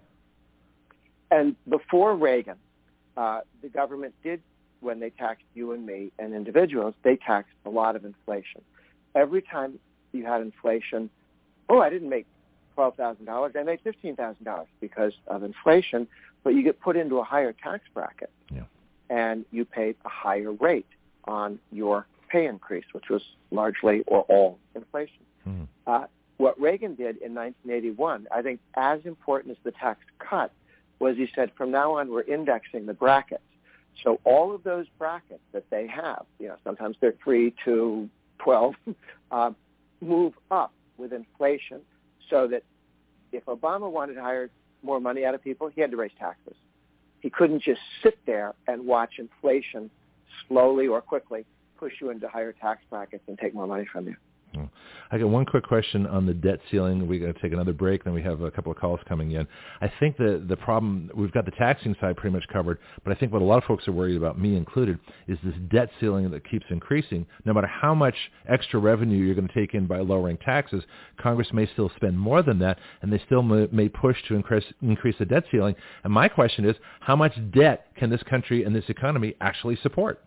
And before Reagan, the government did, when they taxed you and me and individuals, they taxed a lot of inflation. Every time you had inflation, I didn't make $12,000, I made $15,000 because of inflation, but you get put into a higher tax bracket, and you paid a higher rate on your pay increase, which was largely or all inflation. Mm-hmm. What Reagan did in 1981, I think as important as the tax cut, was he said, from now on we're indexing the brackets. So all of those brackets that they have, sometimes they're 3 to 12, move up with inflation, so that if Obama wanted to hire more money out of people, he had to raise taxes. He couldn't just sit there and watch inflation slowly or quickly push you into higher tax brackets and take more money from you. I got one quick question on the debt ceiling. We're going to take another break, then we have a couple of calls coming in. I think the problem, we've got the taxing side pretty much covered, but I think what a lot of folks are worried about, me included, is this debt ceiling that keeps increasing. No matter how much extra revenue you're going to take in by lowering taxes, Congress may still spend more than that, and they still may push to increase the debt ceiling. And my question is, how much debt can this country and this economy actually support?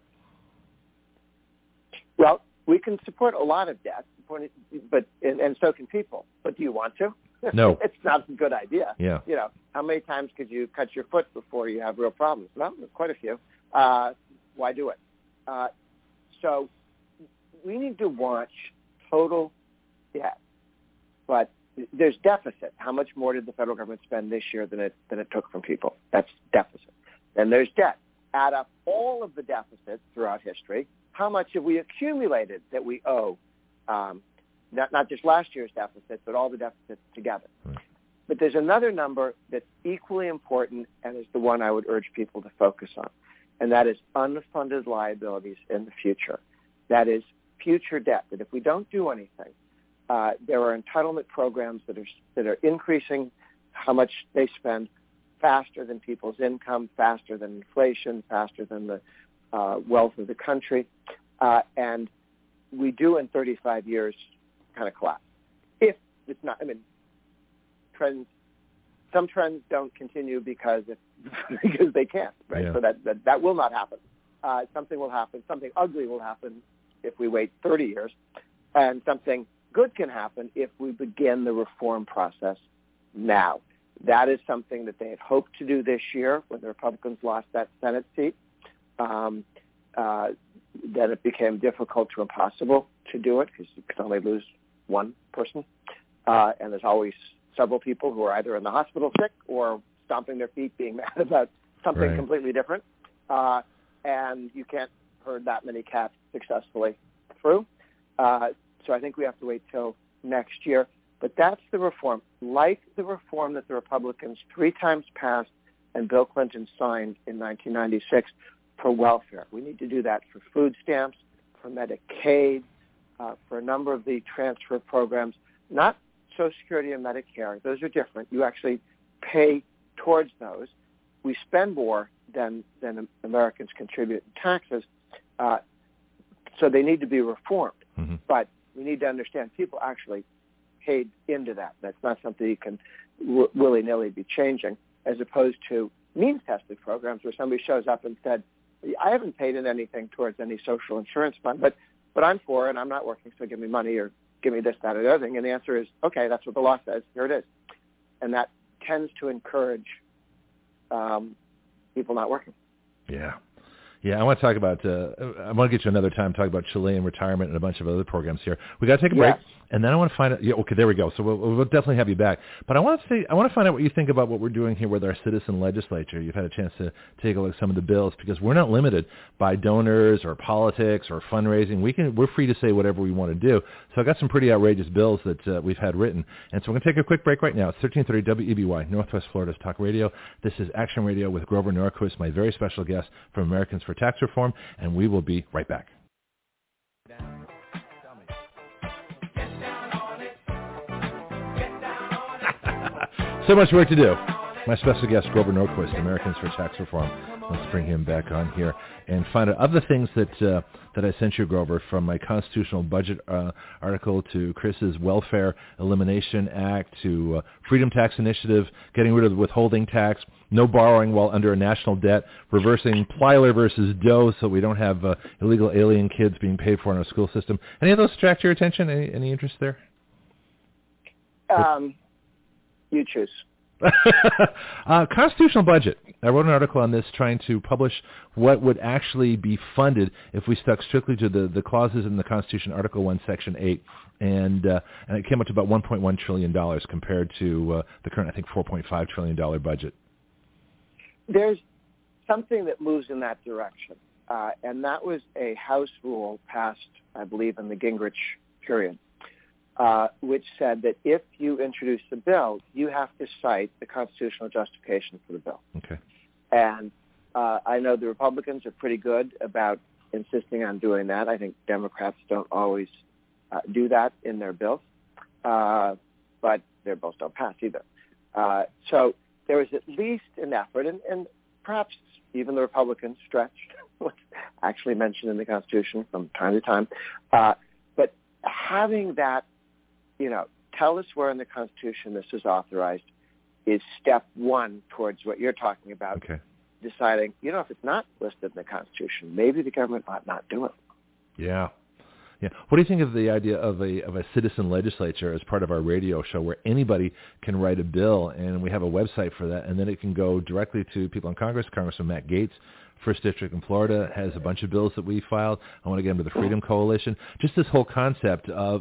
Well, we can support a lot of debt, but and so can people. But do you want to? No. It's not a good idea. Yeah. You know, how many times could you cut your foot before you have real problems? Well, quite a few. Why do it? So we need to watch total debt. But there's deficit. How much more did the federal government spend this year than it took from people? That's deficit. Then there's debt. Add up all of the deficits throughout history. How much have we accumulated that we owe? Not just last year's deficit, but all the deficits together. Right. But there's another number that's equally important and is the one I would urge people to focus on, and that is unfunded liabilities in the future. That is future debt, that if we don't do anything, there are entitlement programs that are increasing how much they spend faster than people's income, faster than inflation, faster than the wealth of the country, and we do in 35 years kind of collapse. If it's not, I mean, some trends don't continue because they can't, right? Yeah. So that will not happen. Something will happen. Something ugly will happen if we wait 30 years, and something good can happen if we begin the reform process now. That is something that they had hoped to do this year when the Republicans lost that Senate seat. Then it became difficult to impossible to do it because you could only lose one person. And there's always several people who are either in the hospital sick or stomping their feet being mad about something right. completely different. And you can't herd that many cats successfully through. So I think we have to wait till next year. But that's the reform. Like the reform that the Republicans 3 times passed and Bill Clinton signed in 1996 for welfare. We need to do that for food stamps, for Medicaid, for a number of the transfer programs, not Social Security and Medicare. Those are different. You actually pay towards those. We spend more than Americans contribute in taxes, so they need to be reformed. Mm-hmm. But we need to understand people actually paid into that. That's not something you can willy-nilly be changing, as opposed to means-tested programs where somebody shows up and said, I haven't paid in anything towards any social insurance fund, but I'm for it, I'm not working, so give me money or give me this, that, or the other thing. And the answer is, okay, that's what the law says, here it is. And that tends to encourage people not working. Yeah. Yeah, I want to talk about, I want to get you another time to talk about Chilean retirement and a bunch of other programs here. We got to take a break, and then I want to find out, okay, there we go. So we'll definitely have you back. But I want to find out what you think about what we're doing here with our citizen legislature. You've had a chance to take a look at some of the bills, because we're not limited by donors or politics or fundraising. We're free to say whatever we want to do. So I got some pretty outrageous bills that we've had written. And so we're going to take a quick break right now. It's 1330 WEBY, Northwest Florida's Talk Radio. This is Action Radio with Grover Norquist, my very special guest from Americans for Tax Reform, and we will be right back. So much work to do. My special guest, Grover Norquist, Americans for Tax Reform. Let's bring him back on here and find out other things that I sent you, Grover, from my constitutional budget article to Chris's Welfare Elimination Act to Freedom Tax Initiative, getting rid of the withholding tax, no borrowing while under a national debt, reversing Plyler versus Doe so we don't have illegal alien kids being paid for in our school system. Any of those attract your attention? Any interest there? You choose. Constitutional budget. I wrote an article on this trying to publish what would actually be funded if we stuck strictly to the clauses in the Constitution, Article 1, Section 8, and it came up to about $1.1 trillion compared to the current, I think, $4.5 trillion budget. There's something that moves in that direction, and that was a House rule passed, I believe, in the Gingrich period, which said that if you introduce the bill, you have to cite the constitutional justification for the bill. Okay. And I know the Republicans are pretty good about insisting on doing that. I think Democrats don't always do that in their bills, but their bills don't pass either. So there was at least an effort, and perhaps even the Republicans stretched what's actually mentioned in the Constitution from time to time. But having that, tell us where in the Constitution this is authorized is step one towards what you're talking about. Okay. Deciding, if it's not listed in the Constitution, maybe the government ought not do it. Yeah. Yeah. What do you think of the idea of a citizen legislature as part of our radio show where anybody can write a bill, and we have a website for that, and then it can go directly to people in Congress? Congressman Matt Gaetz, 1st District in Florida, has a bunch of bills that we filed. I want to get them to the Freedom Coalition. Just this whole concept of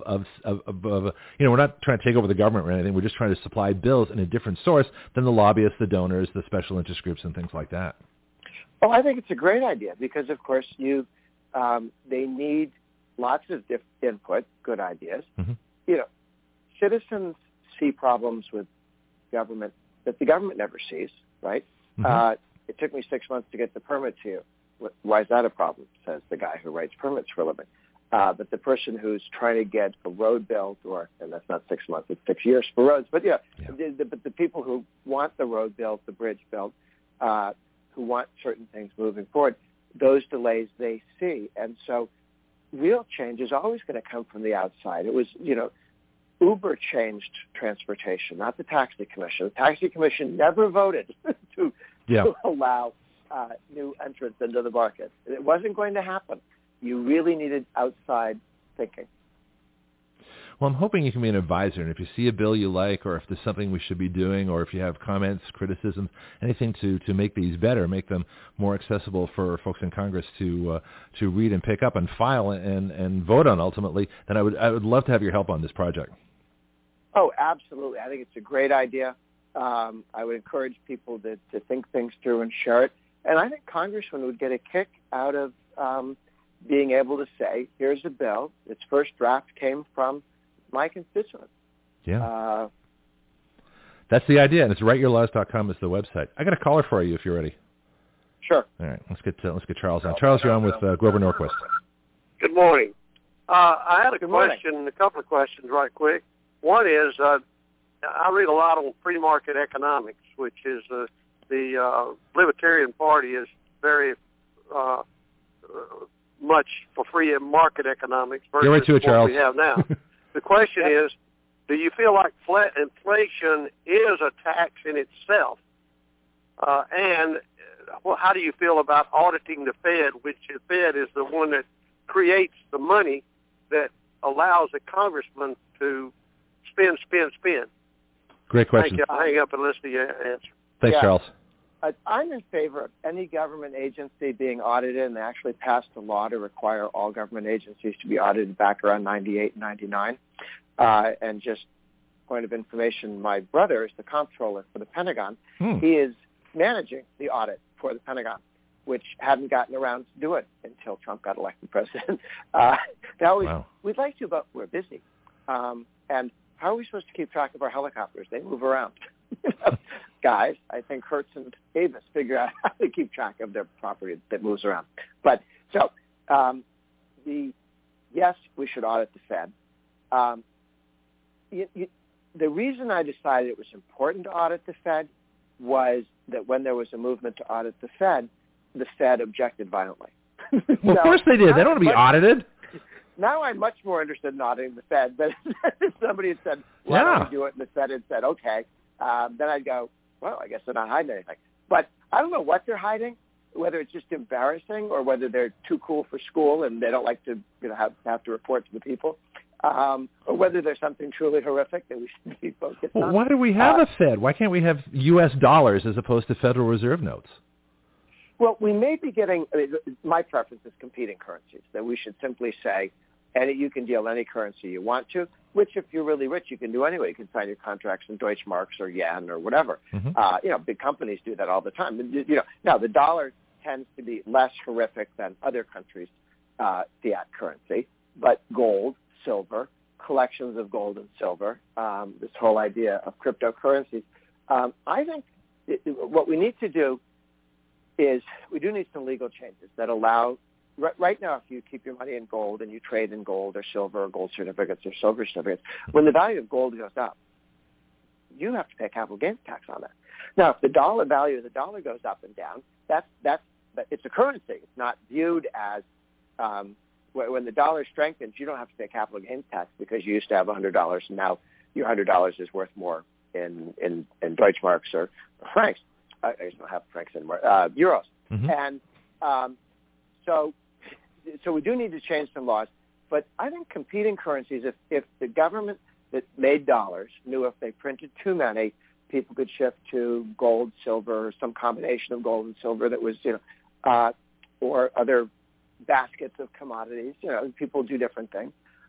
we're not trying to take over the government or anything. We're just trying to supply bills in a different source than the lobbyists, the donors, the special interest groups, and things like that. Oh, I think it's a great idea because, of course, they need lots of input, good ideas. Mm-hmm. Citizens see problems with government that the government never sees, right? Mm-hmm. It took me 6 months to get the permit to you. Why is that a problem, says the guy who writes permits for a living. But the person who's trying to get a road built, and that's not 6 months, it's 6 years for roads. But, the people who want the road built, the bridge built, who want certain things moving forward, those delays they see. And so real change is always going to come from the outside. It was, Uber changed transportation, not the Taxi Commission. The Taxi Commission never voted to allow new entrants into the market. It wasn't going to happen. You really needed outside thinking. Well, I'm hoping you can be an advisor, and if you see a bill you like, or if there's something we should be doing, or if you have comments, criticisms, anything to make these better, make them more accessible for folks in Congress to read and pick up and file and vote on ultimately, then I would love to have your help on this project. Oh, absolutely. I think it's a great idea. I would encourage people to think things through and share it. And I think congressmen would get a kick out of being able to say, here's a bill. Its first draft came from my constituents. Yeah. That's the idea, and it's writeyourlaws.com is the website. I got a caller for you if you're ready. Sure. All right, let's get Charles on. Charles, you're on with Grover Norquist. Good morning. I had a question, a couple of questions right quick. One is I read a lot on free market economics, which is the Libertarian Party is very much for free market economics versus what we have now. The question is, do you feel like inflation is a tax in itself? And how do you feel about auditing the Fed, which the Fed is the one that creates the money that allows a congressman to spend? Great question. Thank you. I'll hang up and listen to your answer. Thanks, Charles. I'm in favor of any government agency being audited, and they actually passed a law to require all government agencies to be audited back around 98 and 99. And just point of information, my brother is the comptroller for the Pentagon. He is managing the audit for the Pentagon, which hadn't gotten around to do it until Trump got elected president. We'd like to, but we're busy. And how are we supposed to keep track of our helicopters? They move around. Guys, I think Hertz and Davis figure out how to keep track of their property that moves around. But so, yes, we should audit the Fed. The reason I decided it was important to audit the Fed was that when there was a movement to audit the Fed objected violently. Well, of course they did. They don't want to be audited. Now I'm much more interested in auditing the Fed, but if somebody had said, why don't we do it, and the Fed had said, okay, then I'd go, well, I guess they're not hiding anything. But I don't know what they're hiding, whether it's just embarrassing or whether they're too cool for school and they don't like to have to report to the people, or whether there's something truly horrific that we should be focused on. Why do we have a Fed? Why can't we have U.S. dollars as opposed to Federal Reserve notes? Well, we may be getting, my preference is competing currencies, that we should simply say, you can deal any currency you want to, which if you're really rich, you can do anyway. You can sign your contracts in Deutschmarks or yen or whatever. Mm-hmm. Big companies do that all the time. Now the dollar tends to be less horrific than other countries' fiat currency, but gold, silver, collections of gold and silver, this whole idea of cryptocurrencies. I think what we need to do is we do need some legal changes that allow, right now, if you keep your money in gold and you trade in gold or silver or gold certificates or silver certificates, when the value of gold goes up, you have to pay capital gains tax on that. Now, if the dollar value of the dollar goes up and down, it's a currency. It's not viewed as when the dollar strengthens, you don't have to pay capital gains tax because you used to have $100 and now your $100 is worth more in Deutschmarks or francs. I don't have francs anymore. Euros. Mm-hmm. And so we do need to change some laws. But I think competing currencies, if the government that made dollars knew if they printed too many, people could shift to gold, silver, or some combination of gold and silver that was, or other baskets of commodities. People do different things.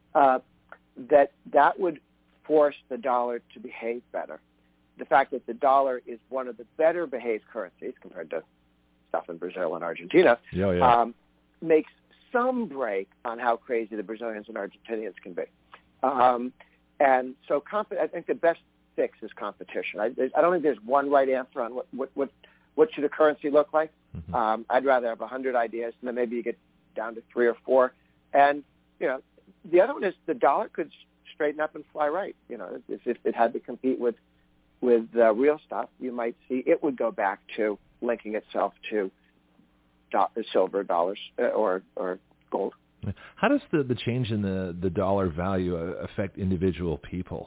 That would force the dollar to behave better. The fact that the dollar is one of the better behaved currencies compared to stuff in Brazil and Argentina makes some break on how crazy the Brazilians and Argentinians can be. And so I think the best fix is competition. I don't think there's one right answer on what should a currency look like. Mm-hmm. I'd rather have 100 ideas, and then maybe you get down to 3 or 4. And, the other one is the dollar could straighten up and fly right. If it had to compete with real stuff, you might see it would go back to linking itself to silver, dollars, or gold. How does the change in the dollar value affect individual people?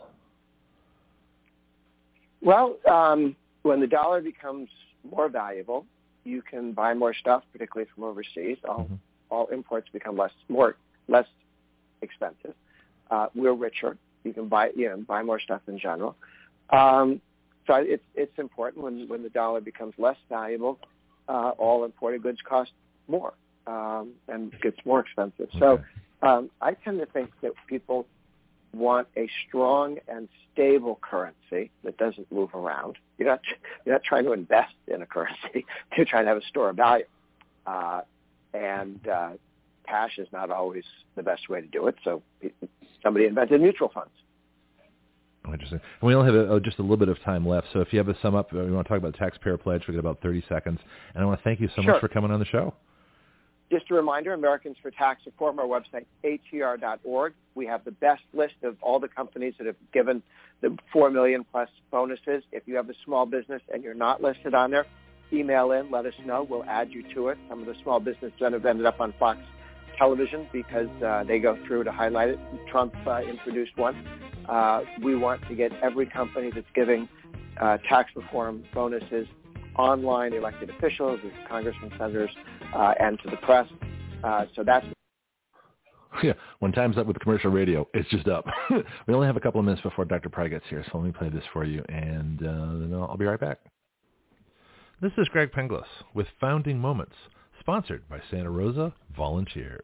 Well, when the dollar becomes more valuable, you can buy more stuff, particularly from overseas. All imports become less expensive. We're richer. You can buy more stuff in general. So it's important when the dollar becomes less valuable, all imported goods cost more and gets more expensive. Okay. So I tend to think that people want a strong and stable currency that doesn't move around. You're not trying to invest in a currency. You're trying to have a store of value. And cash is not always the best way to do it. So somebody invented mutual funds. Interesting. And we only have just a little bit of time left. So if you have a sum up, we want to talk about the taxpayer pledge. We've got about 30 seconds. And I want to thank you so much for coming on the show. Just a reminder, Americans for Tax Reform, our website, atr.org. We have the best list of all the companies that have given the 4 million plus bonuses. If you have a small business and you're not listed on there, email in, let us know. We'll add you to it. Some of the small businesses have ended up on Fox Television because they go through to highlight it. Trump introduced one. We want to get every company that's giving tax reform bonuses online, elected officials, congressmen, senators, and to the press. So that's... Yeah, when time's up with commercial radio, it's just up. We only have a couple of minutes before Dr. Pry gets here, so let me play this for you, and then I'll be right back. This is Greg Penglis with Founding Moments, sponsored by Santa Rosa Volunteers.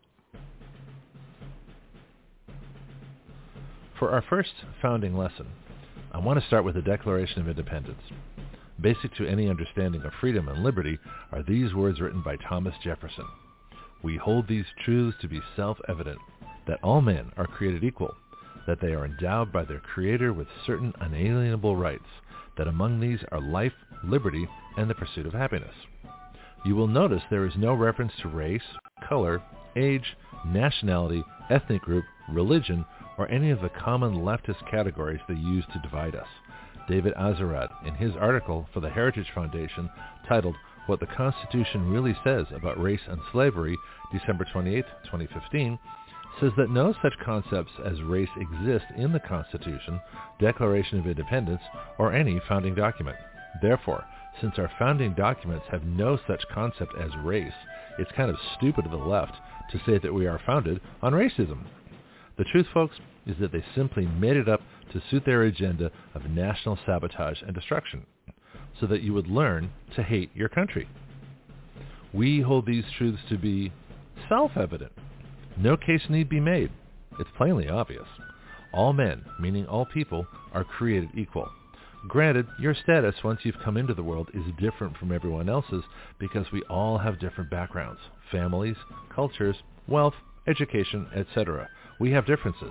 For our first founding lesson, I want to start with the Declaration of Independence. Basic to any understanding of freedom and liberty are these words written by Thomas Jefferson. We hold these truths to be self-evident, that all men are created equal, that they are endowed by their Creator with certain unalienable rights, that among these are life, liberty, and the pursuit of happiness. You will notice there is no reference to race, color, age, nationality, ethnic group, religion, or any of the common leftist categories they use to divide us. David Azarad, in his article for the Heritage Foundation titled What the Constitution Really Says About Race and Slavery, December 28, 2015, says that no such concepts as race exist in the Constitution, Declaration of Independence, or any founding document. Therefore, since our founding documents have no such concept as race, it's kind of stupid of the left to say that we are founded on racism. The truth, folks, is that they simply made it up to suit their agenda of national sabotage and destruction, so that you would learn to hate your country. We hold these truths to be self-evident. No case need be made. It's plainly obvious. All men, meaning all people, are created equal. Granted, your status once you've come into the world is different from everyone else's because we all have different backgrounds, families, cultures, wealth, education, etc. We have differences.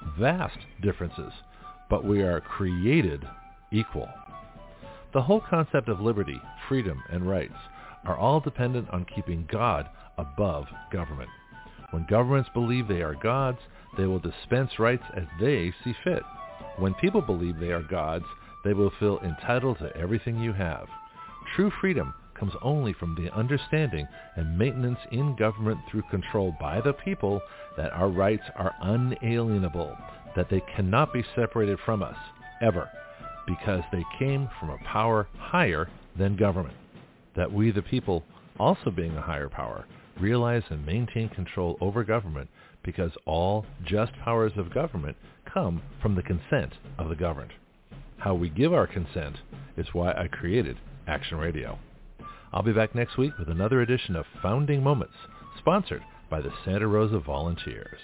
vast differences, but we are created equal. The whole concept of liberty, freedom, and rights are all dependent on keeping God above government. When governments believe they are gods, they will dispense rights as they see fit. When people believe they are gods, they will feel entitled to everything you have. True freedom comes only from the understanding and maintenance in government through control by the people that our rights are unalienable, that they cannot be separated from us, ever, because they came from a power higher than government. That we, the people, also being a higher power, realize and maintain control over government because all just powers of government come from the consent of the governed. How we give our consent is why I created Action Radio. I'll be back next week with another edition of Founding Moments, sponsored by the Santa Rosa Volunteers.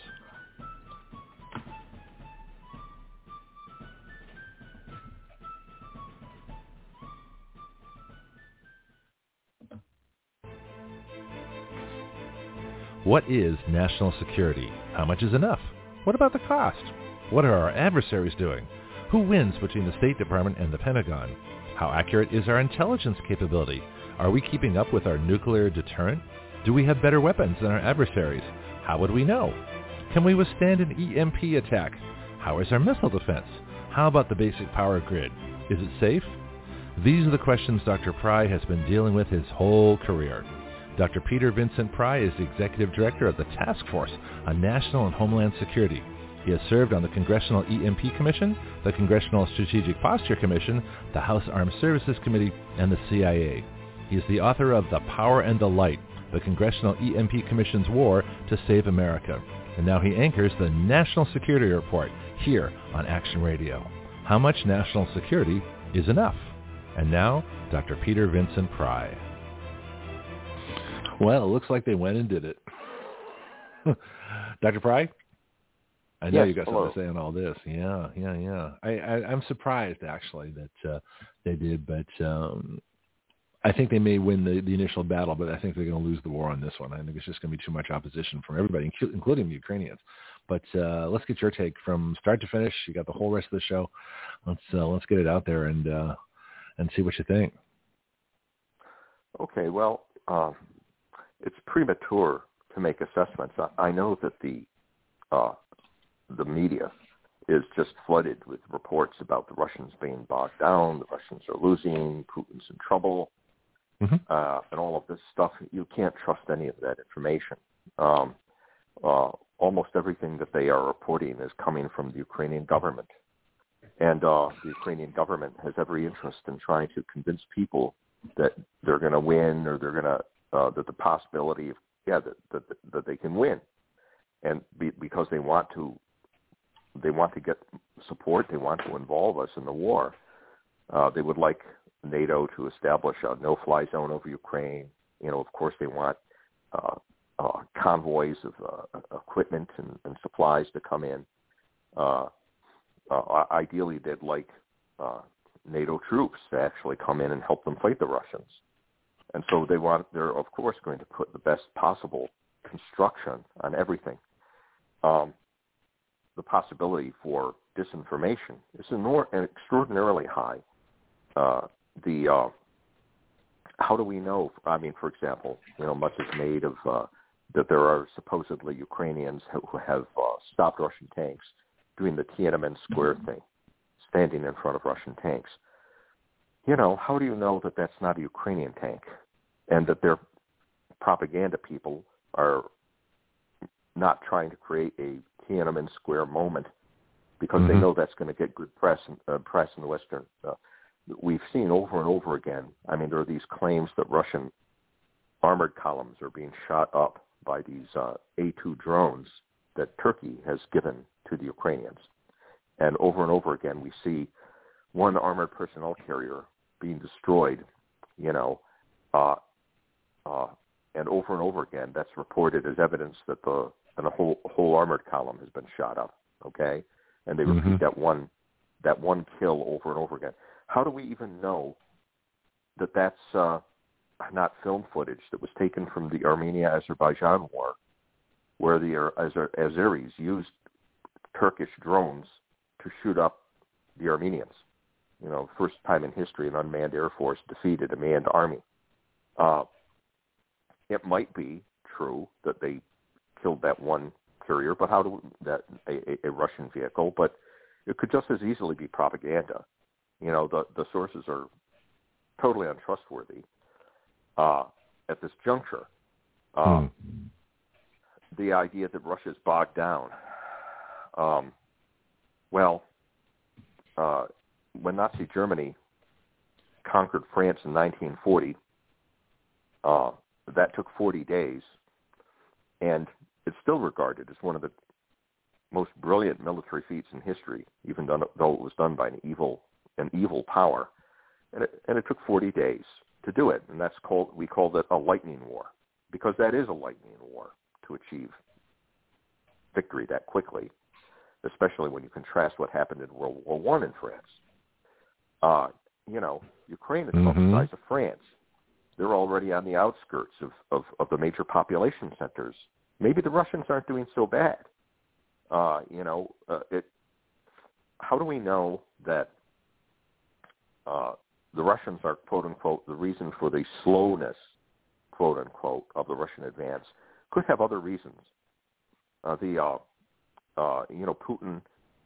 What is national security? How much is enough? What about the cost? What are our adversaries doing? Who wins between the State Department and the Pentagon? How accurate is our intelligence capability? Are we keeping up with our nuclear deterrent? Do we have better weapons than our adversaries? How would we know? Can we withstand an EMP attack? How is our missile defense? How about the basic power grid? Is it safe? These are the questions Dr. Pry has been dealing with his whole career. Dr. Peter Vincent Pry is the Executive Director of the Task Force on National and Homeland Security. He has served on the Congressional EMP Commission, the Congressional Strategic Posture Commission, the House Armed Services Committee, and the CIA. He is the author of The Power and the Light, the Congressional EMP Commission's War to Save America. And now he anchors the National Security Report here on Action Radio. How much national security is enough? And now, Dr. Peter Vincent Pry. Well, it looks like they went and did it. Dr. Pry? I know you got something to say on all this. Yeah. I'm surprised, actually, that they did, but I think they may win the initial battle, but I think they're going to lose the war on this one. I think it's just going to be too much opposition from everybody, including the Ukrainians. But let's get your take from start to finish. You got the whole rest of the show. Let's get it out there and see what you think. Okay, well, it's premature to make assessments. I know that the media is just flooded with reports about the Russians being bogged down, the Russians are losing, Putin's in trouble, and all of this stuff. You can't trust any of that information. Almost everything that they are reporting is coming from the Ukrainian government. And the Ukrainian government has every interest in trying to convince people that they're going to win, or they're going to that the possibility of that they can win, and because they want to get support, they want to involve us in the war. They would like NATO to establish a no-fly zone over Ukraine. Of course, they want convoys of equipment and supplies to come in. Ideally, they'd like NATO troops to actually come in and help them fight the Russians. And so they're of course going to put the best possible construction on everything. The possibility for disinformation is extraordinarily high. How do we know? I mean, for example, much is made of that there are supposedly Ukrainians who have stopped Russian tanks doing the Tiananmen Square thing, standing in front of Russian tanks. How do you know that that's not a Ukrainian tank, and that their propaganda people are not trying to create a Tiananmen Square moment because they know that's going to get good press in the Western. We've seen over and over again. I mean, there are these claims that Russian armored columns are being shot up by these A-2 drones that Turkey has given to the Ukrainians, and over again we see one armored personnel carrier being destroyed, and over again that's reported as evidence that a whole armored column has been shot up. Okay, and they repeat that one kill over and over again. How do we even know that that's not film footage that was taken from the Armenia-Azerbaijan war, where the Azeris used Turkish drones to shoot up the Armenians. First time in history an unmanned air force defeated a manned army. It might be true that they killed that one courier, but a Russian vehicle, but it could just as easily be propaganda. The sources are totally untrustworthy at this juncture. The idea that Russia is bogged down. When Nazi Germany conquered France in 1940, that took 40 days, and it's still regarded as one of the most brilliant military feats in history, even though it was done by an evil power. And it took 40 days to do it, and we called it a lightning war, because that is a lightning war to achieve victory that quickly, especially when you contrast what happened in World War I in France. Ukraine is about the size of France. They're already on the outskirts of the major population centers. Maybe the Russians aren't doing so bad. How do we know that the Russians are, quote unquote, the reason for the slowness, quote unquote, of the Russian advance? Could have other reasons. Putin,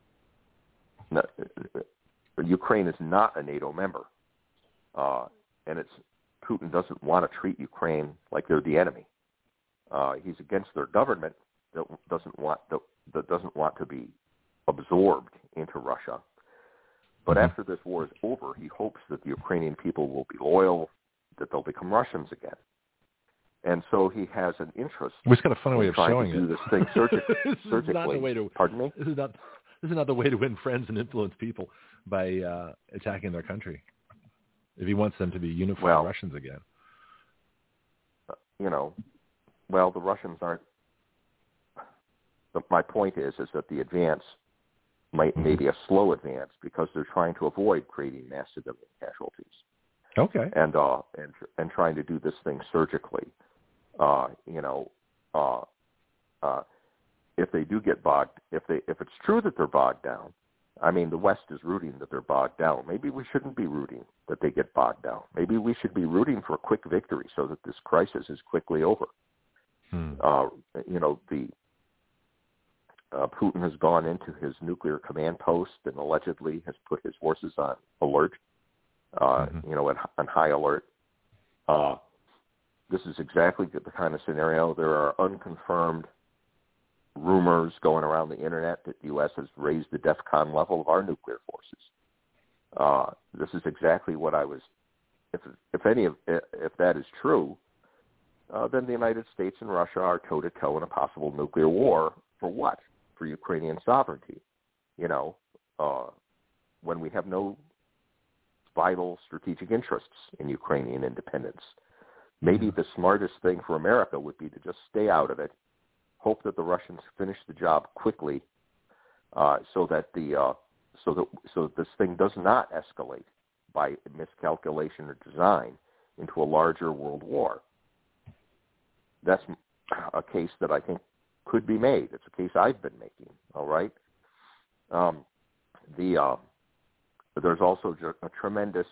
Ukraine is not a NATO member, and Putin doesn't want to treat Ukraine like they're the enemy. He's against their government that doesn't want to be absorbed into Russia. But after this war is over, he hopes that the Ukrainian people will be loyal, that they'll become Russians again. And so he has an interest. It's got a funny way of showing it. Do this thing surgically. Pardon me? This is not the way to win friends and influence people by attacking their country. If he wants them to be unified Russians again. The Russians aren't. My point is that the advance may be a slow advance because they're trying to avoid creating mass civilian casualties. Okay. And trying to do this thing surgically. If they do get bogged, if it's true that they're bogged down, I mean, the West is rooting that they're bogged down. Maybe we shouldn't be rooting that they get bogged down. Maybe we should be rooting for a quick victory so that this crisis is quickly over. Putin has gone into his nuclear command post and allegedly has put his forces on alert, on high alert. This is exactly the kind of scenario. There are unconfirmed rumors going around the internet that the U.S. has raised the DEFCON level of our nuclear forces. This is exactly what I was. If that is true, then the United States and Russia are toe-to-toe in a possible nuclear war. For what? For Ukrainian sovereignty. When we have no vital strategic interests in Ukrainian independence. Maybe the smartest thing for America would be to just stay out of it, hope that the Russians finish the job quickly, so that this thing does not escalate by miscalculation or design into a larger world war. That's a case that I think could be made. It's a case I've been making. All right. There's also a tremendous,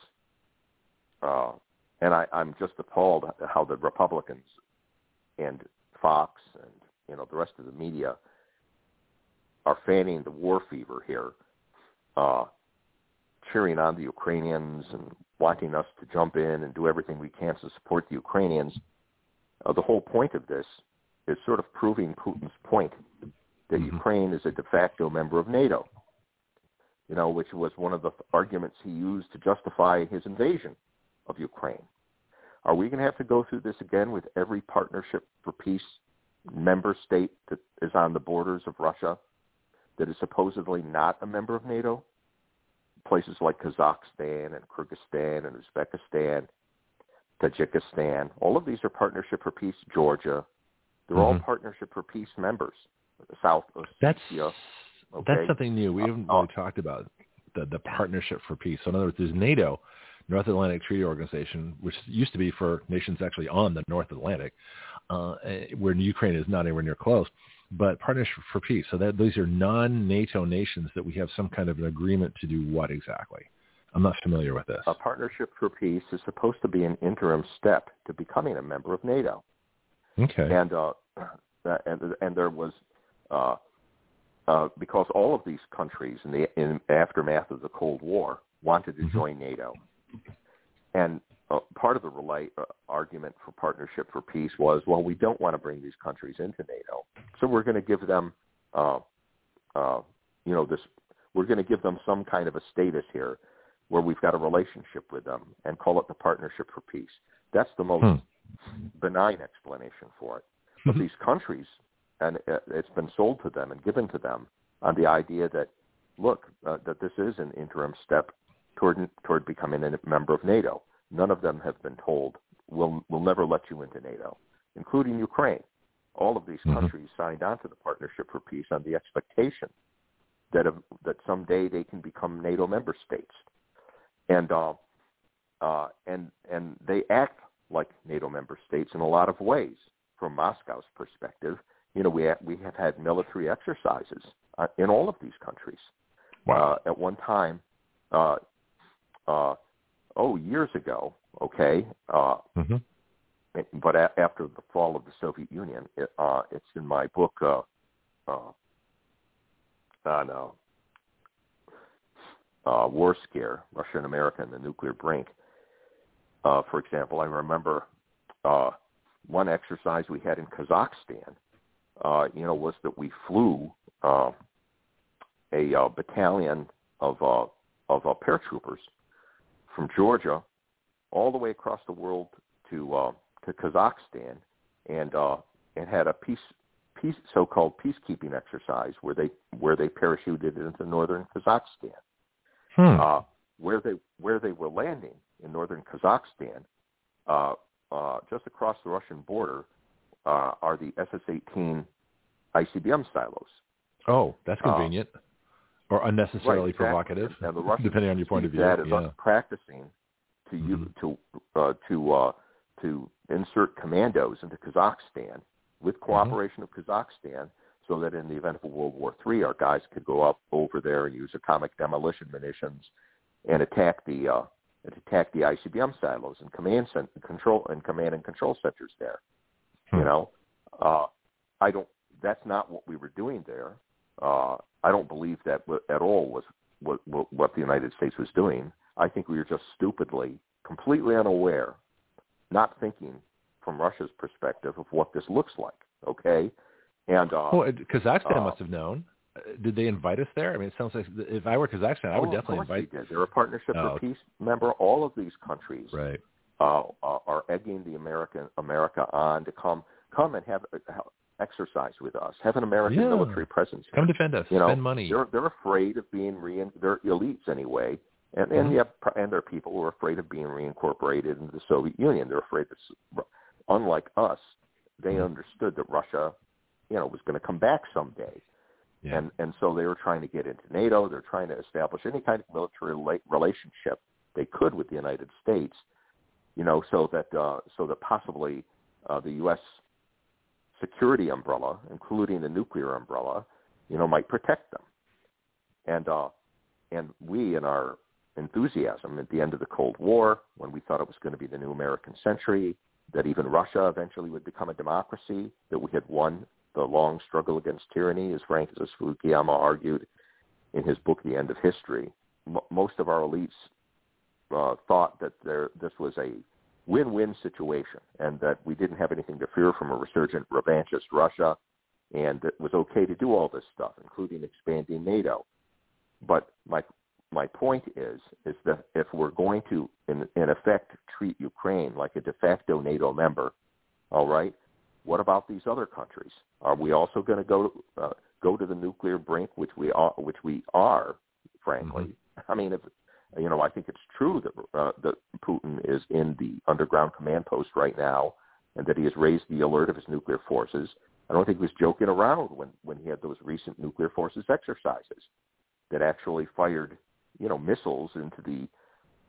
and I'm just appalled at how the Republicans and Fox and the rest of the media are fanning the war fever here, cheering on the Ukrainians and wanting us to jump in and do everything we can to support the Ukrainians. The whole point of this is sort of proving Putin's point that Ukraine is a de facto member of NATO, which was one of the arguments he used to justify his invasion of Ukraine. Are we going to have to go through this again with every Partnership for Peace member state that is on the borders of Russia that is supposedly not a member of NATO? Places like Kazakhstan and Kyrgyzstan and Uzbekistan, Tajikistan, all of these are Partnership for Peace. Georgia, they're all Partnership for Peace members. South Ossetia. That's something new. We haven't really talked about the Partnership for Peace. So in other words, there's NATO. North Atlantic Treaty Organization, which used to be for nations actually on the North Atlantic, where Ukraine is not anywhere near close, but Partnership for Peace. So that these are non-NATO nations that we have some kind of an agreement to do what exactly? I'm not familiar with this. A Partnership for Peace is supposed to be an interim step to becoming a member of NATO. Okay. And there was because all of these countries in the aftermath of the Cold War wanted to join NATO, and part of the argument for Partnership for Peace was, well, we don't want to bring these countries into NATO, so we're going to give them, we're going to give them some kind of a status here, where we've got a relationship with them, and call it the Partnership for Peace. That's the most benign explanation for it. But these countries, and it's been sold to them and given to them on the idea that, look, that this is an interim step toward becoming a member of NATO. None of them have been told, we'll never let you into NATO, including Ukraine. All of these countries signed on to the Partnership for Peace on the expectation that someday they can become NATO member states. And they act like NATO member states in a lot of ways. From Moscow's perspective, we have had military exercises in all of these countries. Wow. At one time, years ago, okay, but after the fall of the Soviet Union, it's in my book on War Scare, Russia and America and the Nuclear Brink. For example, I remember one exercise we had in Kazakhstan, was that we flew a battalion of paratroopers from Georgia all the way across the world to Kazakhstan, and had a so-called peacekeeping exercise where they parachuted into northern Kazakhstan. Where they were landing in northern Kazakhstan, just across the Russian border, are the SS-18 ICBM silos. Oh, that's convenient, or unnecessarily provocative, and the Russians depending on your point of view. That is us practicing to insert commandos into Kazakhstan with cooperation of Kazakhstan, so that in the event of a World War III, our guys could go up over there and use atomic demolition munitions and attack the ICBM silos and command and control centers there. That's not what we were doing there. I don't believe that at all was what the United States was doing. I think we were just stupidly, completely unaware, not thinking from Russia's perspective of what this looks like. Okay. And Kazakhstan must have known. Did they invite us there? I mean, it sounds like if I were Kazakhstan, I would definitely invite. They did. They're a Partnership for Peace member. All of these countries are egging the America on to come and have exercise with us. Have an American military presence here. Come defend us. Spend money. They're afraid of being they're elites anyway, and there are people who are afraid of being reincorporated into the Soviet Union. They're afraid that, unlike us, they understood that Russia, was going to come back someday. Yeah. And so they were trying to get into NATO. They're trying to establish any kind of military relationship they could with the United States, so that possibly the U.S. security umbrella, including the nuclear umbrella, might protect them. And we, in our enthusiasm at the end of the Cold War, when we thought it was going to be the new American century, that even Russia eventually would become a democracy, that we had won the long struggle against tyranny, as Francis Fukuyama argued in his book, The End of History. Most of our elites thought that this was a win-win situation, and that we didn't have anything to fear from a resurgent revanchist Russia, and it was okay to do all this stuff, including expanding NATO. But my point is that if we're going to, in effect, treat Ukraine like a de facto NATO member, all right, what about these other countries? Are we also going to go to the nuclear brink, which we are, frankly? I mean, I think it's true that Putin is in the underground command post right now, and that he has raised the alert of his nuclear forces. I don't think he was joking around when he had those recent nuclear forces exercises that actually fired, missiles into the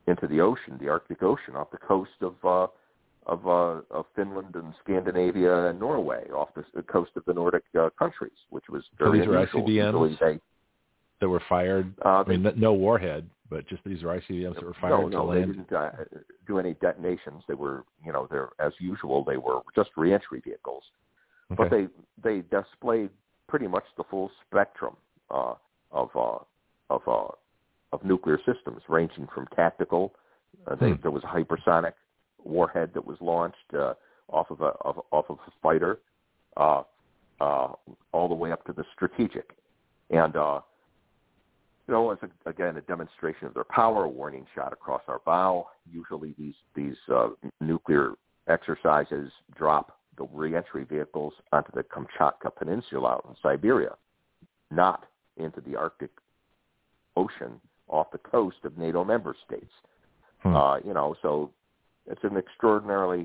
into the ocean, the Arctic Ocean, off the coast of Finland and Scandinavia and Norway, off the coast of the Nordic countries, which was very unusual. So these are ICBMs that were fired? No warhead, but just these are ICBMs that were fired to land? No, they didn't do any detonations. They were, they're, as usual, they were just reentry vehicles. Okay. But they displayed pretty much the full spectrum of nuclear systems, ranging from tactical. There was a hypersonic warhead that was launched off of a fighter, all the way up to the strategic, and as again a demonstration of their power. A warning shot across our bow. Usually these nuclear exercises drop the reentry vehicles onto the Kamchatka Peninsula out in Siberia, not into the Arctic Ocean off the coast of NATO member states. So it's an extraordinarily,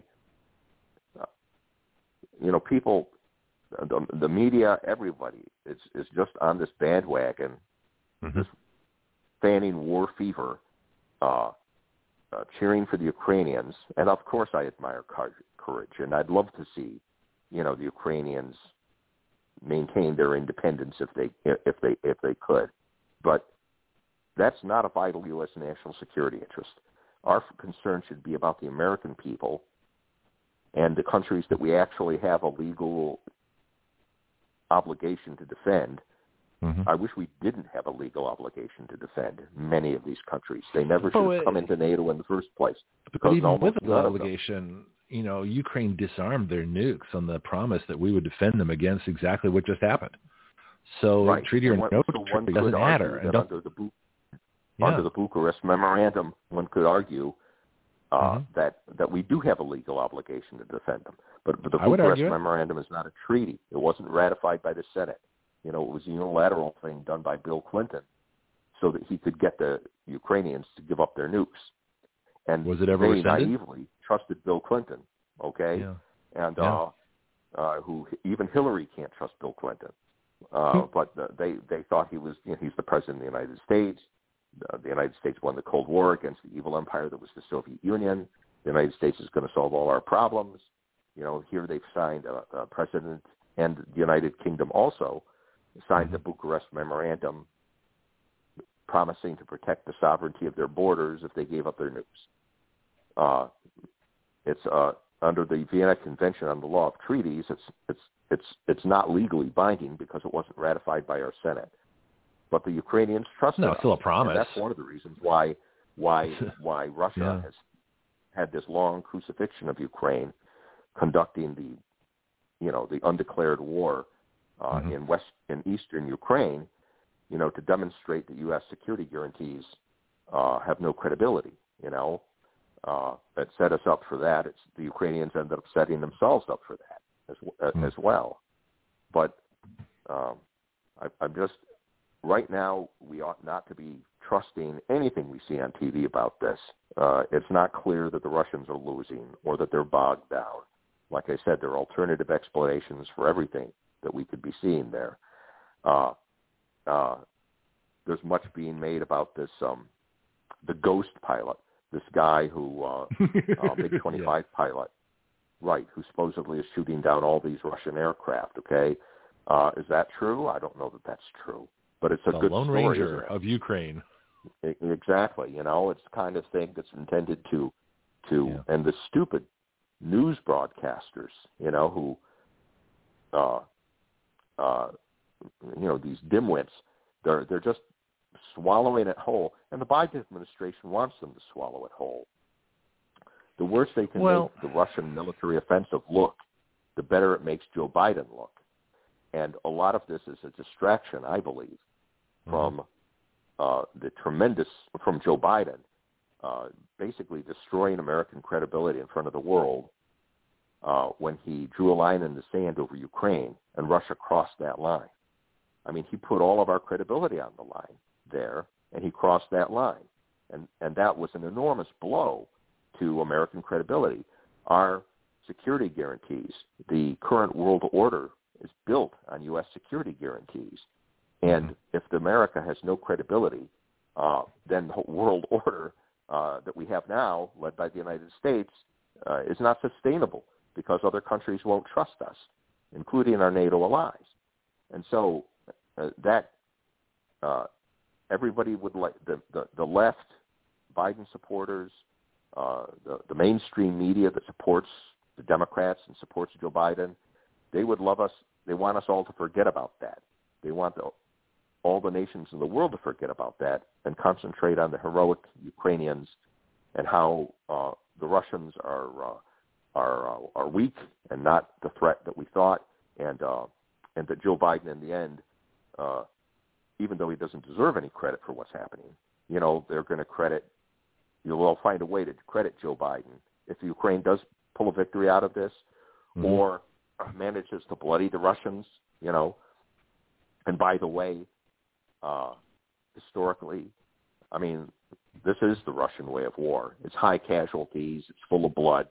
people, the media, everybody is just on this bandwagon, this fanning war fever, cheering for the Ukrainians. And of course I admire courage, and I'd love to see, the Ukrainians maintain their independence if they could. But that's not a vital U.S. national security interest. Our concern should be about the American people and the countries that we actually have a legal obligation to defend. I wish we didn't have a legal obligation to defend many of these countries. They never should have come into NATO in the first place. But even with the obligation, Ukraine disarmed their nukes on the promise that we would defend them against exactly what just happened. So treaty or no treaty doesn't matter. And under the Bucharest Memorandum, one could argue that we do have a legal obligation to defend them. But the Bucharest Memorandum is not a treaty. It wasn't ratified by the Senate. It was a unilateral thing done by Bill Clinton so that he could get the Ukrainians to give up their nukes. And was it ever rescinded? Naively trusted Bill Clinton, okay? Yeah. And who even Hillary can't trust Bill Clinton. But they thought he's the president of the United States. The United States won the Cold War against the evil empire that was the Soviet Union. The United States is going to solve all our problems. Here they've signed a president, and the United Kingdom also signed the Bucharest Memorandum promising to protect the sovereignty of their borders if they gave up their nukes. It's under the Vienna Convention on the Law of Treaties. It's not legally binding because it wasn't ratified by our Senate. But the Ukrainians trust us. No, it's still a promise. And that's one of the reasons why Russia has had this long crucifixion of Ukraine, conducting the undeclared war in eastern Ukraine, to demonstrate that U.S. security guarantees have no credibility. That set us up for that. It's the Ukrainians ended up setting themselves up for that as well. But I'm just. Right now, we ought not to be trusting anything we see on TV about this. It's not clear that the Russians are losing or that they're bogged down. Like I said, there are alternative explanations for everything that we could be seeing there. There's much being made about this, the ghost pilot, this guy who, MiG-25 pilot, right, who supposedly is shooting down all these Russian aircraft, okay? Is that true? I don't know that that's true. But it's a good Lone story, Ranger of Ukraine. Exactly. It's the kind of thing that's intended to and the stupid news broadcasters, who, these dimwits, they're just swallowing it whole. And the Biden administration wants them to swallow it whole. The worse they can make the Russian military offensive look, the better it makes Joe Biden look. And a lot of this is a distraction, I believe, from from Joe Biden, basically destroying American credibility in front of the world when he drew a line in the sand over Ukraine and Russia crossed that line. I mean, he put all of our credibility on the line there, and he crossed that line. And that was an enormous blow to American credibility. Our security guarantees, the current world order, is built on U.S. security guarantees. And if America has no credibility, then the world order that we have now, led by the United States, is not sustainable because other countries won't trust us, including our NATO allies. And so that everybody would like the left, Biden supporters, the mainstream media that supports the Democrats and supports Joe Biden, they would love us. They want us all to forget about that. They want all the nations in the world to forget about that and concentrate on the heroic Ukrainians and how the Russians are weak and not the threat that we thought, and that Joe Biden in the end, even though he doesn't deserve any credit for what's happening, they're going to credit. They'll find a way to credit Joe Biden if Ukraine does pull a victory out of this, or manages to bloody the Russians. And by the way, historically, I mean, this is the Russian way of war. It's high casualties. It's full of blood.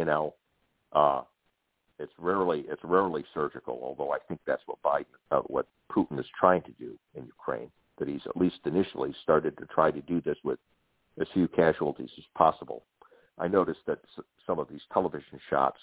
It's rarely surgical. Although I think that's what Putin is trying to do in Ukraine. That he's at least initially started to try to do this with as few casualties as possible. I noticed that some of these television shots,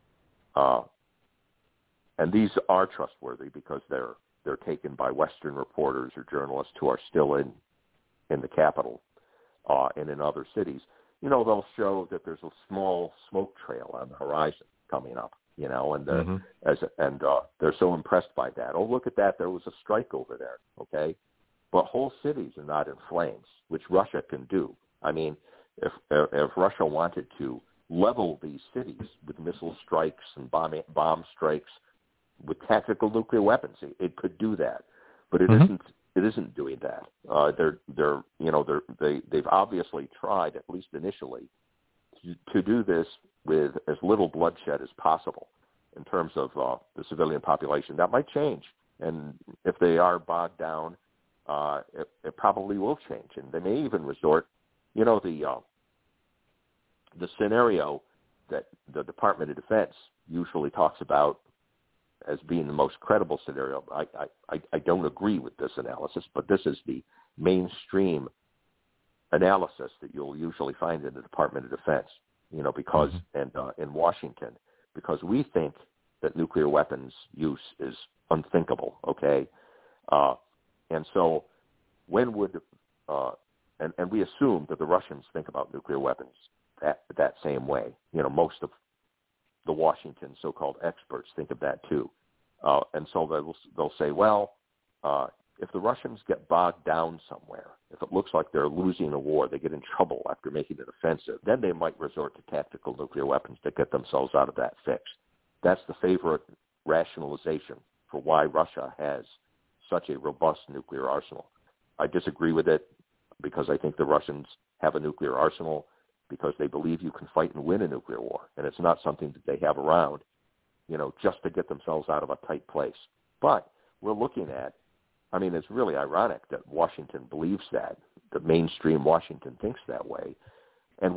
and these are trustworthy because they're taken by Western reporters or journalists who are still in the capital and in other cities. They'll show that there's a small smoke trail on the horizon coming up. And they're so impressed by that. Oh, look at that! There was a strike over there. Okay, but whole cities are not in flames, which Russia can do. I mean, if Russia wanted to level these cities with missile strikes and bomb strikes with tactical nuclear weapons, it could do that, but it isn't. It isn't doing that. They've obviously tried, at least initially, to do this with as little bloodshed as possible in terms of the civilian population. That might change, and if they are bogged down, it probably will change, and they may even resort. The scenario that the Department of Defense usually talks about as being the most credible scenario. I don't agree with this analysis, but this is the mainstream analysis that you'll usually find in the Department of Defense, because in Washington, because we think that nuclear weapons use is unthinkable, okay? And so when would and we assume that the Russians think about nuclear weapons that same way. Most of the Washington so-called experts think of that too. And so they'll say, well, if the Russians get bogged down somewhere, if it looks like they're losing a war, they get in trouble after making it offensive, then they might resort to tactical nuclear weapons to get themselves out of that fix. That's the favorite rationalization for why Russia has such a robust nuclear arsenal. I disagree with it because I think the Russians have a nuclear arsenal because they believe you can fight and win a nuclear war, and it's not something that they have around, just to get themselves out of a tight place. But we're looking at, it's really ironic that Washington believes that, the mainstream Washington thinks that way, and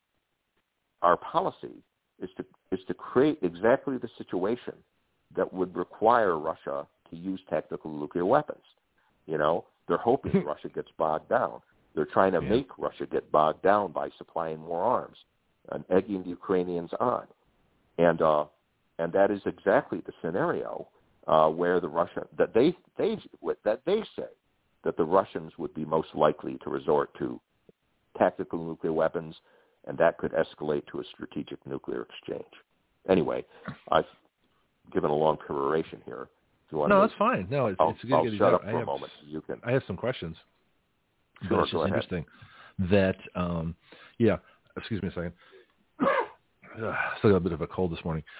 our policy is to create exactly the situation that would require Russia to use tactical nuclear weapons. They're hoping Russia gets bogged down. They're trying to make Russia get bogged down by supplying more arms and egging the Ukrainians on. And that is exactly the scenario where they say that the Russians would be most likely to resort to tactical nuclear weapons, and that could escalate to a strategic nuclear exchange. Anyway, I've given a long peroration here. No, that's fine. No, it's a good. I'll shut up for a moment. I have some questions. Sure, it's just interesting that, excuse me a second. Still got a bit of a cold this morning.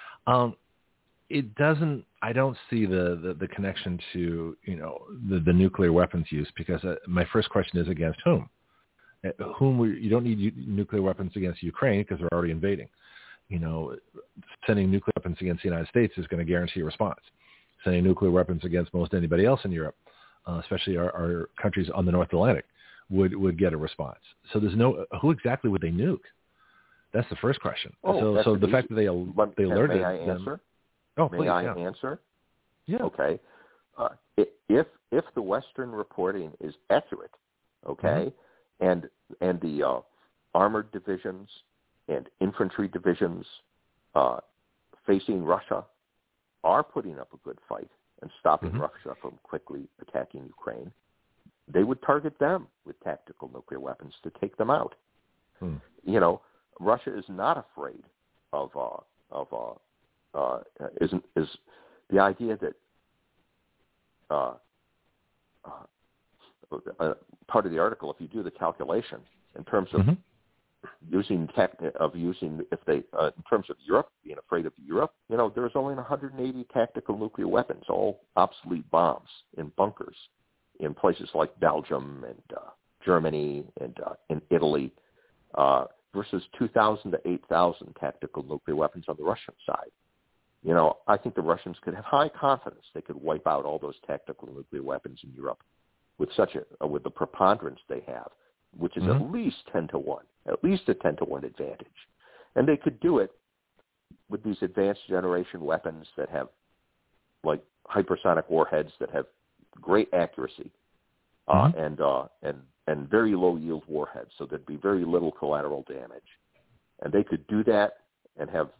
I don't see the connection to, the nuclear weapons use, because my first question is against whom? You don't need nuclear weapons against Ukraine because they're already invading. Sending nuclear weapons against the United States is going to guarantee a response. Sending nuclear weapons against most anybody else in Europe, especially our countries on the North Atlantic, would get a response. So there's who exactly would they nuke? That's the first question. So the fact that they alerted them. May I answer? Oh, please. May I answer? Yeah. Okay. If the Western reporting is accurate, okay, and armored divisions and infantry divisions facing Russia are putting up a good fight and stopping Russia from quickly attacking Ukraine, they would target them with tactical nuclear weapons to take them out. You know, Russia is not afraid of the idea that part of the article, if you do the calculation in terms of in terms of Europe, being afraid of Europe, you know, there's only 180 tactical nuclear weapons, all obsolete bombs in bunkers in places like Belgium and Germany and in Italy, versus 2,000 to 8,000 tactical nuclear weapons on the Russian side. You know, I think the Russians could have high confidence they could wipe out all those tactical nuclear weapons in Europe with with the preponderance they have, which is at least 10-1, at least a 10-1 advantage. And they could do it with these advanced generation weapons that have, like, hypersonic warheads that have great accuracy and very low yield warheads, so there'd be very little collateral damage. And they could do that and have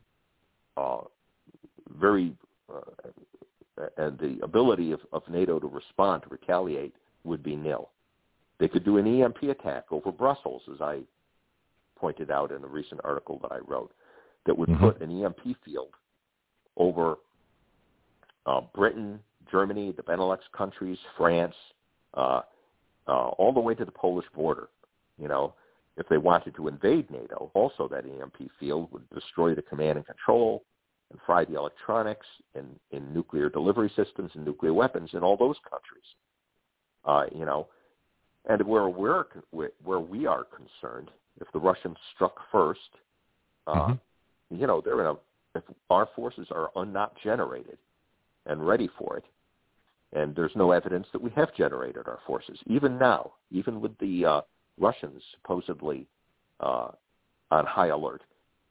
and the ability of NATO to respond, to retaliate, would be nil. They could do an EMP attack over Brussels, as I pointed out in a recent article that I wrote, that would put an EMP field over Britain, Germany, the Benelux countries, France, all the way to the Polish border. You know, if they wanted to invade NATO, also that EMP field would destroy the command and control and fry the electronics in nuclear delivery systems and nuclear weapons in all those countries. You know, and where we are concerned, if the Russians struck first, you know, if our forces are not generated and ready for it, and there's no evidence that we have generated our forces, even now, even with the Russians supposedly on high alert.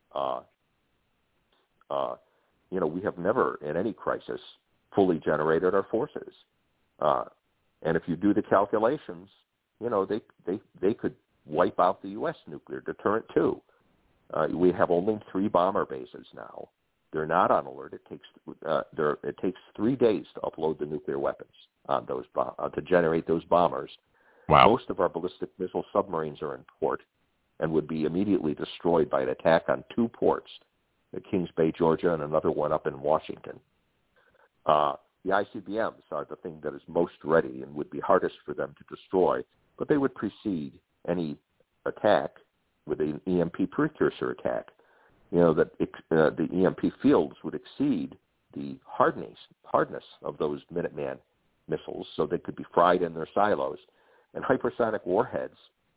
You know, we have never, in any crisis, fully generated our forces. And if you do the calculations, you know, they could wipe out the U.S. nuclear deterrent too. We have only 3 bomber bases now. They're not on alert. It takes 3 days to upload the nuclear weapons on those to generate those bombers. Wow. Most of our ballistic missile submarines are in port and would be immediately destroyed by an attack on 2 ports, at Kings Bay, Georgia, and another one up in Washington. The ICBMs are the thing that is most ready and would be hardest for them to destroy, but they would precede any attack with an EMP precursor attack. You know, that the EMP fields would exceed the hardness of those Minuteman missiles, so they could be fried in their silos. And hypersonic warheads,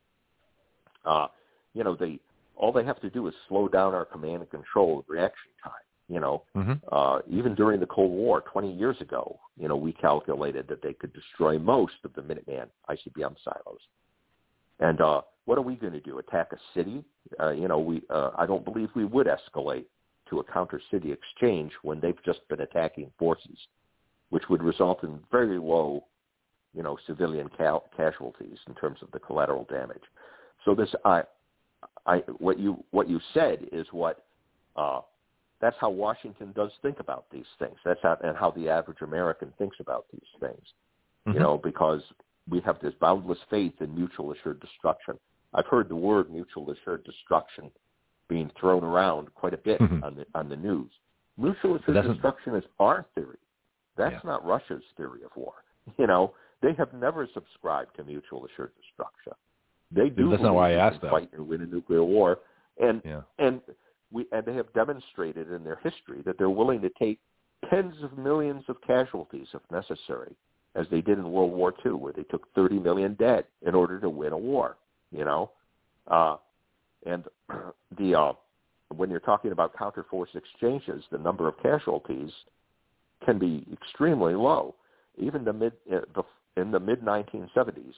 you know, all they have to do is slow down our command and control reaction time. You know, even during the Cold War 20 years ago, you know, we calculated that they could destroy most of the Minuteman ICBM silos. And what are we going to do? Attack a city? You know, I don't believe we would escalate to a counter-city exchange when they've just been attacking forces, which would result in very low, you know, civilian casualties in terms of the collateral damage. So this, what you said is what. That's how Washington does think about these things. That's how the average American thinks about these things. You know, because we have this boundless faith in mutual assured destruction. I've heard the word mutual assured destruction being thrown around quite a bit on the news. Mutual assured destruction is our theory. That's not Russia's theory of war. You know, they have never subscribed to mutual assured destruction. They do. That's not why I asked that. Fight and win a nuclear war, and they have demonstrated in their history that they're willing to take tens of millions of casualties if necessary, as they did in World War II, where they took 30 million dead in order to win a war. You know, and when you're talking about counterforce exchanges, the number of casualties can be extremely low. Even in the mid 1970s,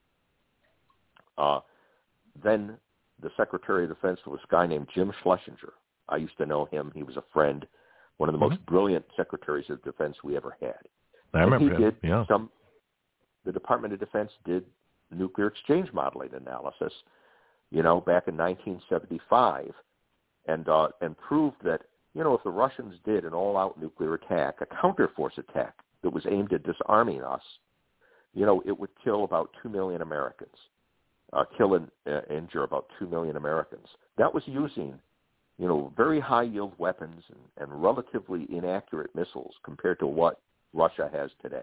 then the Secretary of Defense was a guy named Jim Schlesinger. I used to know him. He was a friend, one of the most brilliant secretaries of defense we ever had. I remember him. The Department of Defense did nuclear exchange modeling analysis back in 1975, and proved that, if the Russians did an all-out nuclear attack, a counterforce attack that was aimed at disarming us, it would kill about 2 million Americans, kill and injure about 2 million Americans. That was using, very high-yield weapons and relatively inaccurate missiles compared to what Russia has today.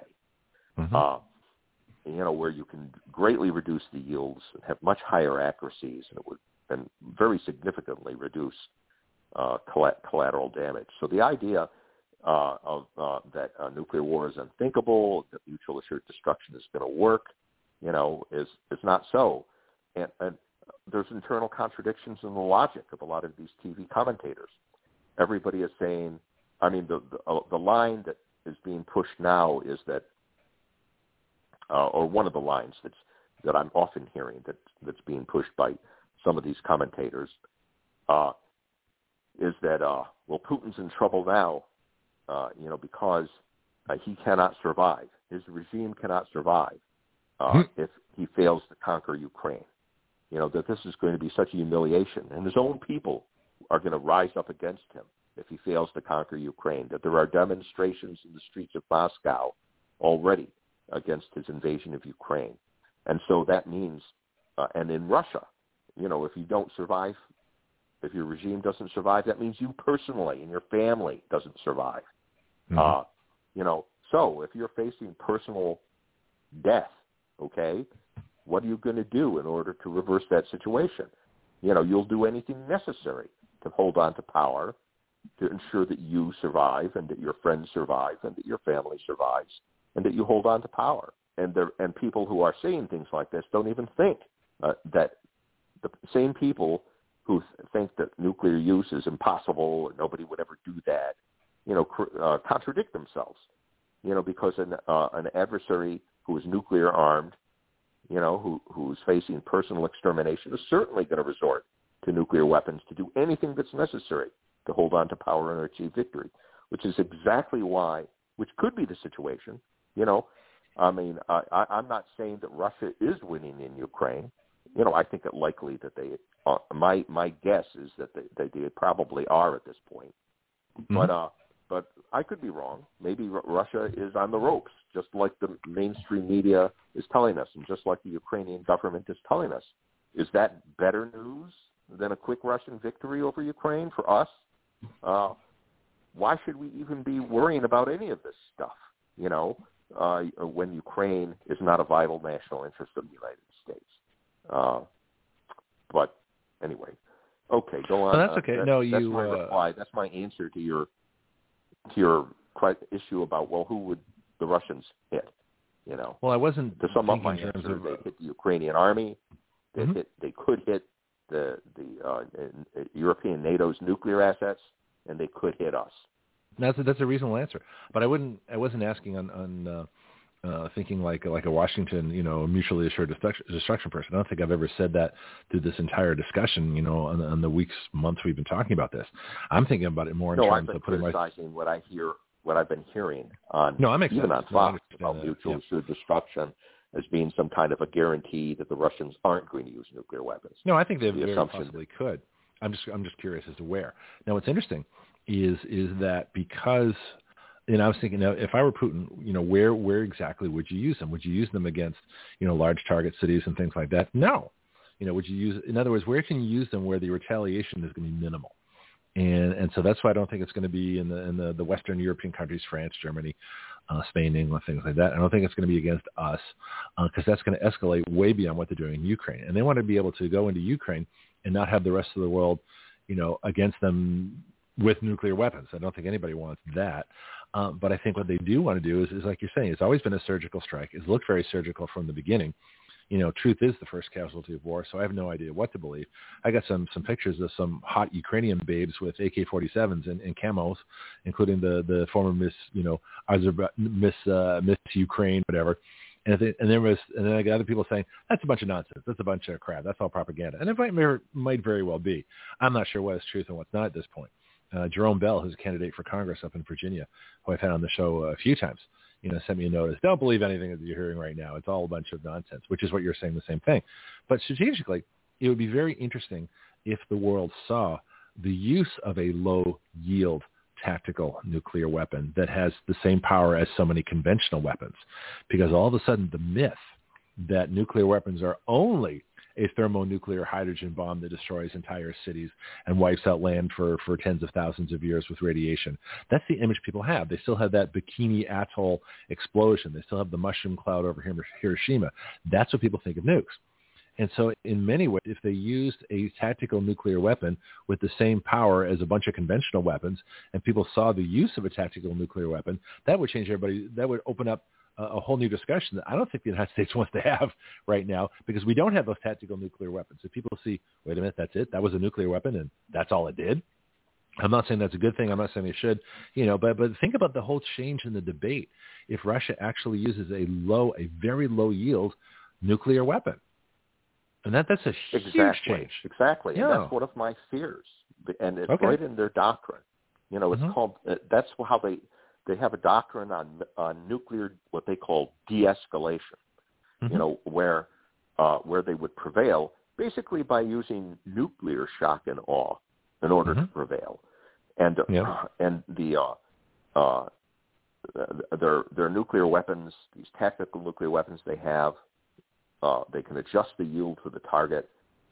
Where you can greatly reduce the yields and have much higher accuracies, and very significantly reduce collateral damage. So the idea that nuclear war is unthinkable, that mutual assured destruction is going to work, is not so. And there's internal contradictions in the logic of a lot of these TV commentators. Everybody is saying, the line that is being pushed now is that, or one of the lines that I'm often hearing that's being pushed by some of these commentators, is that Putin's in trouble now, because he cannot survive. His regime cannot survive if he fails to conquer Ukraine. That this is going to be such a humiliation, and his own people are going to rise up against him if he fails to conquer Ukraine. That there are demonstrations in the streets of Moscow already against his invasion of Ukraine. And so that means, and in Russia, if you don't survive, if your regime doesn't survive, that means you personally and your family doesn't survive. So if you're facing personal death, okay, what are you going to do in order to reverse that situation? You'll do anything necessary to hold on to power, to ensure that you survive and that your friends survive and that your family survives and that you hold on to power. And people who are saying things like this don't even think that the same people who think that nuclear use is impossible and nobody would ever do that, contradict themselves, because an adversary who is nuclear armed, who's facing personal extermination is certainly going to resort to nuclear weapons to do anything that's necessary to hold on to power and achieve victory, which is exactly which could be the situation. I'm not saying that Russia is winning in Ukraine. I think it likely that they, my guess is that they probably are at this point. But I could be wrong. Maybe Russia is on the ropes, just like the mainstream media is telling us, and just like the Ukrainian government is telling us. Is that better news than a quick Russian victory over Ukraine for us? Why should we even be worrying about any of this stuff, when Ukraine is not a vital national interest of the United States? But anyway, okay, go on. Well, that's okay. That's my reply. That's my answer to your issue about, who would the Russians hit? Well, I wasn't. To sum up my answer, they hit the Ukrainian army. They could hit the European NATO's nuclear assets, and they could hit us. That's a reasonable answer, but I wasn't asking on thinking like a Washington, mutually assured destruction person. I don't think I've ever said that through this entire discussion, on the weeks, months we've been talking about this. I'm thinking about it more in terms of putting criticizing what I've been hearing on makes even sense. on Fox about mutual assured destruction as being some kind of a guarantee that the Russians aren't going to use nuclear weapons. No, I think they very possibly could. I'm just curious as to where. Now, what's interesting is that because, I was thinking, if I were Putin, where exactly would you use them? Would you use them against, large target cities and things like that? No. Would you use, in other words, where can you use them where the retaliation is going to be minimal? And so that's why I don't think it's going to be in the Western European countries, France, Germany, Spain, England, things like that. I don't think it's going to be against us because that's going to escalate way beyond what they're doing in Ukraine. And they want to be able to go into Ukraine and not have the rest of the world, against them with nuclear weapons. I don't think anybody wants that. But I think what they do want to do is like you're saying, it's always been a surgical strike. It's looked very surgical from the beginning. Truth is the first casualty of war, so I have no idea what to believe. I got some pictures of some hot Ukrainian babes with AK-47s and camos, including the former Miss Ukraine, whatever. And then I got other people saying that's a bunch of nonsense. That's a bunch of crap. That's all propaganda. And it might very well be. I'm not sure what is truth and what's not at this point. Jerome Bell, who's a candidate for Congress up in Virginia, who I've had on the show a few times, sent me a notice. Don't believe anything that you're hearing right now. It's all a bunch of nonsense, which is what you're saying, the same thing. But strategically, it would be very interesting if the world saw the use of a low-yield tactical nuclear weapon that has the same power as so many conventional weapons, because all of a sudden the myth that nuclear weapons are only a thermonuclear hydrogen bomb that destroys entire cities and wipes out land for tens of thousands of years with radiation. That's the image people have. They still have that Bikini Atoll explosion. They still have the mushroom cloud over Hiroshima. That's what people think of nukes. And so in many ways, if they used a tactical nuclear weapon with the same power as a bunch of conventional weapons, and people saw the use of a tactical nuclear weapon, that would change everybody. That would open up a whole new discussion that I don't think the United States wants to have right now, because we don't have those tactical nuclear weapons. If people see, wait a minute, that's it? That was a nuclear weapon and that's all it did? I'm not saying that's a good thing. I'm not saying they should, but think about the whole change in the debate if Russia actually uses a very low yield nuclear weapon. And that's a huge change. Exactly. Yeah. And that's one of my fears. And it's right in their doctrine. It's called, that's how they have a doctrine on nuclear, what they call de-escalation, where they would prevail basically by using nuclear shock and awe in order to prevail. And their nuclear weapons, these tactical nuclear weapons they have, they can adjust the yield for the target.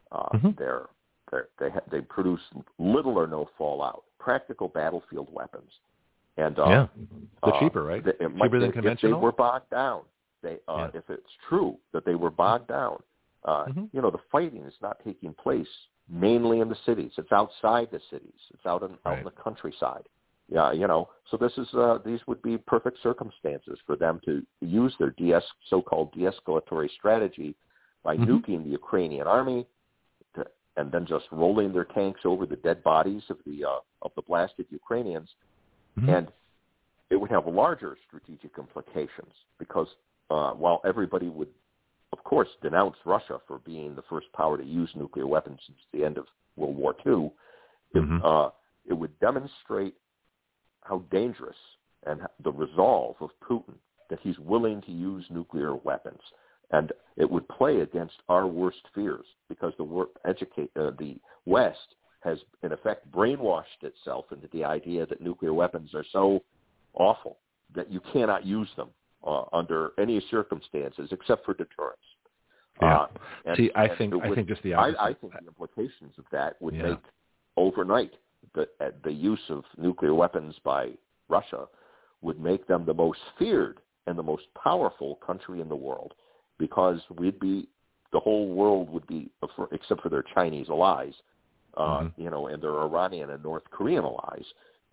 They produce little or no fallout. Practical battlefield weapons. And they're cheaper, right? Cheaper than conventional. If they were bogged down, if it's true that they were bogged down, the fighting is not taking place mainly in the cities. It's outside the cities. It's out in the countryside. Yeah, so these would be perfect circumstances for them to use their so-called de-escalatory strategy by nuking the Ukrainian army, and then just rolling their tanks over the dead bodies of the blasted Ukrainians, and it would have larger strategic implications because while everybody would, of course, denounce Russia for being the first power to use nuclear weapons since the end of World War II, it would demonstrate how dangerous and the resolve of Putin that he's willing to use nuclear weapons. And it would play against our worst fears because the West has, in effect, brainwashed itself into the idea that nuclear weapons are so awful that you cannot use them under any circumstances except for deterrence. Yeah. I think just the opposite. I think the implications of that would make overnight the use of nuclear weapons by Russia would make them the most feared and the most powerful country in the world, because the whole world would be, except for their Chinese allies, and their Iranian and North Korean allies,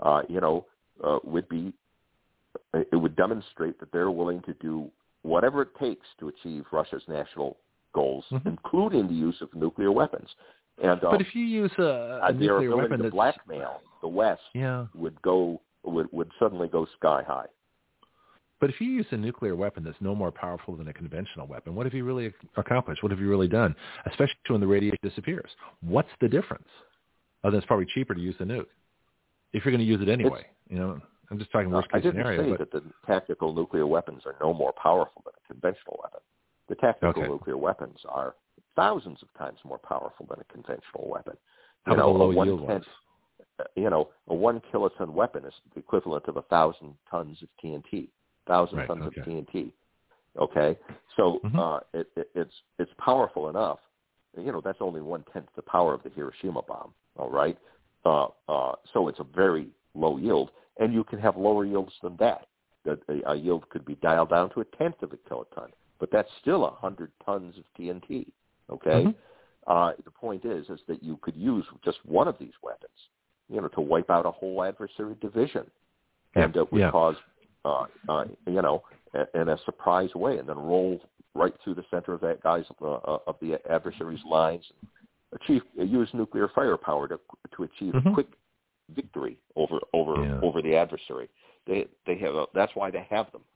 it would demonstrate that they're willing to do whatever it takes to achieve Russia's national goals, including the use of nuclear weapons. And, but if you use a nuclear weapon to blackmail the West would suddenly go sky high. But if you use a nuclear weapon that's no more powerful than a conventional weapon, what have you really accomplished? What have you really done? Especially when the radiation disappears. What's the difference? Other than it's probably cheaper to use the nuke if you're going to use it anyway. I'm just talking worst case scenario. I didn't say that the tactical nuclear weapons are no more powerful than a conventional weapon. The tactical nuclear weapons are thousands of times more powerful than a conventional weapon. How about the low yield ones? A 1 kiloton weapon is the equivalent of 1,000 tons of TNT. 1,000 tons of TNT. Okay, so it's powerful enough. That's only 1/10 the power of the Hiroshima bomb. All right, so it's a very low yield, and you can have lower yields than that. A yield could be dialed down to 1/10 of a kiloton, but that's still 100 tons of TNT. Okay, the point is that you could use just one of these weapons, to wipe out a whole adversary division, and it would cause, in a surprise way, and then roll right through the center of that of the adversary's lines, and use nuclear firepower to achieve quick victory over the adversary. They have that's why they have them.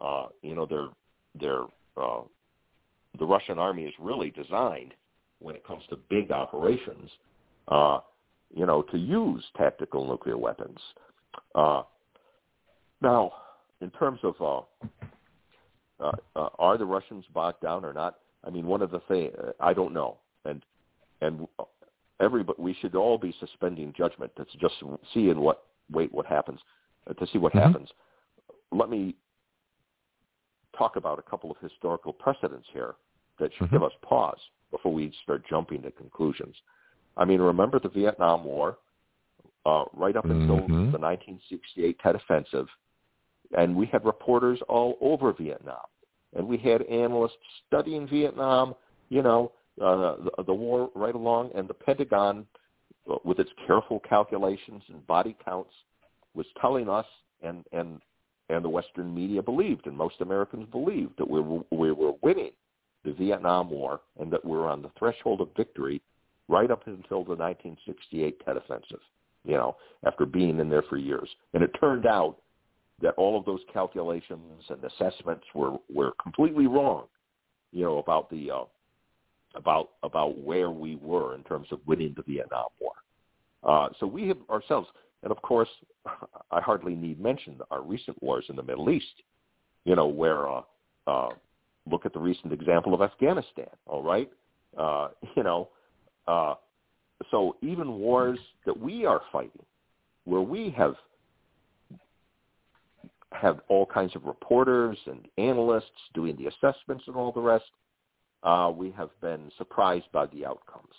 The Russian army is really designed, when it comes to big operations, to use tactical nuclear weapons. Now, in terms of are the Russians bogged down or not? I mean, one of the things I don't know, and we should all be suspending judgment. That's just seeing what happens, to see what happens. Let me talk about a couple of historical precedents here that should give us pause before we start jumping to conclusions. I mean, remember the Vietnam War, right up until the 1968 Tet Offensive, and we had reporters all over Vietnam, and we had analysts studying Vietnam, the war right along, and the Pentagon, with its careful calculations and body counts, was telling us, and the Western media believed, and most Americans believed, that we were winning the Vietnam War and that we were on the threshold of victory right up until the 1968 Tet Offensive, after being in there for years. And it turned out that all of those calculations and assessments were completely wrong, about the about where we were in terms of winning the Vietnam War. So we have ourselves, and of course, I hardly need mention our recent wars in the Middle East, where look at the recent example of Afghanistan. All right, so even wars that we are fighting, where we have all kinds of reporters and analysts doing the assessments and all the rest, we have been surprised by the outcomes,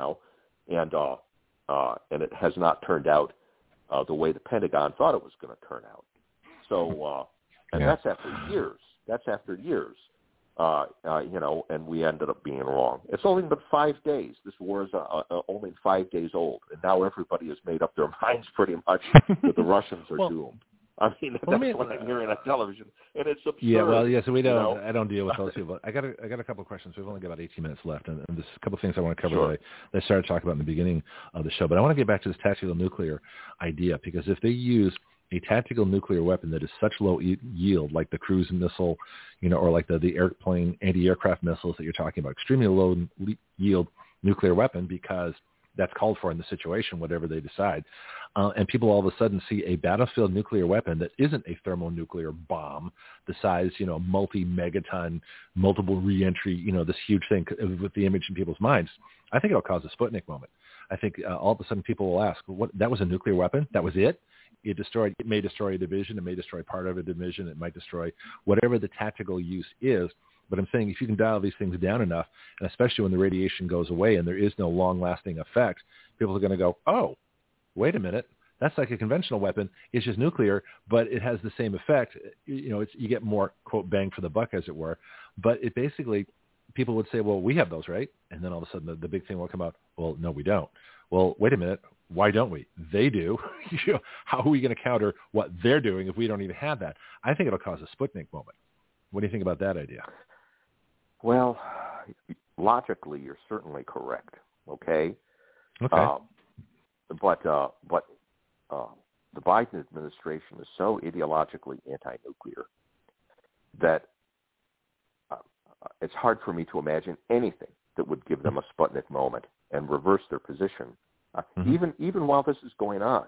and it has not turned out the way the Pentagon thought it was going to turn out. So, that's after years. That's after years, and we ended up being wrong. It's only been 5 days. This war is only 5 days old, and now everybody has made up their minds pretty much that the Russians are doomed. I mean, that's what I'm hearing on television, and it's absurd. Yeah, well, so we don't. I don't deal with those people. I got a couple of questions. We've only got about 18 minutes left, and there's a couple of things I want to cover that I started talking about in the beginning of the show. But I want to get back to this tactical nuclear idea, because if they use a tactical nuclear weapon that is such low yield, like the cruise missile, or like the airplane anti-aircraft missiles that you're talking about, extremely low yield nuclear weapon, because that's called for in the situation, whatever they decide. And people all of a sudden see a battlefield nuclear weapon that isn't a thermonuclear bomb, the size, multi-megaton, multiple reentry, this huge thing with the image in people's minds. I think it'll cause a Sputnik moment. I think all of a sudden people will ask, "What? That was a nuclear weapon? That was it? It may destroy a division. It may destroy part of a division. It might destroy whatever the tactical use is." But I'm saying if you can dial these things down enough, and especially when the radiation goes away and there is no long-lasting effect, people are going to go, oh, wait a minute, that's like a conventional weapon. It's just nuclear, but it has the same effect. You get more, quote, bang for the buck, as it were. But it basically, people would say, well, we have those, right? And then all of a sudden the big thing will come out, well, no, we don't. Well, wait a minute. Why don't we? They do. How are we going to counter what they're doing if we don't even have that? I think it'll cause a Sputnik moment. What do you think about that idea? Well, logically, you're certainly correct. Okay. But the Biden administration is so ideologically anti-nuclear that it's hard for me to imagine anything that would give them a Sputnik moment and reverse their position. Even while this is going on,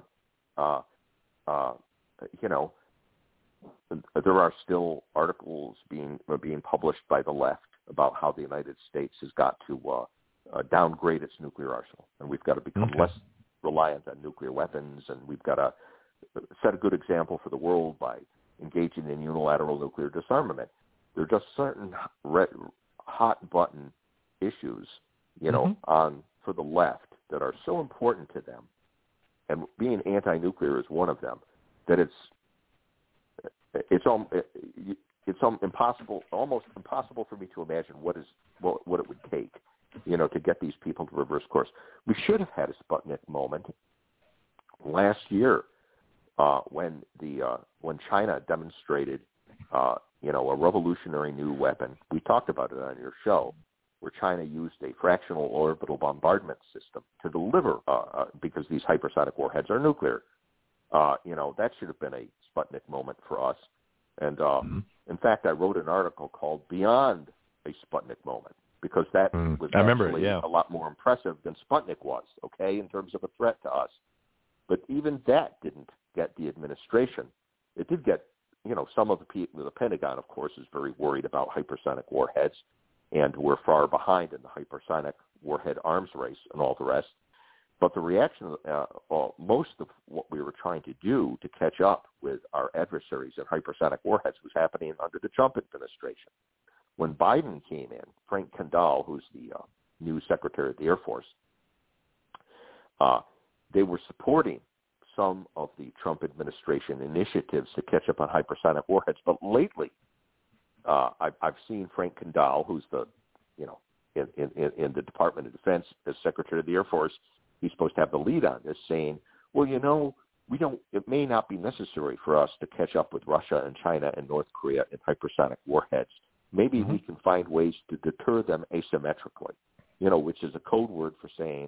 there are still articles being published by the left about how the United States has got to downgrade its nuclear arsenal, and we've got to become less reliant on nuclear weapons, and we've got to set a good example for the world by engaging in unilateral nuclear disarmament. There are just certain hot button issues, for the left that are so important to them, and being anti-nuclear is one of them, that it's almost impossible for me to imagine what it would take, to get these people to reverse course. We should have had a Sputnik moment last year when China demonstrated, a revolutionary new weapon. We talked about it on your show, where China used a fractional orbital bombardment system to deliver, because these hypersonic warheads are nuclear. That should have been a Sputnik moment for us. And in fact, I wrote an article called "Beyond a Sputnik Moment," because that was actually a lot more impressive than Sputnik was, in terms of a threat to us. But even that didn't get the administration. It did get, some of the people. The Pentagon, of course, is very worried about hypersonic warheads, and we're far behind in the hypersonic warhead arms race and all the rest. But the reaction, most of what we were trying to do to catch up with our adversaries in hypersonic warheads was happening under the Trump administration. When Biden came in, Frank Kendall, who's the new Secretary of the Air Force, they were supporting some of the Trump administration initiatives to catch up on hypersonic warheads. But lately, I've seen Frank Kendall, who's the, in the Department of Defense as Secretary of the Air Force, he's supposed to have the lead on this, saying, well, it may not be necessary for us to catch up with Russia and China and North Korea in hypersonic warheads. Maybe we can find ways to deter them asymmetrically, which is a code word for saying,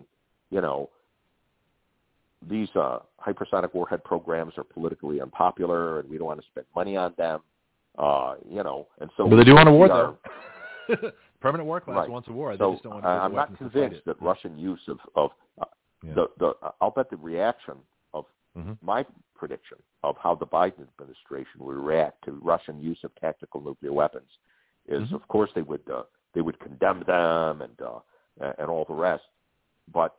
these hypersonic warhead programs are politically unpopular and we don't want to spend money on them, and so. But they do want a war, though. Permanent war class wants a war. They so just don't want to I'm not convinced that Russian use of I'll bet the reaction of my prediction of how the Biden administration would react to Russian use of tactical nuclear weapons is, of course, they would condemn them and all the rest, but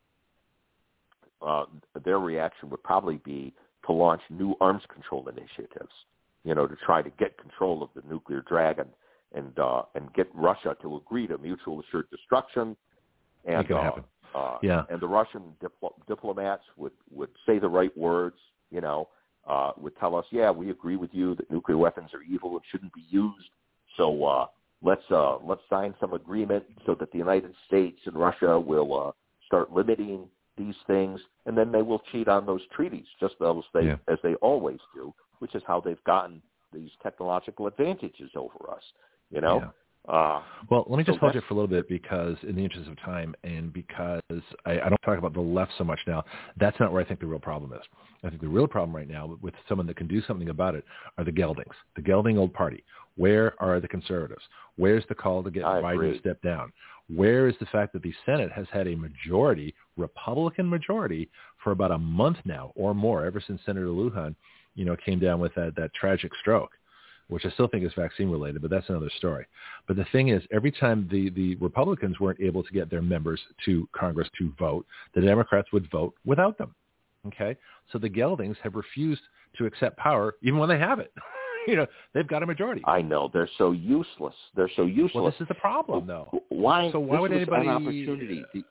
their reaction would probably be to launch new arms control initiatives, to try to get control of the nuclear dragon and get Russia to agree to mutual assured destruction. And and the Russian diplomats would say the right words, would tell us, we agree with you that nuclear weapons are evil and shouldn't be used. So let's sign some agreement so that the United States and Russia will start limiting these things, and then they will cheat on those treaties, just as they always do, which is how they've gotten these technological advantages over us. Well, let me just hold you for a little bit, because in the interest of time and because I don't talk about the left so much now, that's not where I think the real problem is. I think the real problem right now with someone that can do something about it are the geldings, the gelding old party. Where are the conservatives? Where's the call to get Biden to step down? Where is the fact that the Senate has had a majority, Republican majority, for about a month now or more, ever since Senator Lujan, came down with that tragic stroke, which I still think is vaccine related, but that's another story. But the thing is, every time the Republicans weren't able to get their members to Congress to vote, the Democrats would vote without them. Okay? So the geldings have refused to accept power even when they have it. They've got a majority. I know. They're so useless. Well, this is the problem, though. Why? So why would anybody? An opportunity. The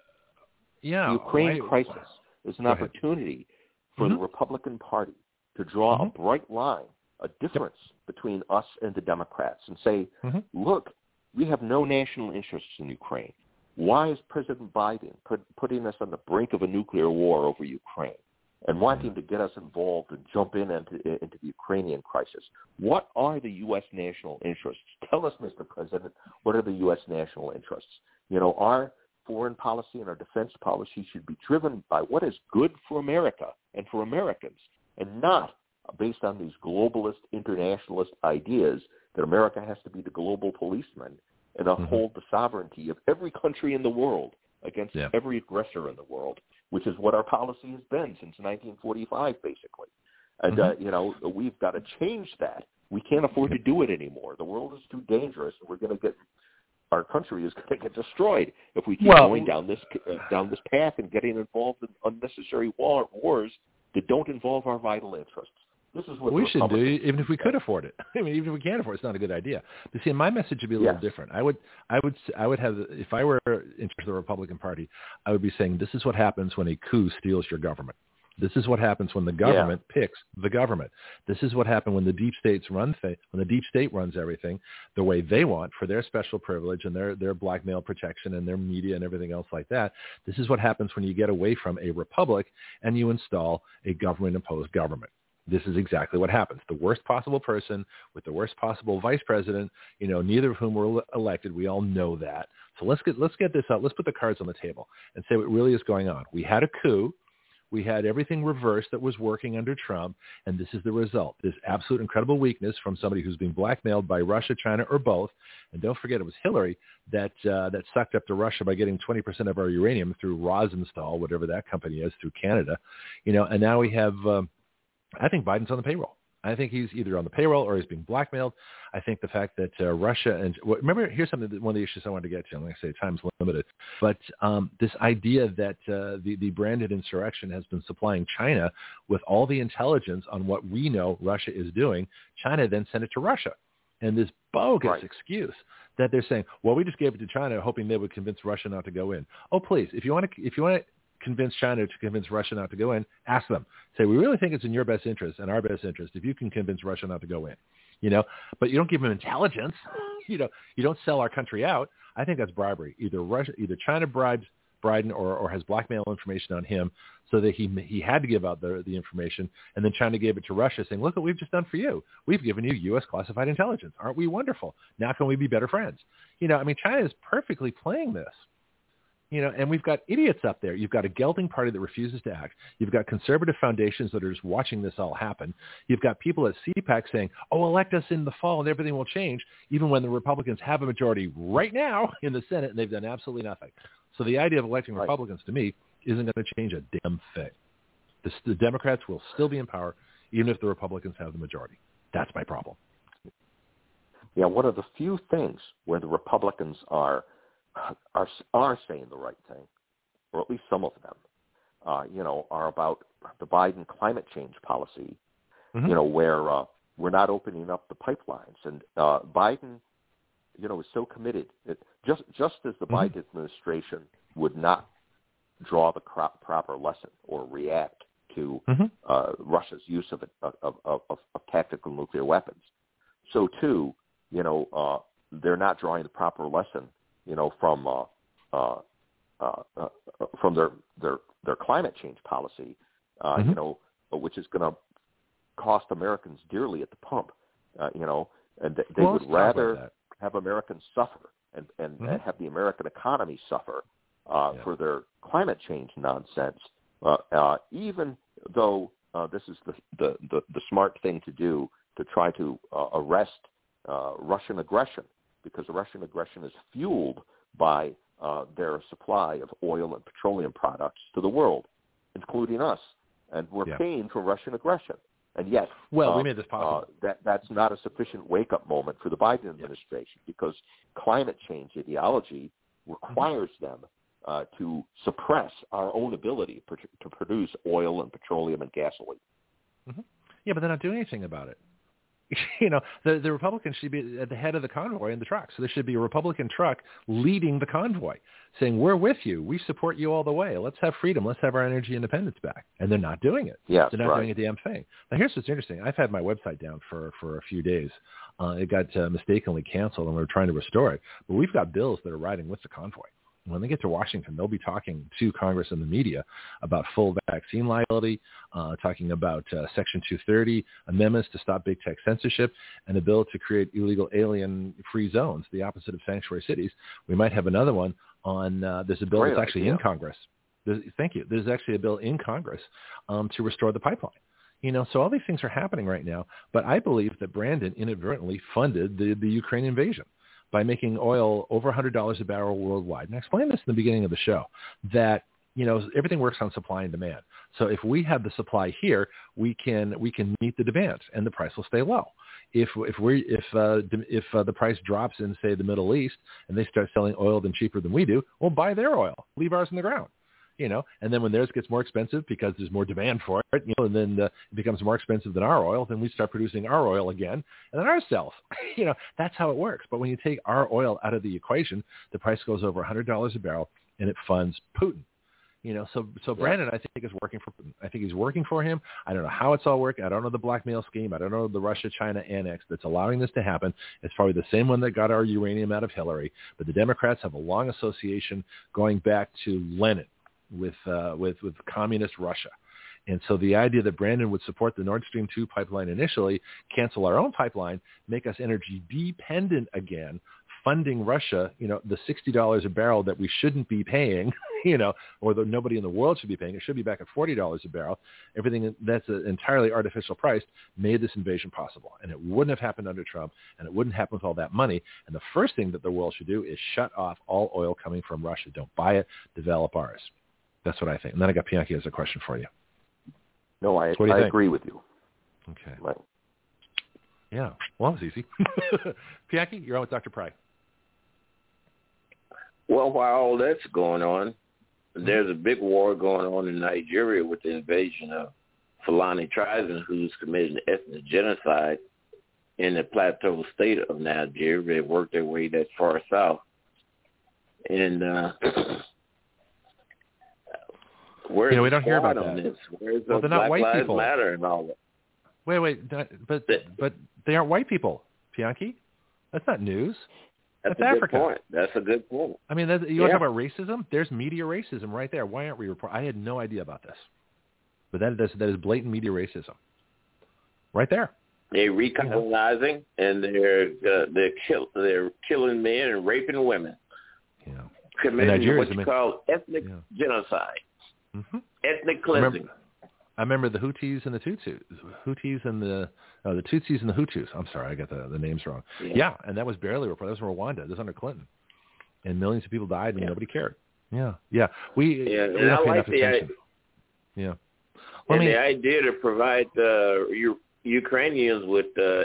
Ukraine crisis is an opportunity for the Republican Party to draw a bright line, a difference between us and the Democrats, and say, look, we have no national interests in Ukraine. Why is President Biden putting us on the brink of a nuclear war over Ukraine and wanting to get us involved and jump into the Ukrainian crisis? What are the U.S. national interests? Tell us, Mr. President, what are the U.S. national interests? Our foreign policy and our defense policy should be driven by what is good for America and for Americans, and not based on these globalist, internationalist ideas that America has to be the global policeman and uphold the sovereignty of every country in the world against every aggressor in the world, which is what our policy has been since 1945, basically. And, we've got to change that. We can't afford to do it anymore. The world is too dangerous, and our country is going to get destroyed if we keep going down this path and getting involved in unnecessary wars that don't involve our vital interests. This is what we should do, even if we could afford it. I mean, even if we can't afford it, it's not a good idea. But see, my message would be a little different. I would have, if I were in the Republican Party, I would be saying, this is what happens when a coup steals your government. This is what happens when the government picks the government. This is what happens when the deep states when the deep state runs everything the way they want for their special privilege and their blackmail protection and their media and everything else like that. This is what happens when you get away from a republic and you install a government-imposed government. This is exactly what happens. The worst possible person with the worst possible vice president, neither of whom were elected. We all know that. So let's get this out. Let's put the cards on the table and say what really is going on. We had a coup. We had everything reversed that was working under Trump, and this is the result. This absolute incredible weakness from somebody who's being blackmailed by Russia, China, or both. And don't forget, it was Hillary that sucked up to Russia by getting 20% of our uranium through Rosenthal, whatever that company is, through Canada. And now we have I think Biden's on the payroll. I think he's either on the payroll or he's being blackmailed. I think the fact that Russia and remember, here's something that one of the issues I wanted to get to. I'm going to say time's limited, but this idea that the branded insurrection has been supplying China with all the intelligence on what we know Russia is doing. China then sent it to Russia, and this bogus excuse that they're saying, well, we just gave it to China, hoping they would convince Russia not to go in. Oh, please, if you want to convince China to convince Russia not to go in, ask them. Say, we really think it's in your best interest and our best interest if you can convince Russia not to go in, but you don't give them intelligence. You don't sell our country out. I think that's bribery. Either China bribed Biden or has blackmail information on him so that he had to give out the information, and then China gave it to Russia saying, look what we've just done for you. We've given you U.S. classified intelligence. Aren't we wonderful? Now can we be better friends? China is perfectly playing this. And we've got idiots up there. You've got a gelding party that refuses to act. You've got conservative foundations that are just watching this all happen. You've got people at CPAC saying, oh, elect us in the fall and everything will change, even when the Republicans have a majority right now in the Senate and they've done absolutely nothing. So the idea of electing Republicans, to me, isn't going to change a damn thing. The Democrats will still be in power, even if the Republicans have the majority. That's my problem. Yeah, one of the few things where the Republicans are saying the right thing, or at least some of them, are about the Biden climate change policy, where we're not opening up the pipelines. And Biden, is so committed. Just as the Biden administration would not draw the proper lesson or react to Russia's use of tactical nuclear weapons, so too, they're not drawing the proper lesson from their climate change policy, which is going to cost Americans dearly at the pump, and they would rather have Americans suffer and have the American economy suffer for their climate change nonsense, even though this is the smart thing to do to try to arrest Russian aggression, because Russian aggression is fueled by their supply of oil and petroleum products to the world, including us. And we're paying for Russian aggression. And yet, we made this possible. That's not a sufficient wake-up moment for the Biden administration, because climate change ideology requires them to suppress our own ability to produce oil and petroleum and gasoline. Yeah, but they're not doing anything about it. The Republicans should be at the head of the convoy in the truck. So there should be a Republican truck leading the convoy, saying, we're with you. We support you all the way. Let's have freedom. Let's have our energy independence back. And they're not doing it. Yes, they're not doing a damn thing. Now, here's what's interesting. I've had my website down for a few days. It got mistakenly canceled, and we're trying to restore it. But we've got bills that are riding with the convoy. When they get to Washington, they'll be talking to Congress and the media about full vaccine liability, talking about Section 230, amendments to stop big tech censorship, and a bill to create illegal alien-free zones, the opposite of sanctuary cities. We might have another one on there's a bill that's actually in Congress. Thank you. There's actually a bill in Congress to restore the pipeline. So all these things are happening right now. But I believe that Brandon inadvertently funded the Ukraine invasion by making oil over $100 a barrel worldwide. And I explained this in the beginning of the show, that everything works on supply and demand. So if we have the supply here, we can meet the demand, and the price will stay low. If the price drops in, say, the Middle East, and they start selling oil cheaper than we do, we'll buy their oil, leave ours in the ground. And then when theirs gets more expensive because there's more demand for it, and then it becomes more expensive than our oil, then we start producing our oil again, and then ours sells. That's how it works. But when you take our oil out of the equation, the price goes over $100 a barrel, and it funds Putin. So Brandon, I think, is working for Putin. I think he's working for him. I don't know how it's all working. I don't know the blackmail scheme. I don't know the Russia-China annex that's allowing this to happen. It's probably the same one that got our uranium out of Hillary. But the Democrats have a long association going back to Lenin with communist Russia. And so the idea that Brandon would support the Nord Stream 2 pipeline initially, cancel our own pipeline, make us energy dependent again, funding Russia, the $60 a barrel that we shouldn't be paying, or that nobody in the world should be paying. It should be back at $40 a barrel. Everything that's an entirely artificial price made this invasion possible. And it wouldn't have happened under Trump, and it wouldn't happen with all that money. And the first thing that the world should do is shut off all oil coming from Russia. Don't buy it. Develop ours. That's what I think. And then I got Bianchi as a question for you. No, I agree with you. Okay. Right. Yeah. Well, that was easy. Pianki, you're on with Dr. Pry. Well, while all that's going on, there's a big war going on in Nigeria with the invasion of Fulani tribesmen who's committed ethnic genocide in the plateau state of Nigeria. They worked their way that far south. And where's we don't hear about on that. This? Where's well, they're not Black white Lives people. Matter and all that? Wait, but they aren't white people, Pianki. That's not news. That's a Africa. Good point. That's a good point. I mean, you want to talk about racism? There's media racism right there. Why aren't we reporting? I had no idea about this. But that is blatant media racism. Right there. They're recolonizing, and they're killing men and raping women. Yeah. Committing what you call ethnic genocide. Mm-hmm. Ethnic cleansing. I remember the Houthis and the Tutsis. The Tutsis and the Hutus. I'm sorry, I got the names wrong. Yeah, and that was barely reported. That was in Rwanda. This was under Clinton. And millions of people died and nobody cared. Yeah. We don't pay enough attention. Yeah. The idea to provide Ukrainians with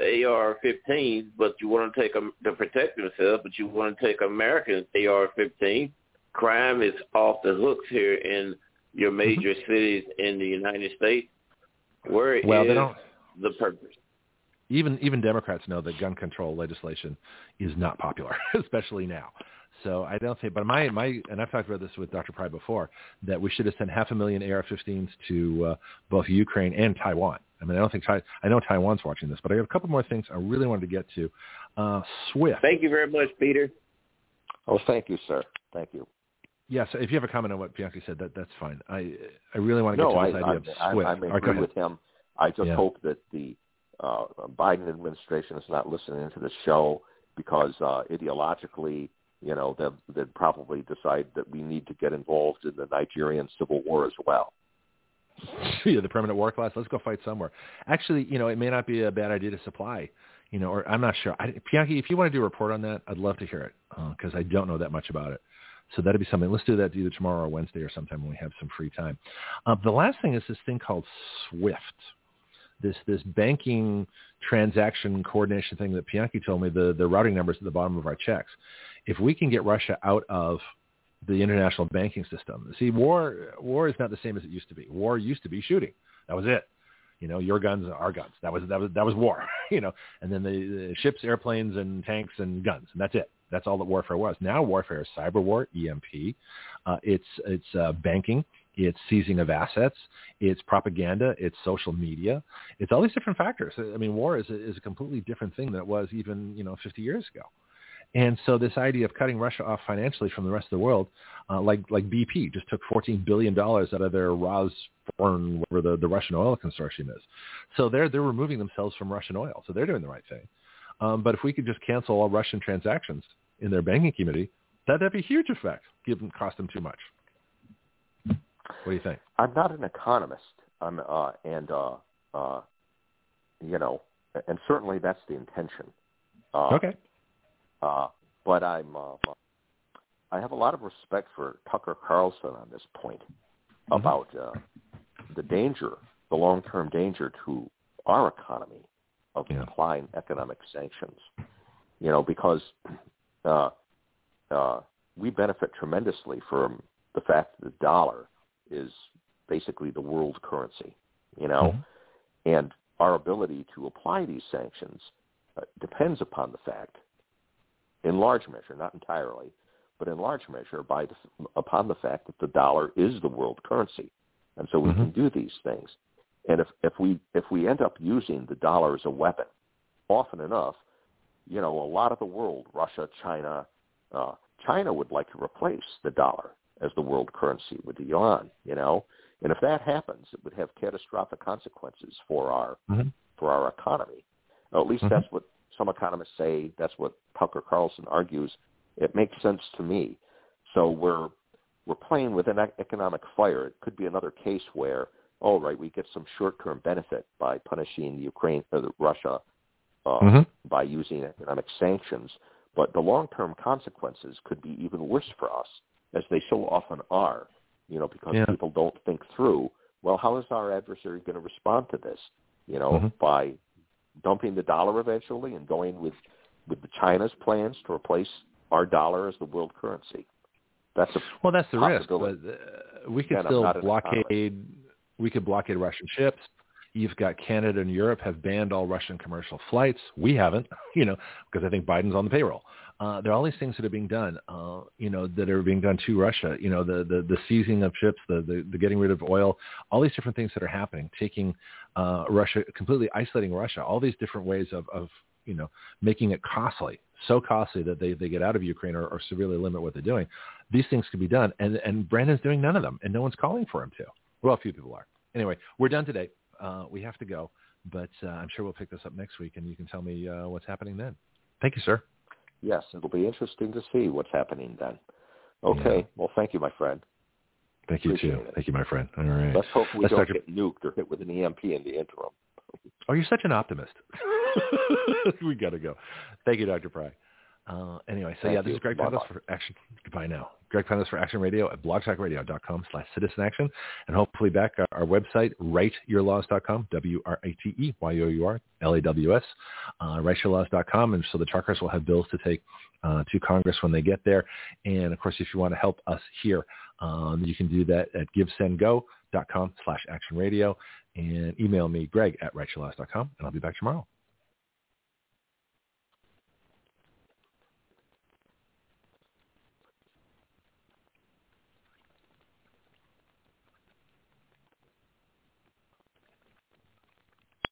AR-15s, but you want to take them to protect themselves, but you want to take American AR-15. Crime is off the hooks here in your major cities in the United States. Where is the purpose? Even Democrats know that gun control legislation is not popular, especially now. So I don't think, but my and I've talked about this with Dr. Pry before, that we should have sent 500,000 AR-15s to both Ukraine and Taiwan. I mean, I know Taiwan's watching this, but I have a couple more things I really wanted to get to. SWIFT. Thank you very much, Peter. Oh, thank you, sir. Thank you. Yeah, so if you have a comment on what Pianki said, that's fine. I really want to get to this idea of SWIFT. I agree with him. I just hope that the Biden administration is not listening to the show because ideologically, they'd probably decide that we need to get involved in the Nigerian civil war as well. Yeah, the permanent war class. Let's go fight somewhere. Actually, it may not be a bad idea to supply, or I'm not sure. Pianki, if you want to do a report on that, I'd love to hear it because I don't know that much about it. So that'd be something. Let's do that either tomorrow or Wednesday or sometime when we have some free time. The last thing is this thing called SWIFT, this banking transaction coordination thing that Pianki told me, the routing numbers at the bottom of our checks. If we can get Russia out of the international banking system. See, war is not the same as it used to be. War used to be shooting. That was it. Your guns, our guns. That was war. And then the ships, airplanes, and tanks and guns, and that's it. That's all that warfare was. Now warfare is cyber war, EMP. It's banking. It's seizing of assets. It's propaganda. It's social media. It's all these different factors. I mean, war is a completely different thing than it was even 50 years ago. And so this idea of cutting Russia off financially from the rest of the world, like BP just took $14 billion out of their Rosneft, whatever the Russian oil consortium is. So they're removing themselves from Russian oil. So they're doing the right thing. But if we could just cancel all Russian transactions in their banking community, that'd have a huge effect, cost them too much. What do you think? I'm not an economist. And certainly that's the intention. Okay. But I have a lot of respect for Tucker Carlson on this point about the danger, the long-term danger to our economy of applying economic sanctions. Because we benefit tremendously from the fact that the dollar is basically the world currency, and our ability to apply these sanctions depends upon the fact, in large measure, not entirely, but in large measure upon the fact that the dollar is the world currency. And so we can do these things. And if we end up using the dollar as a weapon, often enough, a lot of the world, Russia, China would like to replace the dollar as the world currency with the yuan, And if that happens, it would have catastrophic consequences for our economy. Or at least that's what some economists say. That's what Tucker Carlson argues. It makes sense to me. So we're playing with an economic fire. It could be another case where, all right, we get some short-term benefit by punishing Russia by using economic sanctions, but the long-term consequences could be even worse for us, as they so often are. Because people don't think through, well, how is our adversary going to respond to this? By dumping the dollar eventually and going with the China's plans to replace our dollar as the world currency. That's the risk. But we could still blockade. We could blockade Russian ships. You've got Canada and Europe have banned all Russian commercial flights. We haven't, because I think Biden's on the payroll. There are all these things that are being done, that are being done to Russia. The seizing of ships, the getting rid of oil, all these different things that are happening, taking Russia, completely isolating Russia, all these different ways of making it costly, so costly that they get out of Ukraine or severely limit what they're doing. These things can be done, and Brandon's doing none of them, and no one's calling for him to. Well, a few people are. Anyway, we're done today. We have to go, but I'm sure we'll pick this up next week, and you can tell me what's happening then. Thank you, sir. Yes, it'll be interesting to see what's happening then. Okay. Yeah. Well, thank you, my friend. Thank you, too. Thank you, my friend. All right. Let's hope we don't get nuked or hit with an EMP in the interim. Oh, you're such an optimist. We got to go. Thank you, Dr. Pry. Anyway, so this is Greg Pendos for Action. Goodbye now. Greg Pendos for Action Radio at blogtalkradio.com/citizen-action, and hopefully back our website, writeyourlaws.com, WRITEYOURLAWS, writeyourlaws.com, and so the truckers will have bills to take to Congress when they get there. And of course, if you want to help us here, you can do that at givesendgo.com/actionradio, and email me, Greg at writeyourlaws.com, and I'll be back tomorrow.